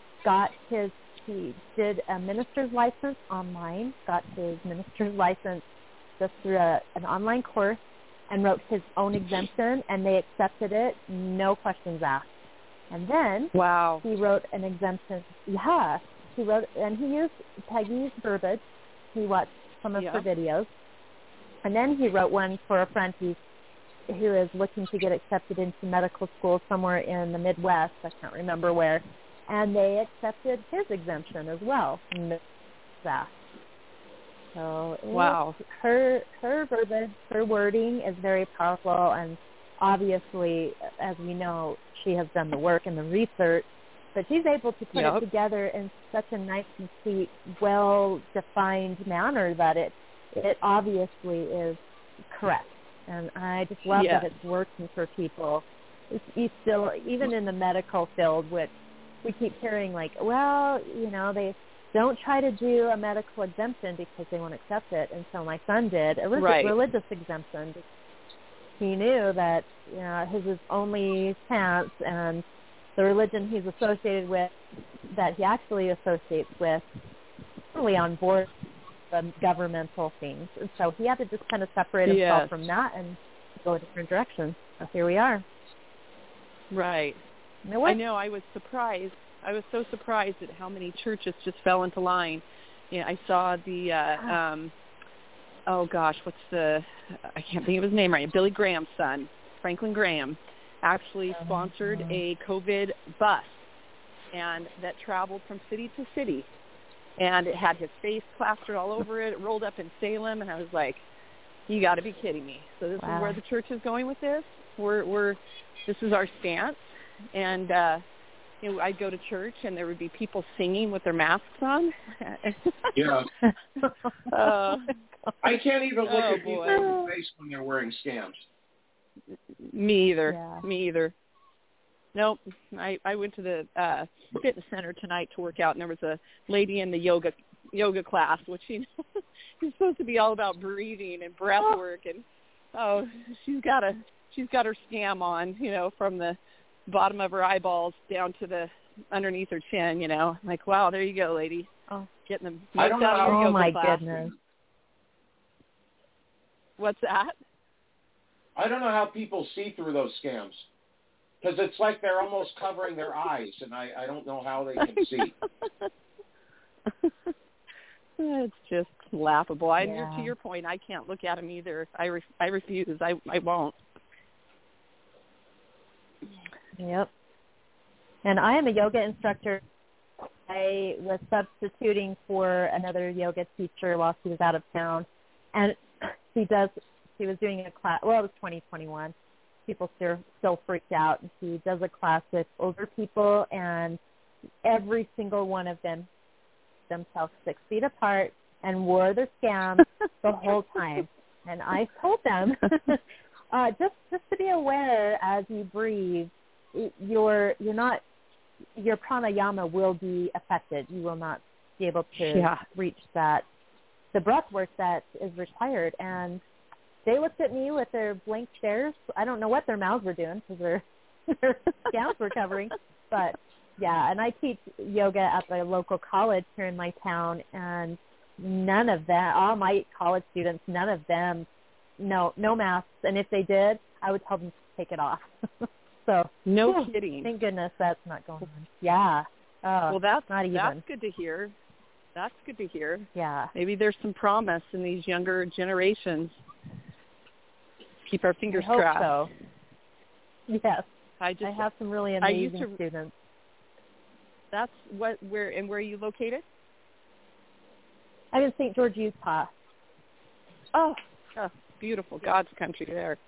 O: did a minister's license online, got his minister's license just through an online course, and wrote his own exemption, and they accepted it, no questions asked. And then he wrote an exemption. Yeah, he wrote, and he used Peggy's verbiage. He watched some of her videos. And then he wrote one for a friend who is looking to get accepted into medical school somewhere in the Midwest. I can't remember where. And they accepted his exemption as well. So her verbiage, her wording is very powerful, and obviously, as we know, she has done the work and the research, but she's able to put it together in such a nice, complete, well-defined manner that it obviously is correct. And I just love that it's working for people. You still, even in the medical field, which we keep hearing like, they don't try to do a medical exemption because they won't accept it. And so my son did a religious exemption. He knew that his is only chance, and the religion he's associated with, that he actually associates with, really on board the governmental things. And so he had to just kind of separate himself from that and go a different direction. So here we are.
A: Right. I know. I was surprised. I was so surprised at how many churches just fell into line. I saw the, I can't think of his name right. Billy Graham's son, Franklin Graham, actually sponsored a COVID bus, and that traveled from city to city. And it had his face plastered all over it. It rolled up in Salem, and I was like, you got to be kidding me. So this is where the church is going with this? This is our stance. And, I'd go to church, and there would be people singing with their masks on.
Q: Yeah. I can't even look at people in the face when they're wearing scams.
A: Me either. Yeah. Me either. Nope. I went to the fitness center tonight to work out, and there was a lady in the yoga class, which is supposed to be all about breathing and breath work, and she's got her scam on, from the bottom of her eyeballs down to the underneath her chin. I'm like, wow, there you go, lady. Oh, getting them.
Q: I don't know.
O: Oh my goodness.
A: What's that?
Q: I don't know how people see through those scams. Because it's like they're almost covering their eyes, and I don't know how they can see.
A: It's just laughable. To your point, I can't look at them either. I refuse. I won't.
O: Yep. And I am a yoga instructor. I was substituting for another yoga teacher while she was out of town. And she was doing a class, it was 2021. People still freaked out. And she does a class with older people, and every single one of them themselves 6 feet apart and wore their scams the whole time. And I told them, just to be aware as you breathe, your pranayama will be affected. You will not be able to reach that the breath work that is required. And they looked at me with their blank stares. I don't know what their mouths were doing because their gowns were covering. But, yeah, and I teach yoga at the local college here in my town, and none of them, all my college students, none of them, no masks. And if they did, I would tell them to take it off. So
A: no kidding.
O: Thank goodness that's not going on. Yeah.
A: Well, that's
O: not even.
A: That's good to hear. That's good to hear.
O: Yeah.
A: Maybe there's some promise in these younger generations. Keep our fingers
O: I hope
A: crossed.
O: So. Yes.
A: I
O: have some really amazing students.
A: That's where are you located?
O: I'm in St. George, Utah.
A: Oh, beautiful. God's country there.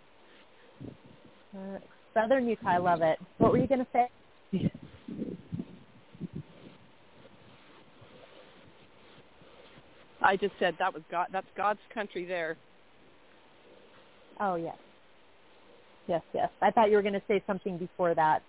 O: Southern Utah, I love it. What were you going to say?
A: I just said that was God. That's God's country there.
O: Oh, yes. Yes. I thought you were going to say something before that.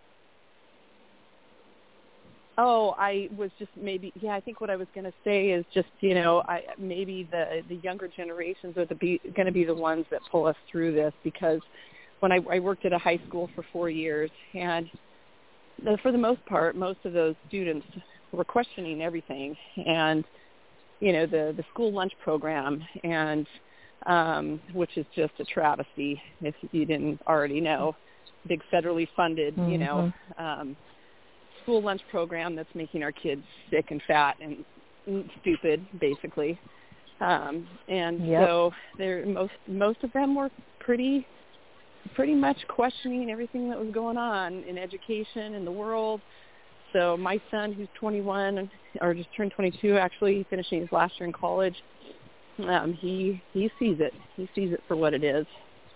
A: Oh, I was just I think what I was going to say is just, maybe the younger generations are going to be the ones that pull us through this, because when I worked at a high school for 4 years, and for the most part, most of those students were questioning everything, and, the school lunch program, and which is just a travesty if you didn't already know, big federally funded, school lunch program that's making our kids sick and fat and stupid, basically. So most of them were pretty much questioning everything that was going on in education in the world. So my son, who's 21 or just turned 22, actually finishing his last year in college, he sees it. He sees it for what it is.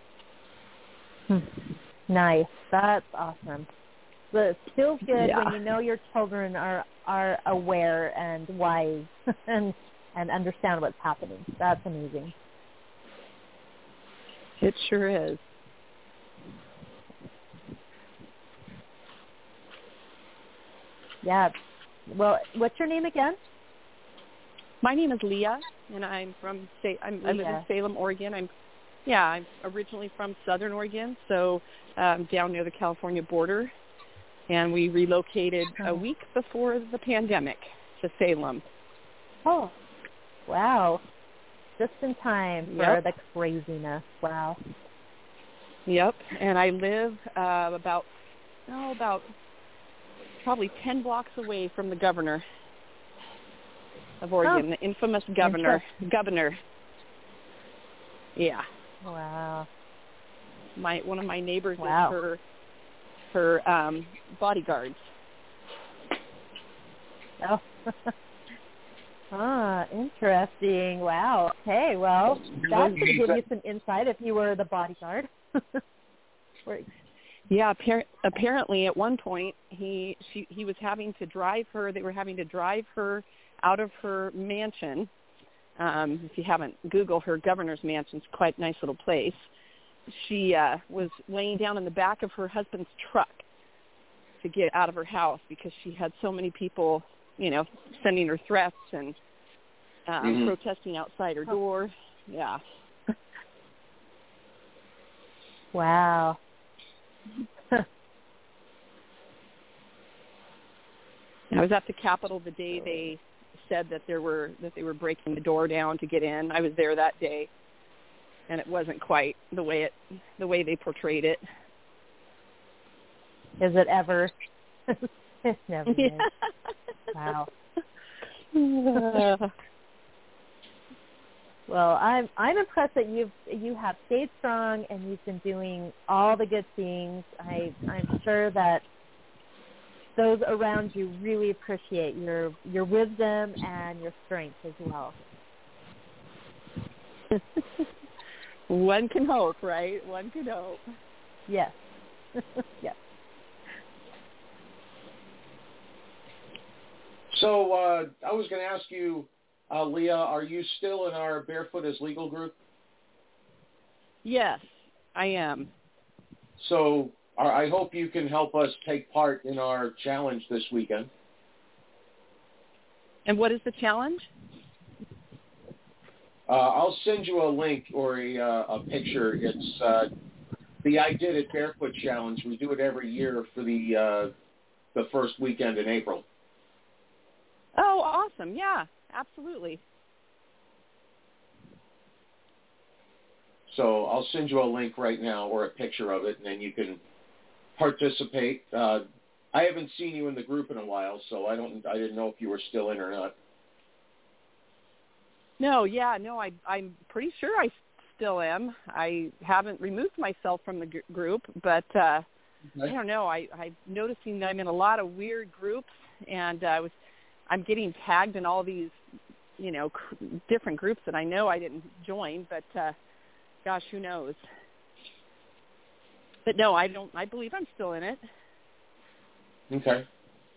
O: Nice. That's awesome. But it feels good when you know your children are aware and wise and understand what's happening. That's amazing.
A: It sure is.
O: Yeah. Well, what's your name again?
A: My name is Leah, and I'm from I live in Salem, Oregon. I'm originally from Southern Oregon, so down near the California border, and we relocated a week before the pandemic to Salem.
O: Oh, wow! Just in time for the craziness. Wow.
A: Yep, and I live about probably 10 blocks away from the governor of Oregon, the infamous governor. Yeah.
O: Wow.
A: One of my neighbors is her bodyguards.
O: Oh. Interesting. Wow. Okay, well, that could give you some insight if you were the bodyguard.
A: Yeah, apparently at one point he was having to drive her. They were having to drive her out of her mansion. If you haven't Googled her governor's mansion, it's quite a nice little place. She was laying down in the back of her husband's truck to get out of her house because she had so many people, sending her threats and protesting outside her door. Yeah.
O: Wow.
A: I was at the Capitol the day they said that they were breaking the door down to get in. I was there that day, and it wasn't quite the way they portrayed it.
O: Is it ever? It's never is. Wow. Well, I'm impressed that you have stayed strong and you've been doing all the good things. I'm sure that those around you really appreciate your wisdom and your strength as well.
A: One can hope, right? One can hope.
O: Yes. Yes.
Q: So I was going to ask you, Leah, are you still in our Barefoot is Legal group?
A: Yes, I am.
Q: So I hope you can help us take part in our challenge this weekend.
A: And what is the challenge?
Q: I'll send you a link or a picture. It's the I Did It Barefoot Challenge. We do it every year for the first weekend in April.
A: Oh, awesome. Yeah, absolutely.
Q: So I'll send you a link right now or a picture of it, and then you can participate. I haven't seen you in the group in a while, so I didn't know if you were still in or not.
A: No, I'm pretty sure I still am. I haven't removed myself from the group, but I don't know. I'm noticing that I'm in a lot of weird groups, and I'm getting tagged in all these, different groups that I know I didn't join, but gosh, who knows? But no, I don't. I believe I'm still in it.
Q: Okay.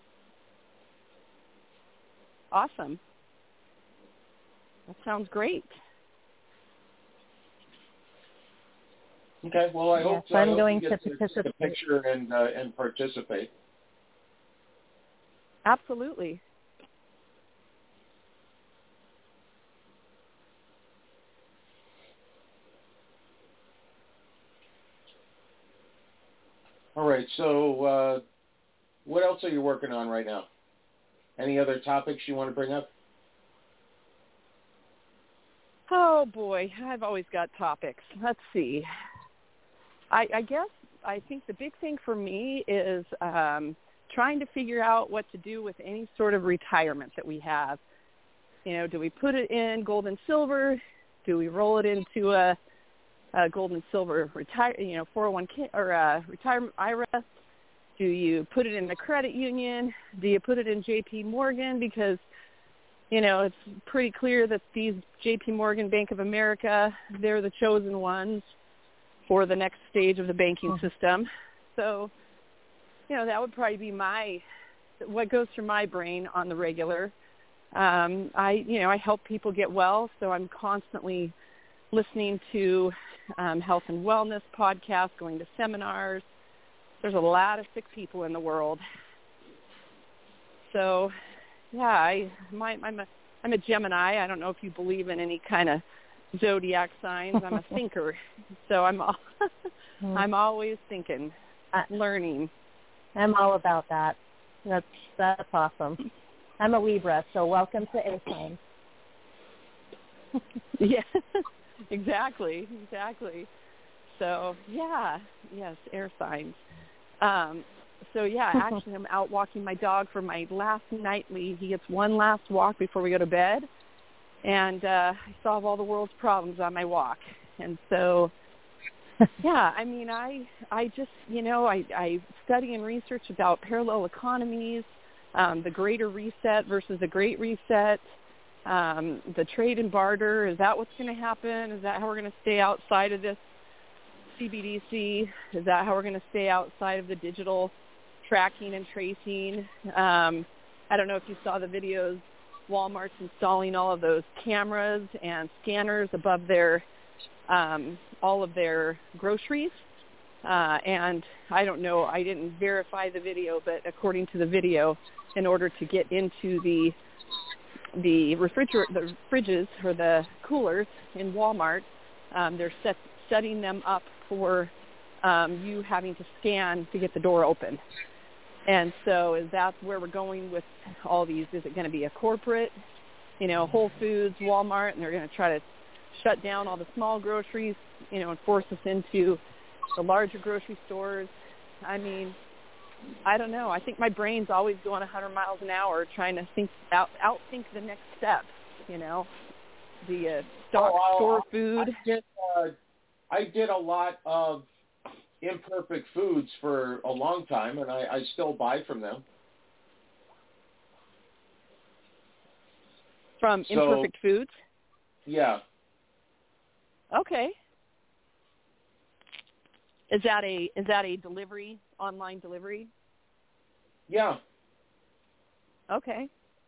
A: Awesome. That sounds great.
Q: Okay. Well, I hope
O: I'm going
Q: you get
O: to participate.
Q: the picture and participate.
A: Absolutely.
Q: All right. So, what else are you working on right now? Any other topics you want to bring up?
A: Oh boy, I've always got topics. Let's see. I think the big thing for me is trying to figure out what to do with any sort of retirement that we have. Do we put it in gold and silver? Do we roll it into a gold and silver 401k or retirement IRA? Do you put it in the credit union? Do you put it in JP Morgan? Because it's pretty clear that these JP Morgan, Bank of America, they're the chosen ones for the next stage of the banking system. So, that would probably be what goes through my brain on the regular. I help people get well, so I'm constantly listening to health and wellness podcasts, going to seminars. There's a lot of sick people in the world. So, yeah, I'm a Gemini. I don't know if you believe in any kind of zodiac signs. I'm a thinker, so I'm always thinking, learning.
O: I'm all about that. That's awesome. I'm a Libra, so welcome to air signs.
A: Yeah, exactly. So yes, air signs. Actually, I'm out walking my dog for my last nightly. He gets one last walk before we go to bed, and I solve all the world's problems on my walk. And so, I just, I study and research about parallel economies, the greater reset versus the great reset, the trade and barter. Is that what's going to happen? Is that how we're going to stay outside of this CBDC? Is that how we're going to stay outside of the digital tracking and tracing? I don't know if you saw the videos. Walmart's installing all of those cameras and scanners above their all of their groceries. And I don't know, I didn't verify the video, but according to the video, in order to get into the fridges or the coolers in Walmart, they're setting them up for you having to scan to get the door open. And so is that where we're going with all these? Is it going to be a corporate, Whole Foods, Walmart, and they're going to try to shut down all the small groceries, and force us into the larger grocery stores? I mean, I don't know. I think my brain's always going 100 miles an hour trying to outthink the next step, the store food.
Q: I did a lot of imperfect foods for a long time, and I still buy from them.
A: From Imperfect Foods?
Q: Yeah.
A: Okay. Is that a delivery, online delivery?
Q: Yeah.
A: Okay.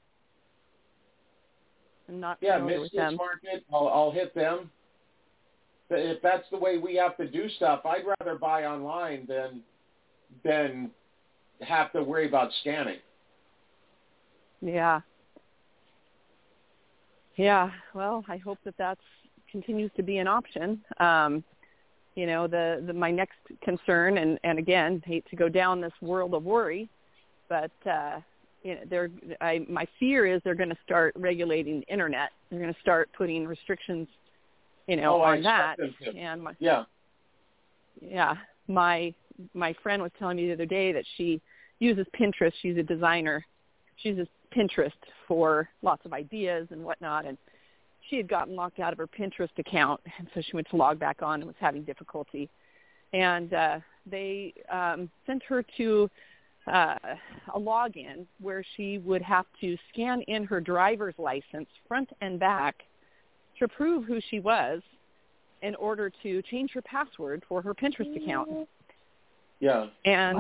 A: I'm not familiar with them.
Q: Market, I'll hit them. If that's the way we have to do stuff, I'd rather buy online than have to worry about scanning.
A: Yeah. Yeah, well, I hope that continues to be an option. You know, my next concern, and again, hate to go down this world of worry, but you know, my fear is they're going to start regulating the internet. They're going to start putting restrictions, you know, on that. And my friend was telling me the other day that she uses Pinterest. She's a designer. She uses Pinterest for lots of ideas and whatnot, and she had gotten locked out of her Pinterest account, and so she went to log back on and was having difficulty. And they sent her to a login where she would have to scan in her driver's license front and back to prove who she was in order to change her password for her Pinterest account.
Q: Yeah.
A: And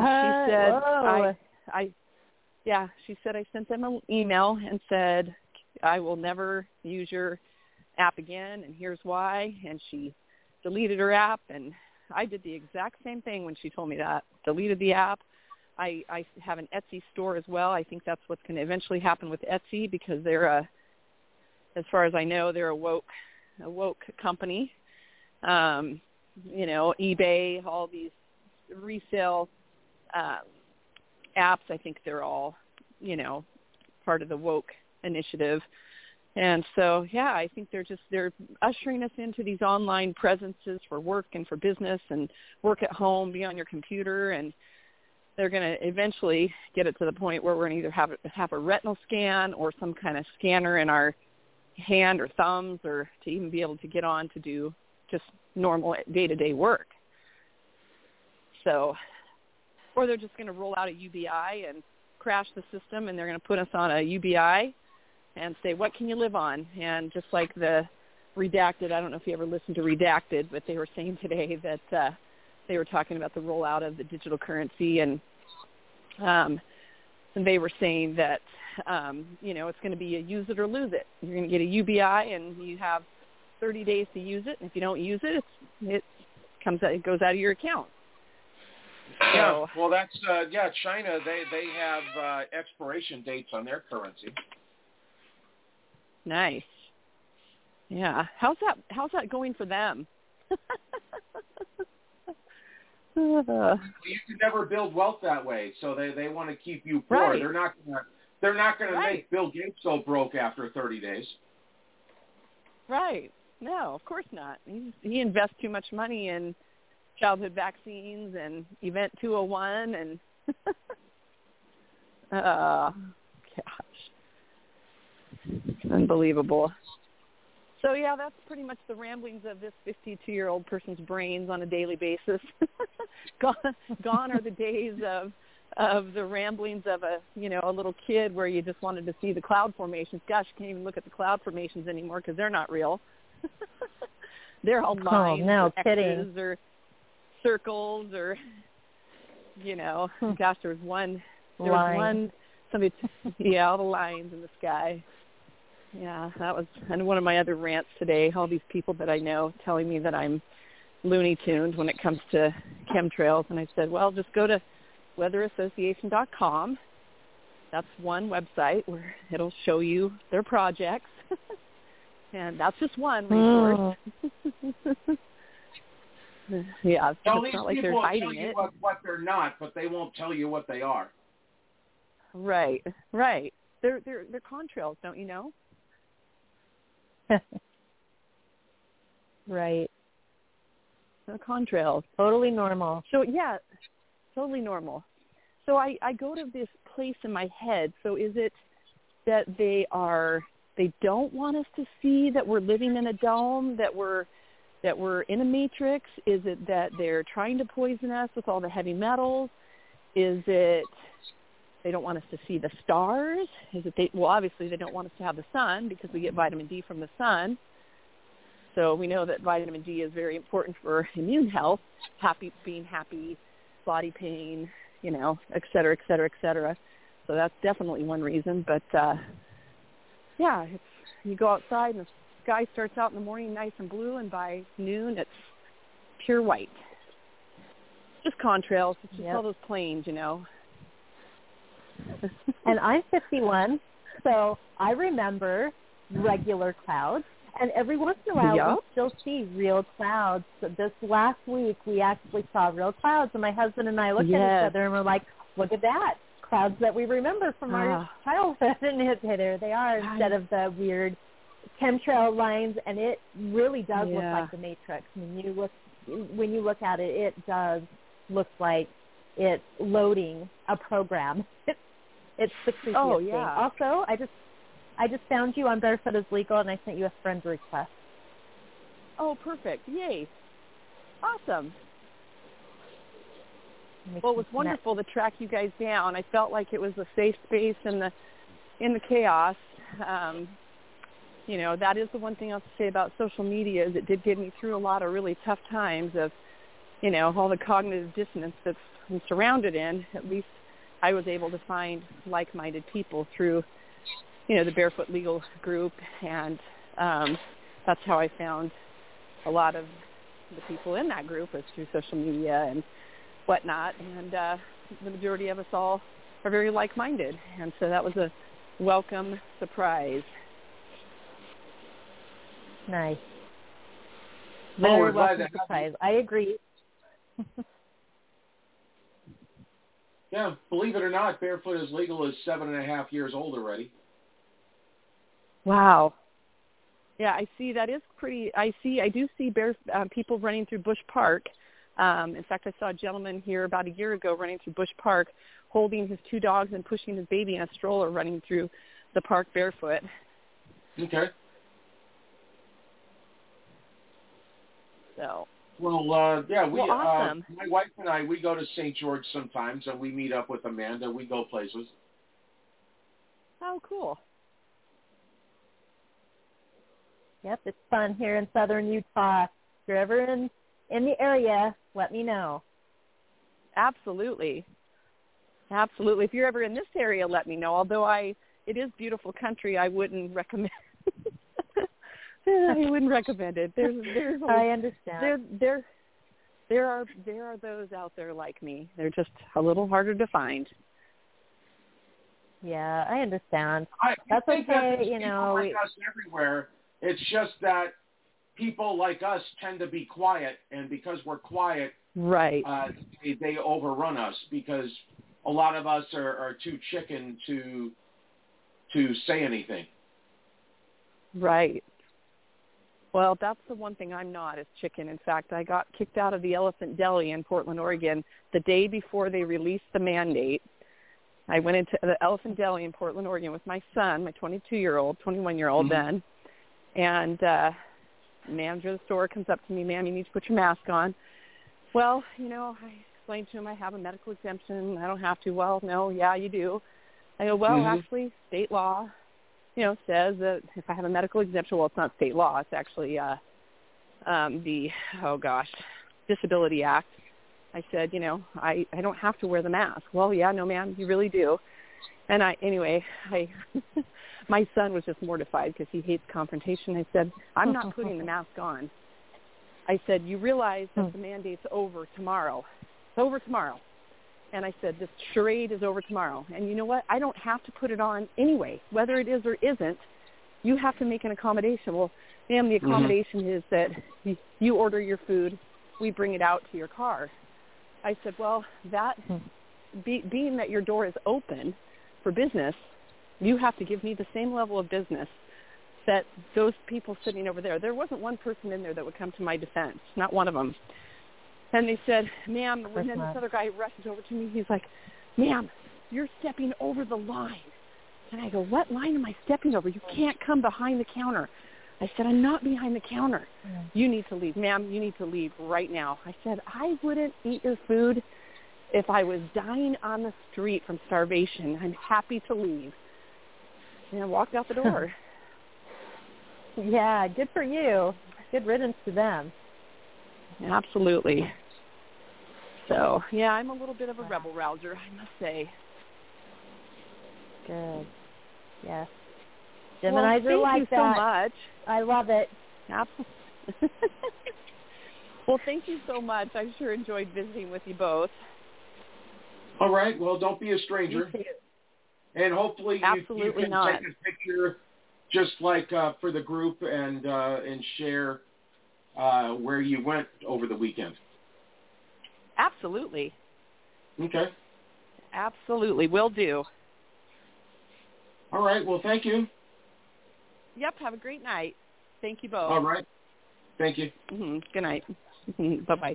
A: she said I sent them an email and said, I will never use your app again, and here's why. And she deleted her app, and I did the exact same thing when she told me that. Deleted the app. I have an Etsy store as well. I think that's what's going to eventually happen with Etsy, because they're as far as I know, they're a woke company. You know, eBay, all these resale apps, I think they're all, you know, part of the woke initiative. And so, yeah, I think they're ushering us into these online presences for work and for business and work at home, be on your computer, and they're going to eventually get it to the point where we're going to either have a retinal scan or some kind of scanner in our hand or thumbs, or to even be able to get on to do just normal day-to-day work. So, or they're just going to roll out a UBI and crash the system, and they're going to put us on a UBI and say, what can you live on? And just like the Redacted, I don't know if you ever listened to Redacted, but they were saying today that they were talking about the rollout of the digital currency, and they were saying that, you know, it's going to be a use it or lose it. You're going to get a UBI, and you have 30 days to use it, and if you don't use it, it goes out of your account.
Q: Yeah, well, that's China. They have expiration dates on their currency.
A: Nice. Yeah. How's that going for them?
Q: You can never build wealth that way, so they want to keep you poor.
A: Right.
Q: They're not going to make Bill Gates go broke after 30 days.
A: Right. No, of course not. He invests too much money in childhood vaccines and Event 201 and gosh, unbelievable. So yeah, that's pretty much the ramblings of this 52-year-old person's brains on a daily basis. Gone are the days of the ramblings of a little kid where you just wanted to see the cloud formations. Gosh, you can't even look at the cloud formations anymore because they're not real. They're all lines or X's or circles or, gosh, there was one, somebody, all the lines in the sky. Yeah, that was one of my other rants today, all these people that I know telling me that I'm Looney Tuned when it comes to chemtrails. And I said, well, just go to weatherassociation.com. That's one website where it'll show you their projects. And that's just one resource. Yeah,
Q: well,
A: it's not like they're hiding
Q: tell you
A: it.
Q: What they're not, but they won't tell you what they are.
A: Right. They're contrails, don't you know?
O: Right.
A: They're contrails.
O: Totally normal.
A: So, yeah, totally normal. So I go to this place in my head. So is it that they don't want us to see that we're living in a dome, that we're in a matrix? Is it that they're trying to poison us with all the heavy metals? Is it they don't want us to see the stars? Is it obviously they don't want us to have the sun because we get vitamin D from the sun. So we know that vitamin D is very important for immune health, being happy, body pain, et cetera, et cetera, et cetera. So that's definitely one reason. But, you go outside and the sky starts out in the morning nice and blue, and by noon it's pure white. Just contrails. It's just all those planes,
O: And I'm 51, so I remember regular clouds. And every once in a while, we still see real clouds. So this last week, we actually saw real clouds, and my husband and I looked at each other and we're like, look at that. Clouds that we remember from our childhood, and there they are instead of the weird chemtrail lines, and it really does look like the Matrix. When you look at it, it does look like it's loading a program. It's the creepiest thing. Also, I just found you on Barefoot is Legal, and I sent you a friend request.
A: Oh, perfect. Yay. Awesome. Well, it was wonderful to track you guys down. I felt like it was a safe space in the chaos. You know, that is the one thing I'll say about social media is it did get me through a lot of really tough times of, you know, all the cognitive dissonance that's I'm surrounded in. At least I was able to find like-minded people through, you know, the Barefoot Legal group, and that's how I found a lot of the people in that group was through social media and whatnot, and the majority of us all are very like-minded, and so that was a welcome surprise.
O: Nice. Very welcome surprise. I agree.
Q: Yeah, believe it or not, Barefoot is Legal is 7.5 years old already.
A: Wow. Yeah, I see. That is pretty. I do see people running through Bush Park. In fact, I saw a gentleman here about a year ago running through Bush Park, holding his 2 dogs and pushing his baby in a stroller, running through the park barefoot.
Q: Okay.
A: So.
Q: Well, yeah,
A: awesome.
Q: My wife and I, we go to St. George sometimes, and we meet up with Amanda. We go places.
A: Oh, cool.
O: Yep, it's fun here in southern Utah. If you're ever in the area, let me know.
A: Absolutely. Absolutely. If you're ever in this area, let me know. Although it is beautiful country, I wouldn't recommend I wouldn't recommend it. There's
O: I understand.
A: There are those out there like me. They're just a little harder to find.
O: Yeah, I understand. That's
Q: okay.
O: That you know,
Q: like us everywhere. It's just that people like us tend to be quiet, and because we're quiet,
A: right?
Q: They overrun us because a lot of us are too chicken to say anything.
A: Right. Well, that's the one thing I'm not is chicken. In fact, I got kicked out of the Elephant Deli in Portland, Oregon, the day before they released the mandate. I went into the Elephant Deli in Portland, Oregon with my son, my 21-year-old then, and the manager of the store comes up to me, "Ma'am, you need to put your mask on." Well, you know, I explained to him I have a medical exemption. I don't have to. Well, no, yeah, you do. I go, well, actually, state law, you know, says that if I have a medical exemption, well, it's not state law. It's actually Disability Act. I said, you know, I don't have to wear the mask. Well, yeah, no, ma'am, you really do. And my son was just mortified because he hates confrontation. I said, I'm not putting the mask on. I said, you realize that the mandate's over tomorrow. It's over tomorrow. And I said, this charade is over tomorrow. And you know what? I don't have to put it on anyway. Whether it is or isn't, you have to make an accommodation. Well, ma'am, the accommodation is that you order your food, we bring it out to your car. I said, well, that being that your door is open for business, you have to give me the same level of business that those people sitting over there. There wasn't one person in there that would come to my defense, not one of them. And they said, ma'am, and then this other guy rushes over to me. He's like, ma'am, you're stepping over the line. And I go, what line am I stepping over? You can't come behind the counter. I said, I'm not behind the counter. You need to leave. Ma'am, you need to leave right now. I said, I wouldn't eat your food if I was dying on the street from starvation. I'm happy to leave. And I walked out the door.
O: Yeah, good for you. Good riddance to them.
A: Absolutely. So, yeah, I'm a little bit of a rebel rouser, I must say.
O: Good. Yes. Geminis are like that.
A: Thank you so much.
O: I love it.
A: Absolutely. Well, thank you so much. I sure enjoyed visiting with you both.
Q: All right. Well, don't be a stranger.
A: You too.
Q: And hopefully you can
A: not.
Q: take a picture just like for the group and share where you went over the weekend?
A: Absolutely.
Q: Okay.
A: Absolutely. Will do.
Q: All right. Well, thank you.
A: Yep. Have a great night. Thank you both.
Q: All right. Thank you.
A: Mm-hmm. Good night. Bye-bye.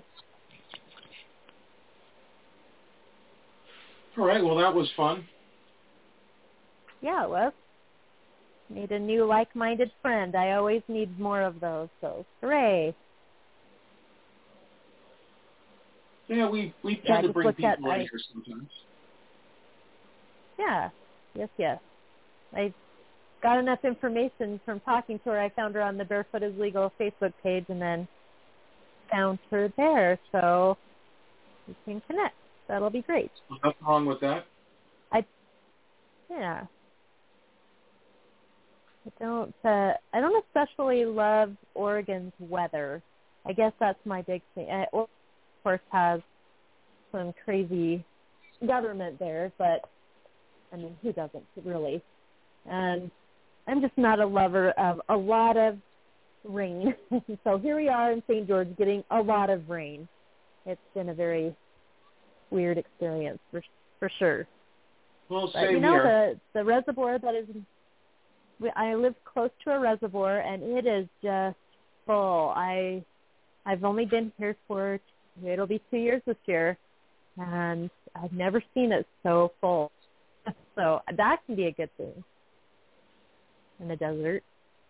Q: All right. Well, that was fun.
O: Yeah, it was. Need a new like-minded friend. I always need more of those, so hooray.
Q: Yeah, we tend to bring people in here sometimes.
O: Yeah. Yes. I got enough information from talking to her. I found her on the Barefoot is Legal Facebook page and then found her there, so we can connect. That'll be great.
Q: Nothing wrong with that.
O: Yeah. I don't especially love Oregon's weather. I guess that's my big thing. Oregon, of course, has some crazy government there, but I mean, who doesn't really? And I'm just not a lover of a lot of rain. So here we are in St. George getting a lot of rain. It's been a very weird experience for sure.
Q: Well,
O: but you know, the reservoir that is, I live close to a reservoir and it is just full. I've only been here it'll be 2 years this year, and I've never seen it so full. So that can be a good thing in the desert.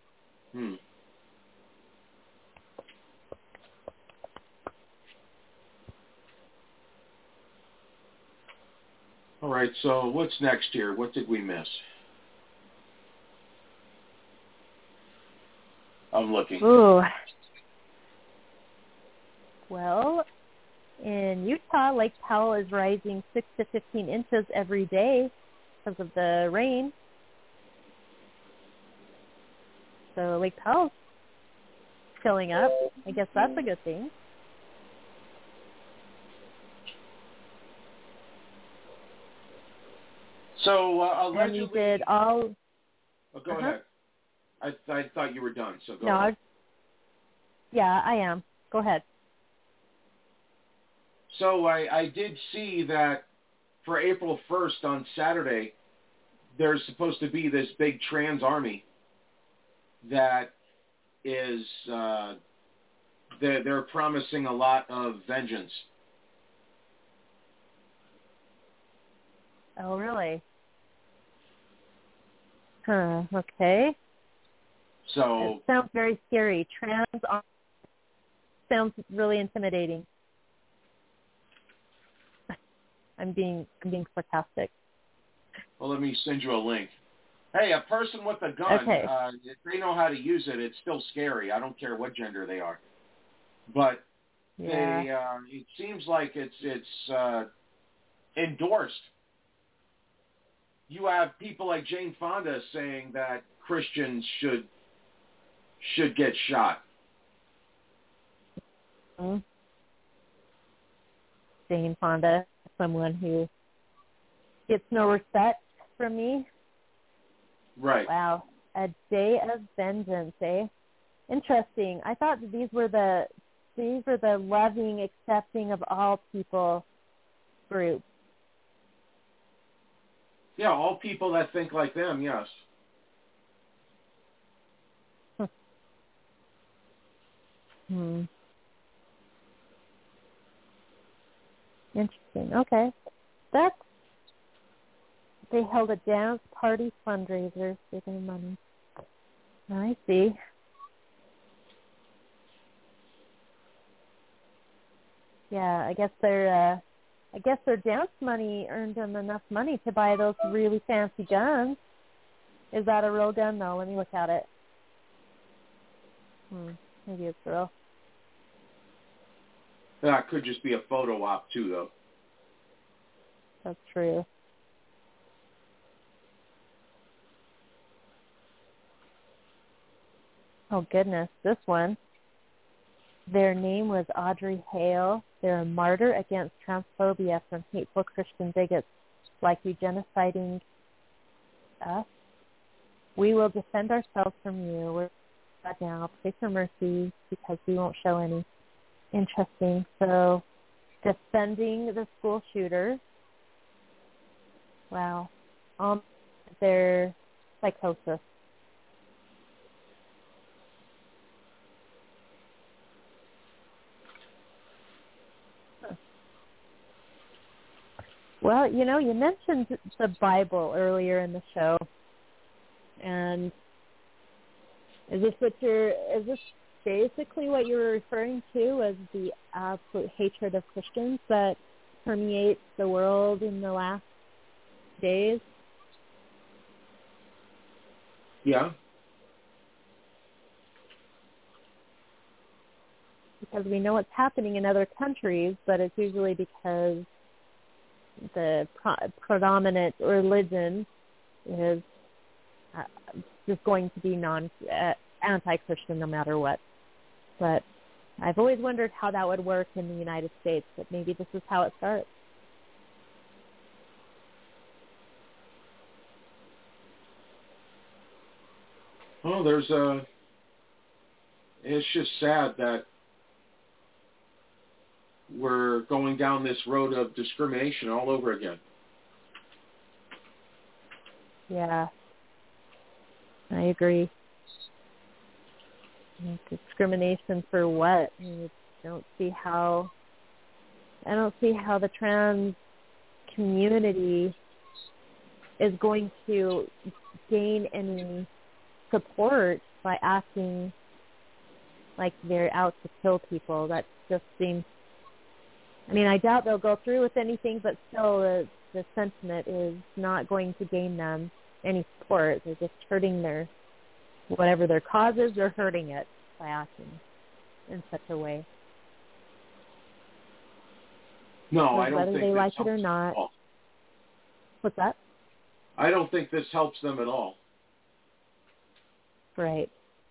Q: All right, so what's next here? What did we miss? I'm looking.
O: Ooh. Well, in Utah, Lake Powell is rising 6 to 15 inches every day because of the rain. So Lake Powell's filling up. I guess that's a good thing.
Q: So allegedly,
O: and you did all.
Q: Oh, go ahead. I thought you were done. So go
O: no,
Q: ahead.
O: Yeah, I am. Go ahead.
Q: So I did see that for April 1st on Saturday, there's supposed to be this big trans army that is they're promising a lot of vengeance.
O: Oh, really? Huh, okay.
Q: So
O: it sounds very scary. Trans sounds really intimidating. I'm being sarcastic.
Q: Well, let me send you a link. Hey, a person with a gun,
O: okay.
Q: If they know how to use it, it's still scary. I don't care what gender they are. But
O: yeah.
Q: it seems like it's endorsed. You have people like Jane Fonda saying that Christians should get shot.
O: Mm-hmm. Jane Fonda, someone who gets no respect from me.
Q: Right.
O: Wow. A day of vengeance, eh? Interesting. I thought that these were the loving, accepting of all people group.
Q: Yeah, all people that think like them, yes.
O: Interesting. Okay. They held a dance party fundraiser for their money. I see. Yeah, I guess their dance money earned them enough money to buy those really fancy guns. Is that a real gun? No, let me look at it. Maybe it's real.
Q: That could just be a photo op too, though.
O: That's true. Oh, goodness. This one. Their name was Audrey Hale. They're a martyr against transphobia from hateful Christian bigots like you genociding us. We will defend ourselves from you. We're God now. Pray for mercy because we won't show any. Interesting. So, defending the school shooter. Wow. Their psychosis. Well, you know, you mentioned the Bible earlier in the show, and is this basically what you're referring to as the absolute hatred of Christians that permeates the world in the last days?
Q: Yeah.
O: Because we know what's happening in other countries, but it's usually because the predominant religion is just going to be anti-Christian no matter what. But I've always wondered how that would work in the United States, but maybe this is how it starts.
Q: Well, it's just sad that we're going down this road of discrimination all over again.
O: Yeah, I agree. Discrimination for what? I don't see how the trans community is going to gain any support by acting like they're out to kill people. That just seems, I mean, I doubt they'll go through with anything, but still the sentiment is not going to gain them any support. They're just hurting whatever their cause is, they're hurting it by acting in such a way.
Q: No, I don't
O: whether
Q: think
O: they
Q: this
O: like
Q: helps
O: it or not.
Q: them at all.
O: What's that?
Q: I don't think this helps them at all.
O: Right.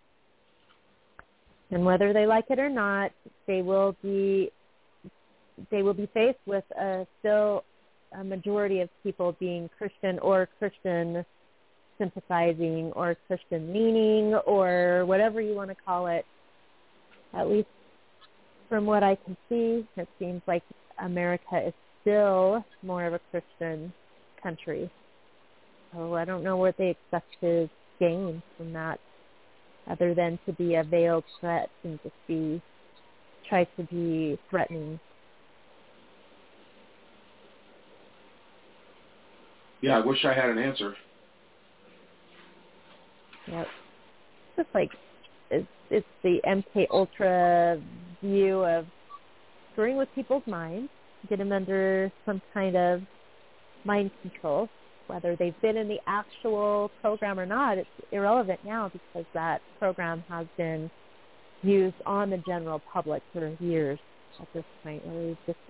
O: And whether they like it or not, they will be faced with still a majority of people being Christian or Christian sympathizing or Christian leaning or whatever you want to call it. At least from what I can see, it seems like America is still more of a Christian country. So I don't know what they expect to gain from that other than to be a veiled threat and just try to be threatening.
Q: Yeah, I wish I had an answer.
O: Yep. Just like it's the MK Ultra view of screwing with people's minds, get them under some kind of mind control. Whether they've been in the actual program or not, it's irrelevant now because that program has been used on the general public for years at this point. Where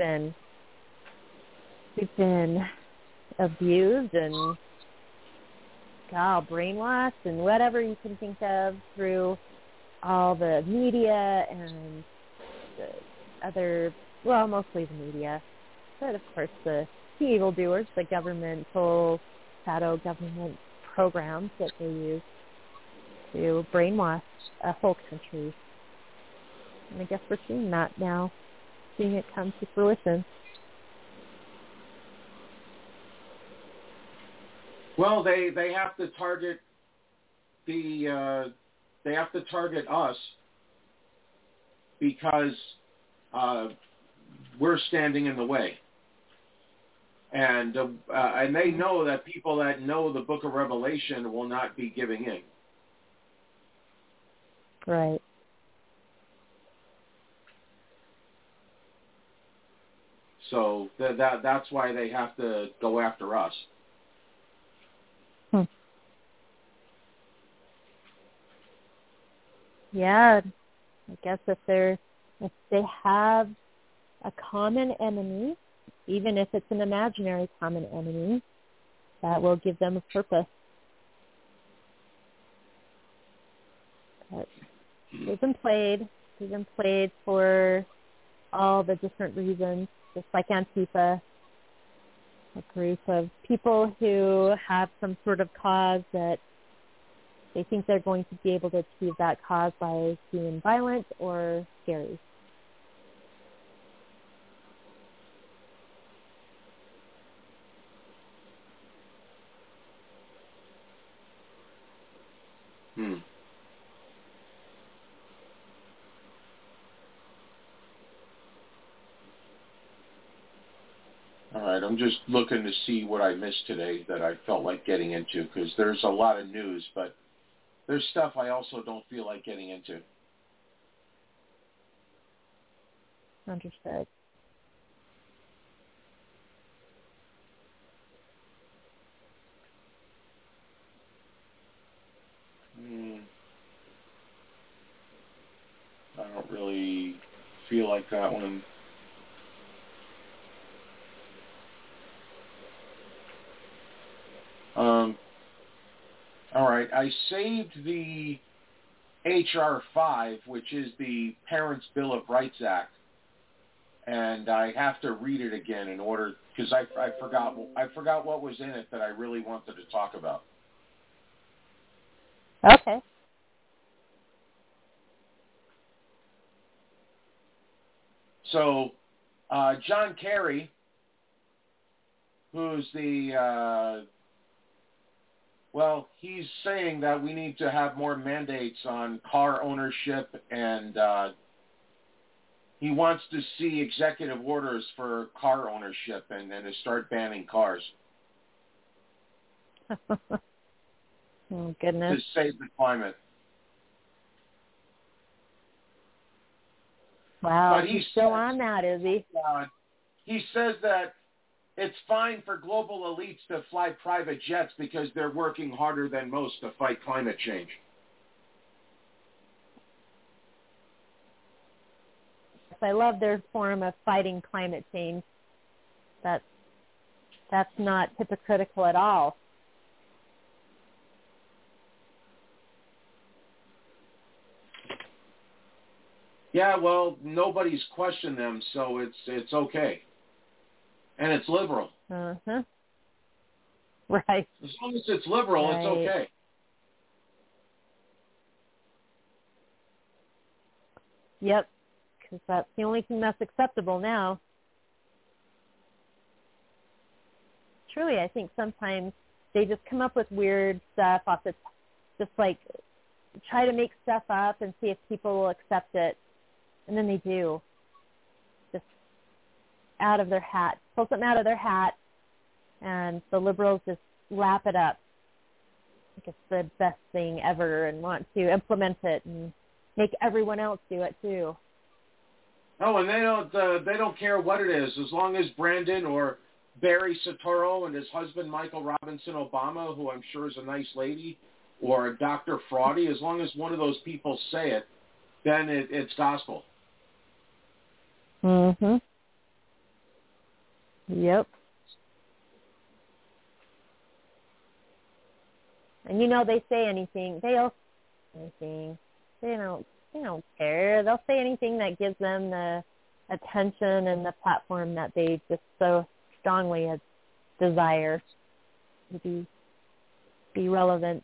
O: we've been abused and brainwashed and whatever you can think of through all the media and the other, well, mostly the media, but of course the evildoers, the governmental, shadow government programs that they use to brainwash a whole country. And I guess we're seeing that now, seeing it come to fruition.
Q: Well, they have to target us because we're standing in the way. And they know that people that know the Book of Revelation will not be giving in.
O: Right.
Q: So that's why they have to go after us.
O: Yeah, I guess if they have a common enemy, even if it's an imaginary common enemy, that will give them a purpose. But they've been played for all the different reasons, just like Antifa, a group of people who have some sort of cause that they think they're going to be able to achieve that cause by being violent or scary.
Q: All right, I'm just looking to see what I missed today that I felt like getting into, because there's a lot of news, but there's stuff I also don't feel like getting into.
O: Understood.
Q: I don't really feel like that one. All right, I saved the H.R. 5, which is the Parents' Bill of Rights Act, and I have to read it again in order, because I forgot what was in it that I really wanted to talk about.
O: Okay.
Q: So, John Kerry, who's the, he's saying that we need to have more mandates on car ownership, and he wants to see executive orders for car ownership and to start banning cars.
O: Oh, goodness.
Q: To save the climate.
O: Wow,
Q: But
O: he's still on that, is he?
Q: He says that it's fine for global elites to fly private jets because they're working harder than most to fight climate change.
O: I love their form of fighting climate change. That's not hypocritical at all.
Q: Yeah, well, nobody's questioned them, so it's okay. And it's liberal.
O: Uh-huh. Right.
Q: As long as it's liberal,
O: right.
Q: It's okay.
O: Yep, because that's the only thing that's acceptable now. Truly, I think sometimes they just come up with weird stuff off the, just like try to make stuff up and see if people will accept it, and then they do. Just out of their hat, pull something out of their hat, and the liberals just lap it up. I think it's the best thing ever, and want to implement it and make everyone else do it too.
Q: Oh, and they don't care what it is, as long as Brandon or Barry Soetoro and his husband Michael Robinson Obama, who I'm sure is a nice lady, or Dr. Fraudy, as long as one of those people say it, then it's gospel.
O: Mhm. Yep. And they say anything. They'll say anything. They don't care. They'll say anything that gives them the attention and the platform that they just so strongly desire to be relevant.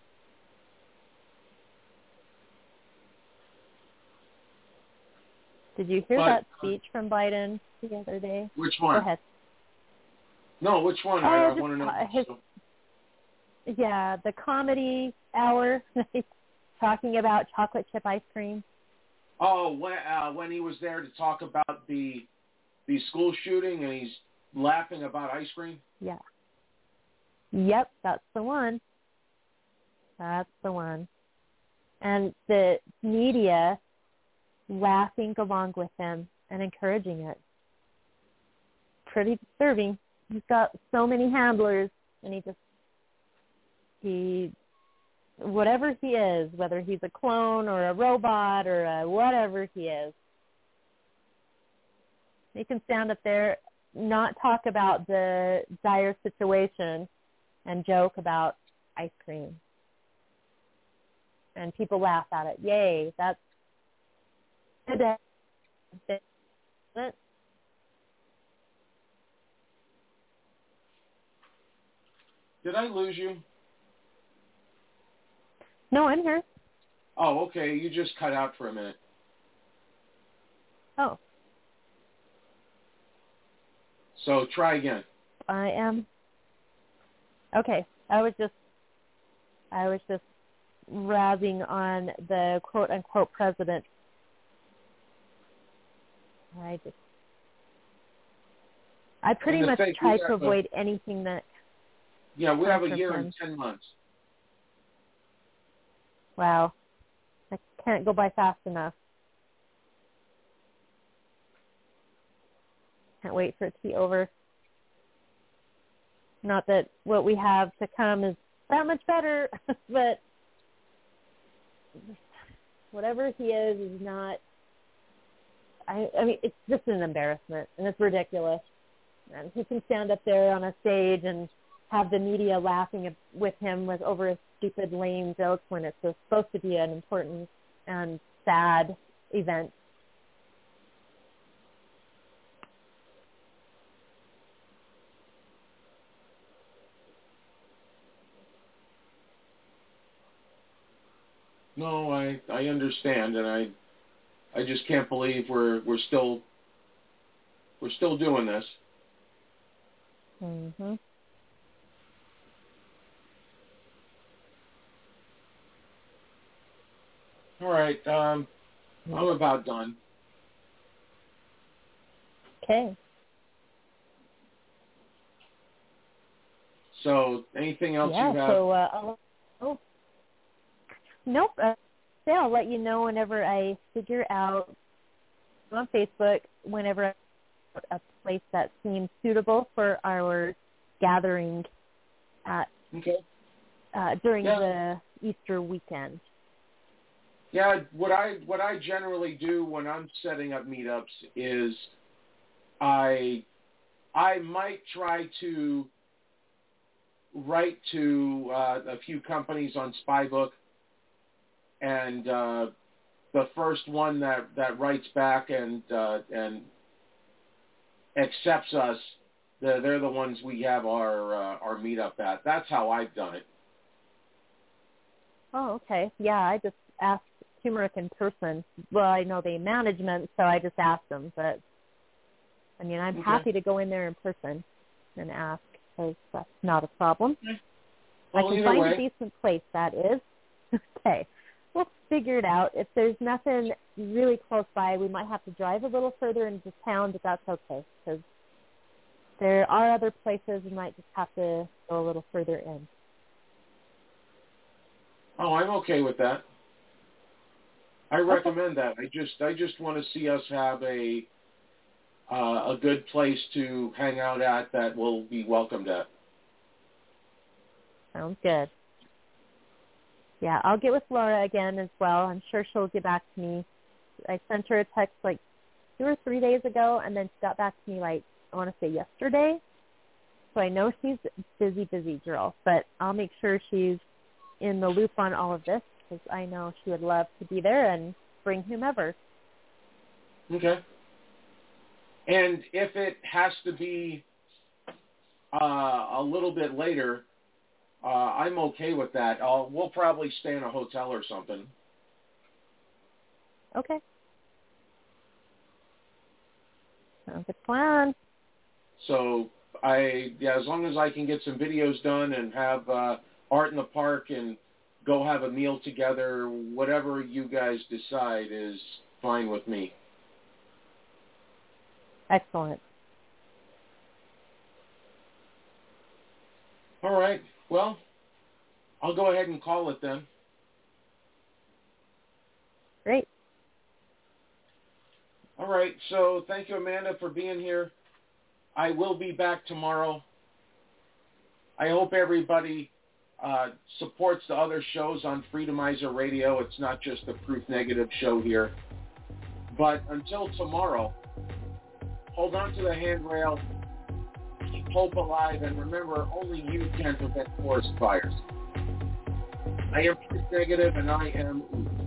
O: Did you hear that speech from Biden the other day?
Q: Which one?
O: Go ahead.
Q: No, which one? I want to know.
O: Yeah, the comedy hour, talking about chocolate chip ice cream.
Q: Oh, when he was there to talk about the school shooting and he's laughing about ice cream?
O: Yeah. Yep, that's the one. That's the one. And the media laughing along with him and encouraging it. Pretty disturbing. He's got so many handlers, and whatever he is, whether he's a clone or a robot or whatever he is, he can stand up there, not talk about the dire situation, and joke about ice cream. And people laugh at it. Yay, that's good.
Q: Did I lose you?
O: No, I'm here.
Q: Oh, okay. You just cut out for a minute.
O: Oh.
Q: So try again.
O: I am. Okay. I was just razzing on the quote unquote president. I pretty much try to avoid anything that.
Q: Yeah, we have a year and 10 months.
O: Wow. I can't go by fast enough. Can't wait for it to be over. Not that what we have to come is that much better, but whatever he is not, I mean, it's just an embarrassment, and it's ridiculous. And he can stand up there on a stage and have the media laughing with him over his stupid, lame jokes when it's supposed to be an important and sad event.
Q: No, I understand, and I just can't believe we're still doing this.
O: Mhm.
Q: All right, I'm about done.
O: Okay.
Q: So, anything else you have?
O: Nope. I'll let you know whenever I figure out on Facebook whenever I put a place that seems suitable for our gathering at during the Easter weekend.
Q: Yeah, what I generally do when I'm setting up meetups is I might try to write to a few companies on Spybook, and the first one that writes back and accepts us, they're the ones we have our meetup at. That's how I've done it.
O: Oh, okay. Yeah, I just asked Turmeric in person. Well, I know the management, so I just asked them. But, I mean, I'm happy to go in there in person and ask, because that's not a problem.
Q: Well,
O: I can find a decent place, that is. Okay. We'll figure it out. If there's nothing really close by, we might have to drive a little further into town, but that's okay, because there are other places we might just have to go a little further in.
Q: Oh, I'm okay with that. I recommend that. I just want to see us have a good place to hang out at that we'll be welcomed at.
O: Sounds good. Yeah, I'll get with Laura again as well. I'm sure she'll get back to me. I sent her a text like 2 or 3 days ago, and then she got back to me like, I want to say yesterday. So I know she's a busy girl, but I'll make sure she's in the loop on all of this, because I know she would love to be there and bring whomever.
Q: Okay. And if it has to be a little bit later, I'm okay with that. We'll probably stay in a hotel or something.
O: Okay. Sounds like a plan.
Q: So as long as I can get some videos done and have art in the park and go have a meal together, whatever you guys decide is fine with me.
O: Excellent.
Q: All right. Well, I'll go ahead and call it then.
O: Great.
Q: All right. So thank you, Amanda, for being here. I will be back tomorrow. I hope everybody supports the other shows on Freedomizer Radio. It's not just the Proof Negative show here. But until tomorrow, hold on to the handrail, keep hope alive, and remember, only you can prevent forest fires. I am Proof Negative, and I am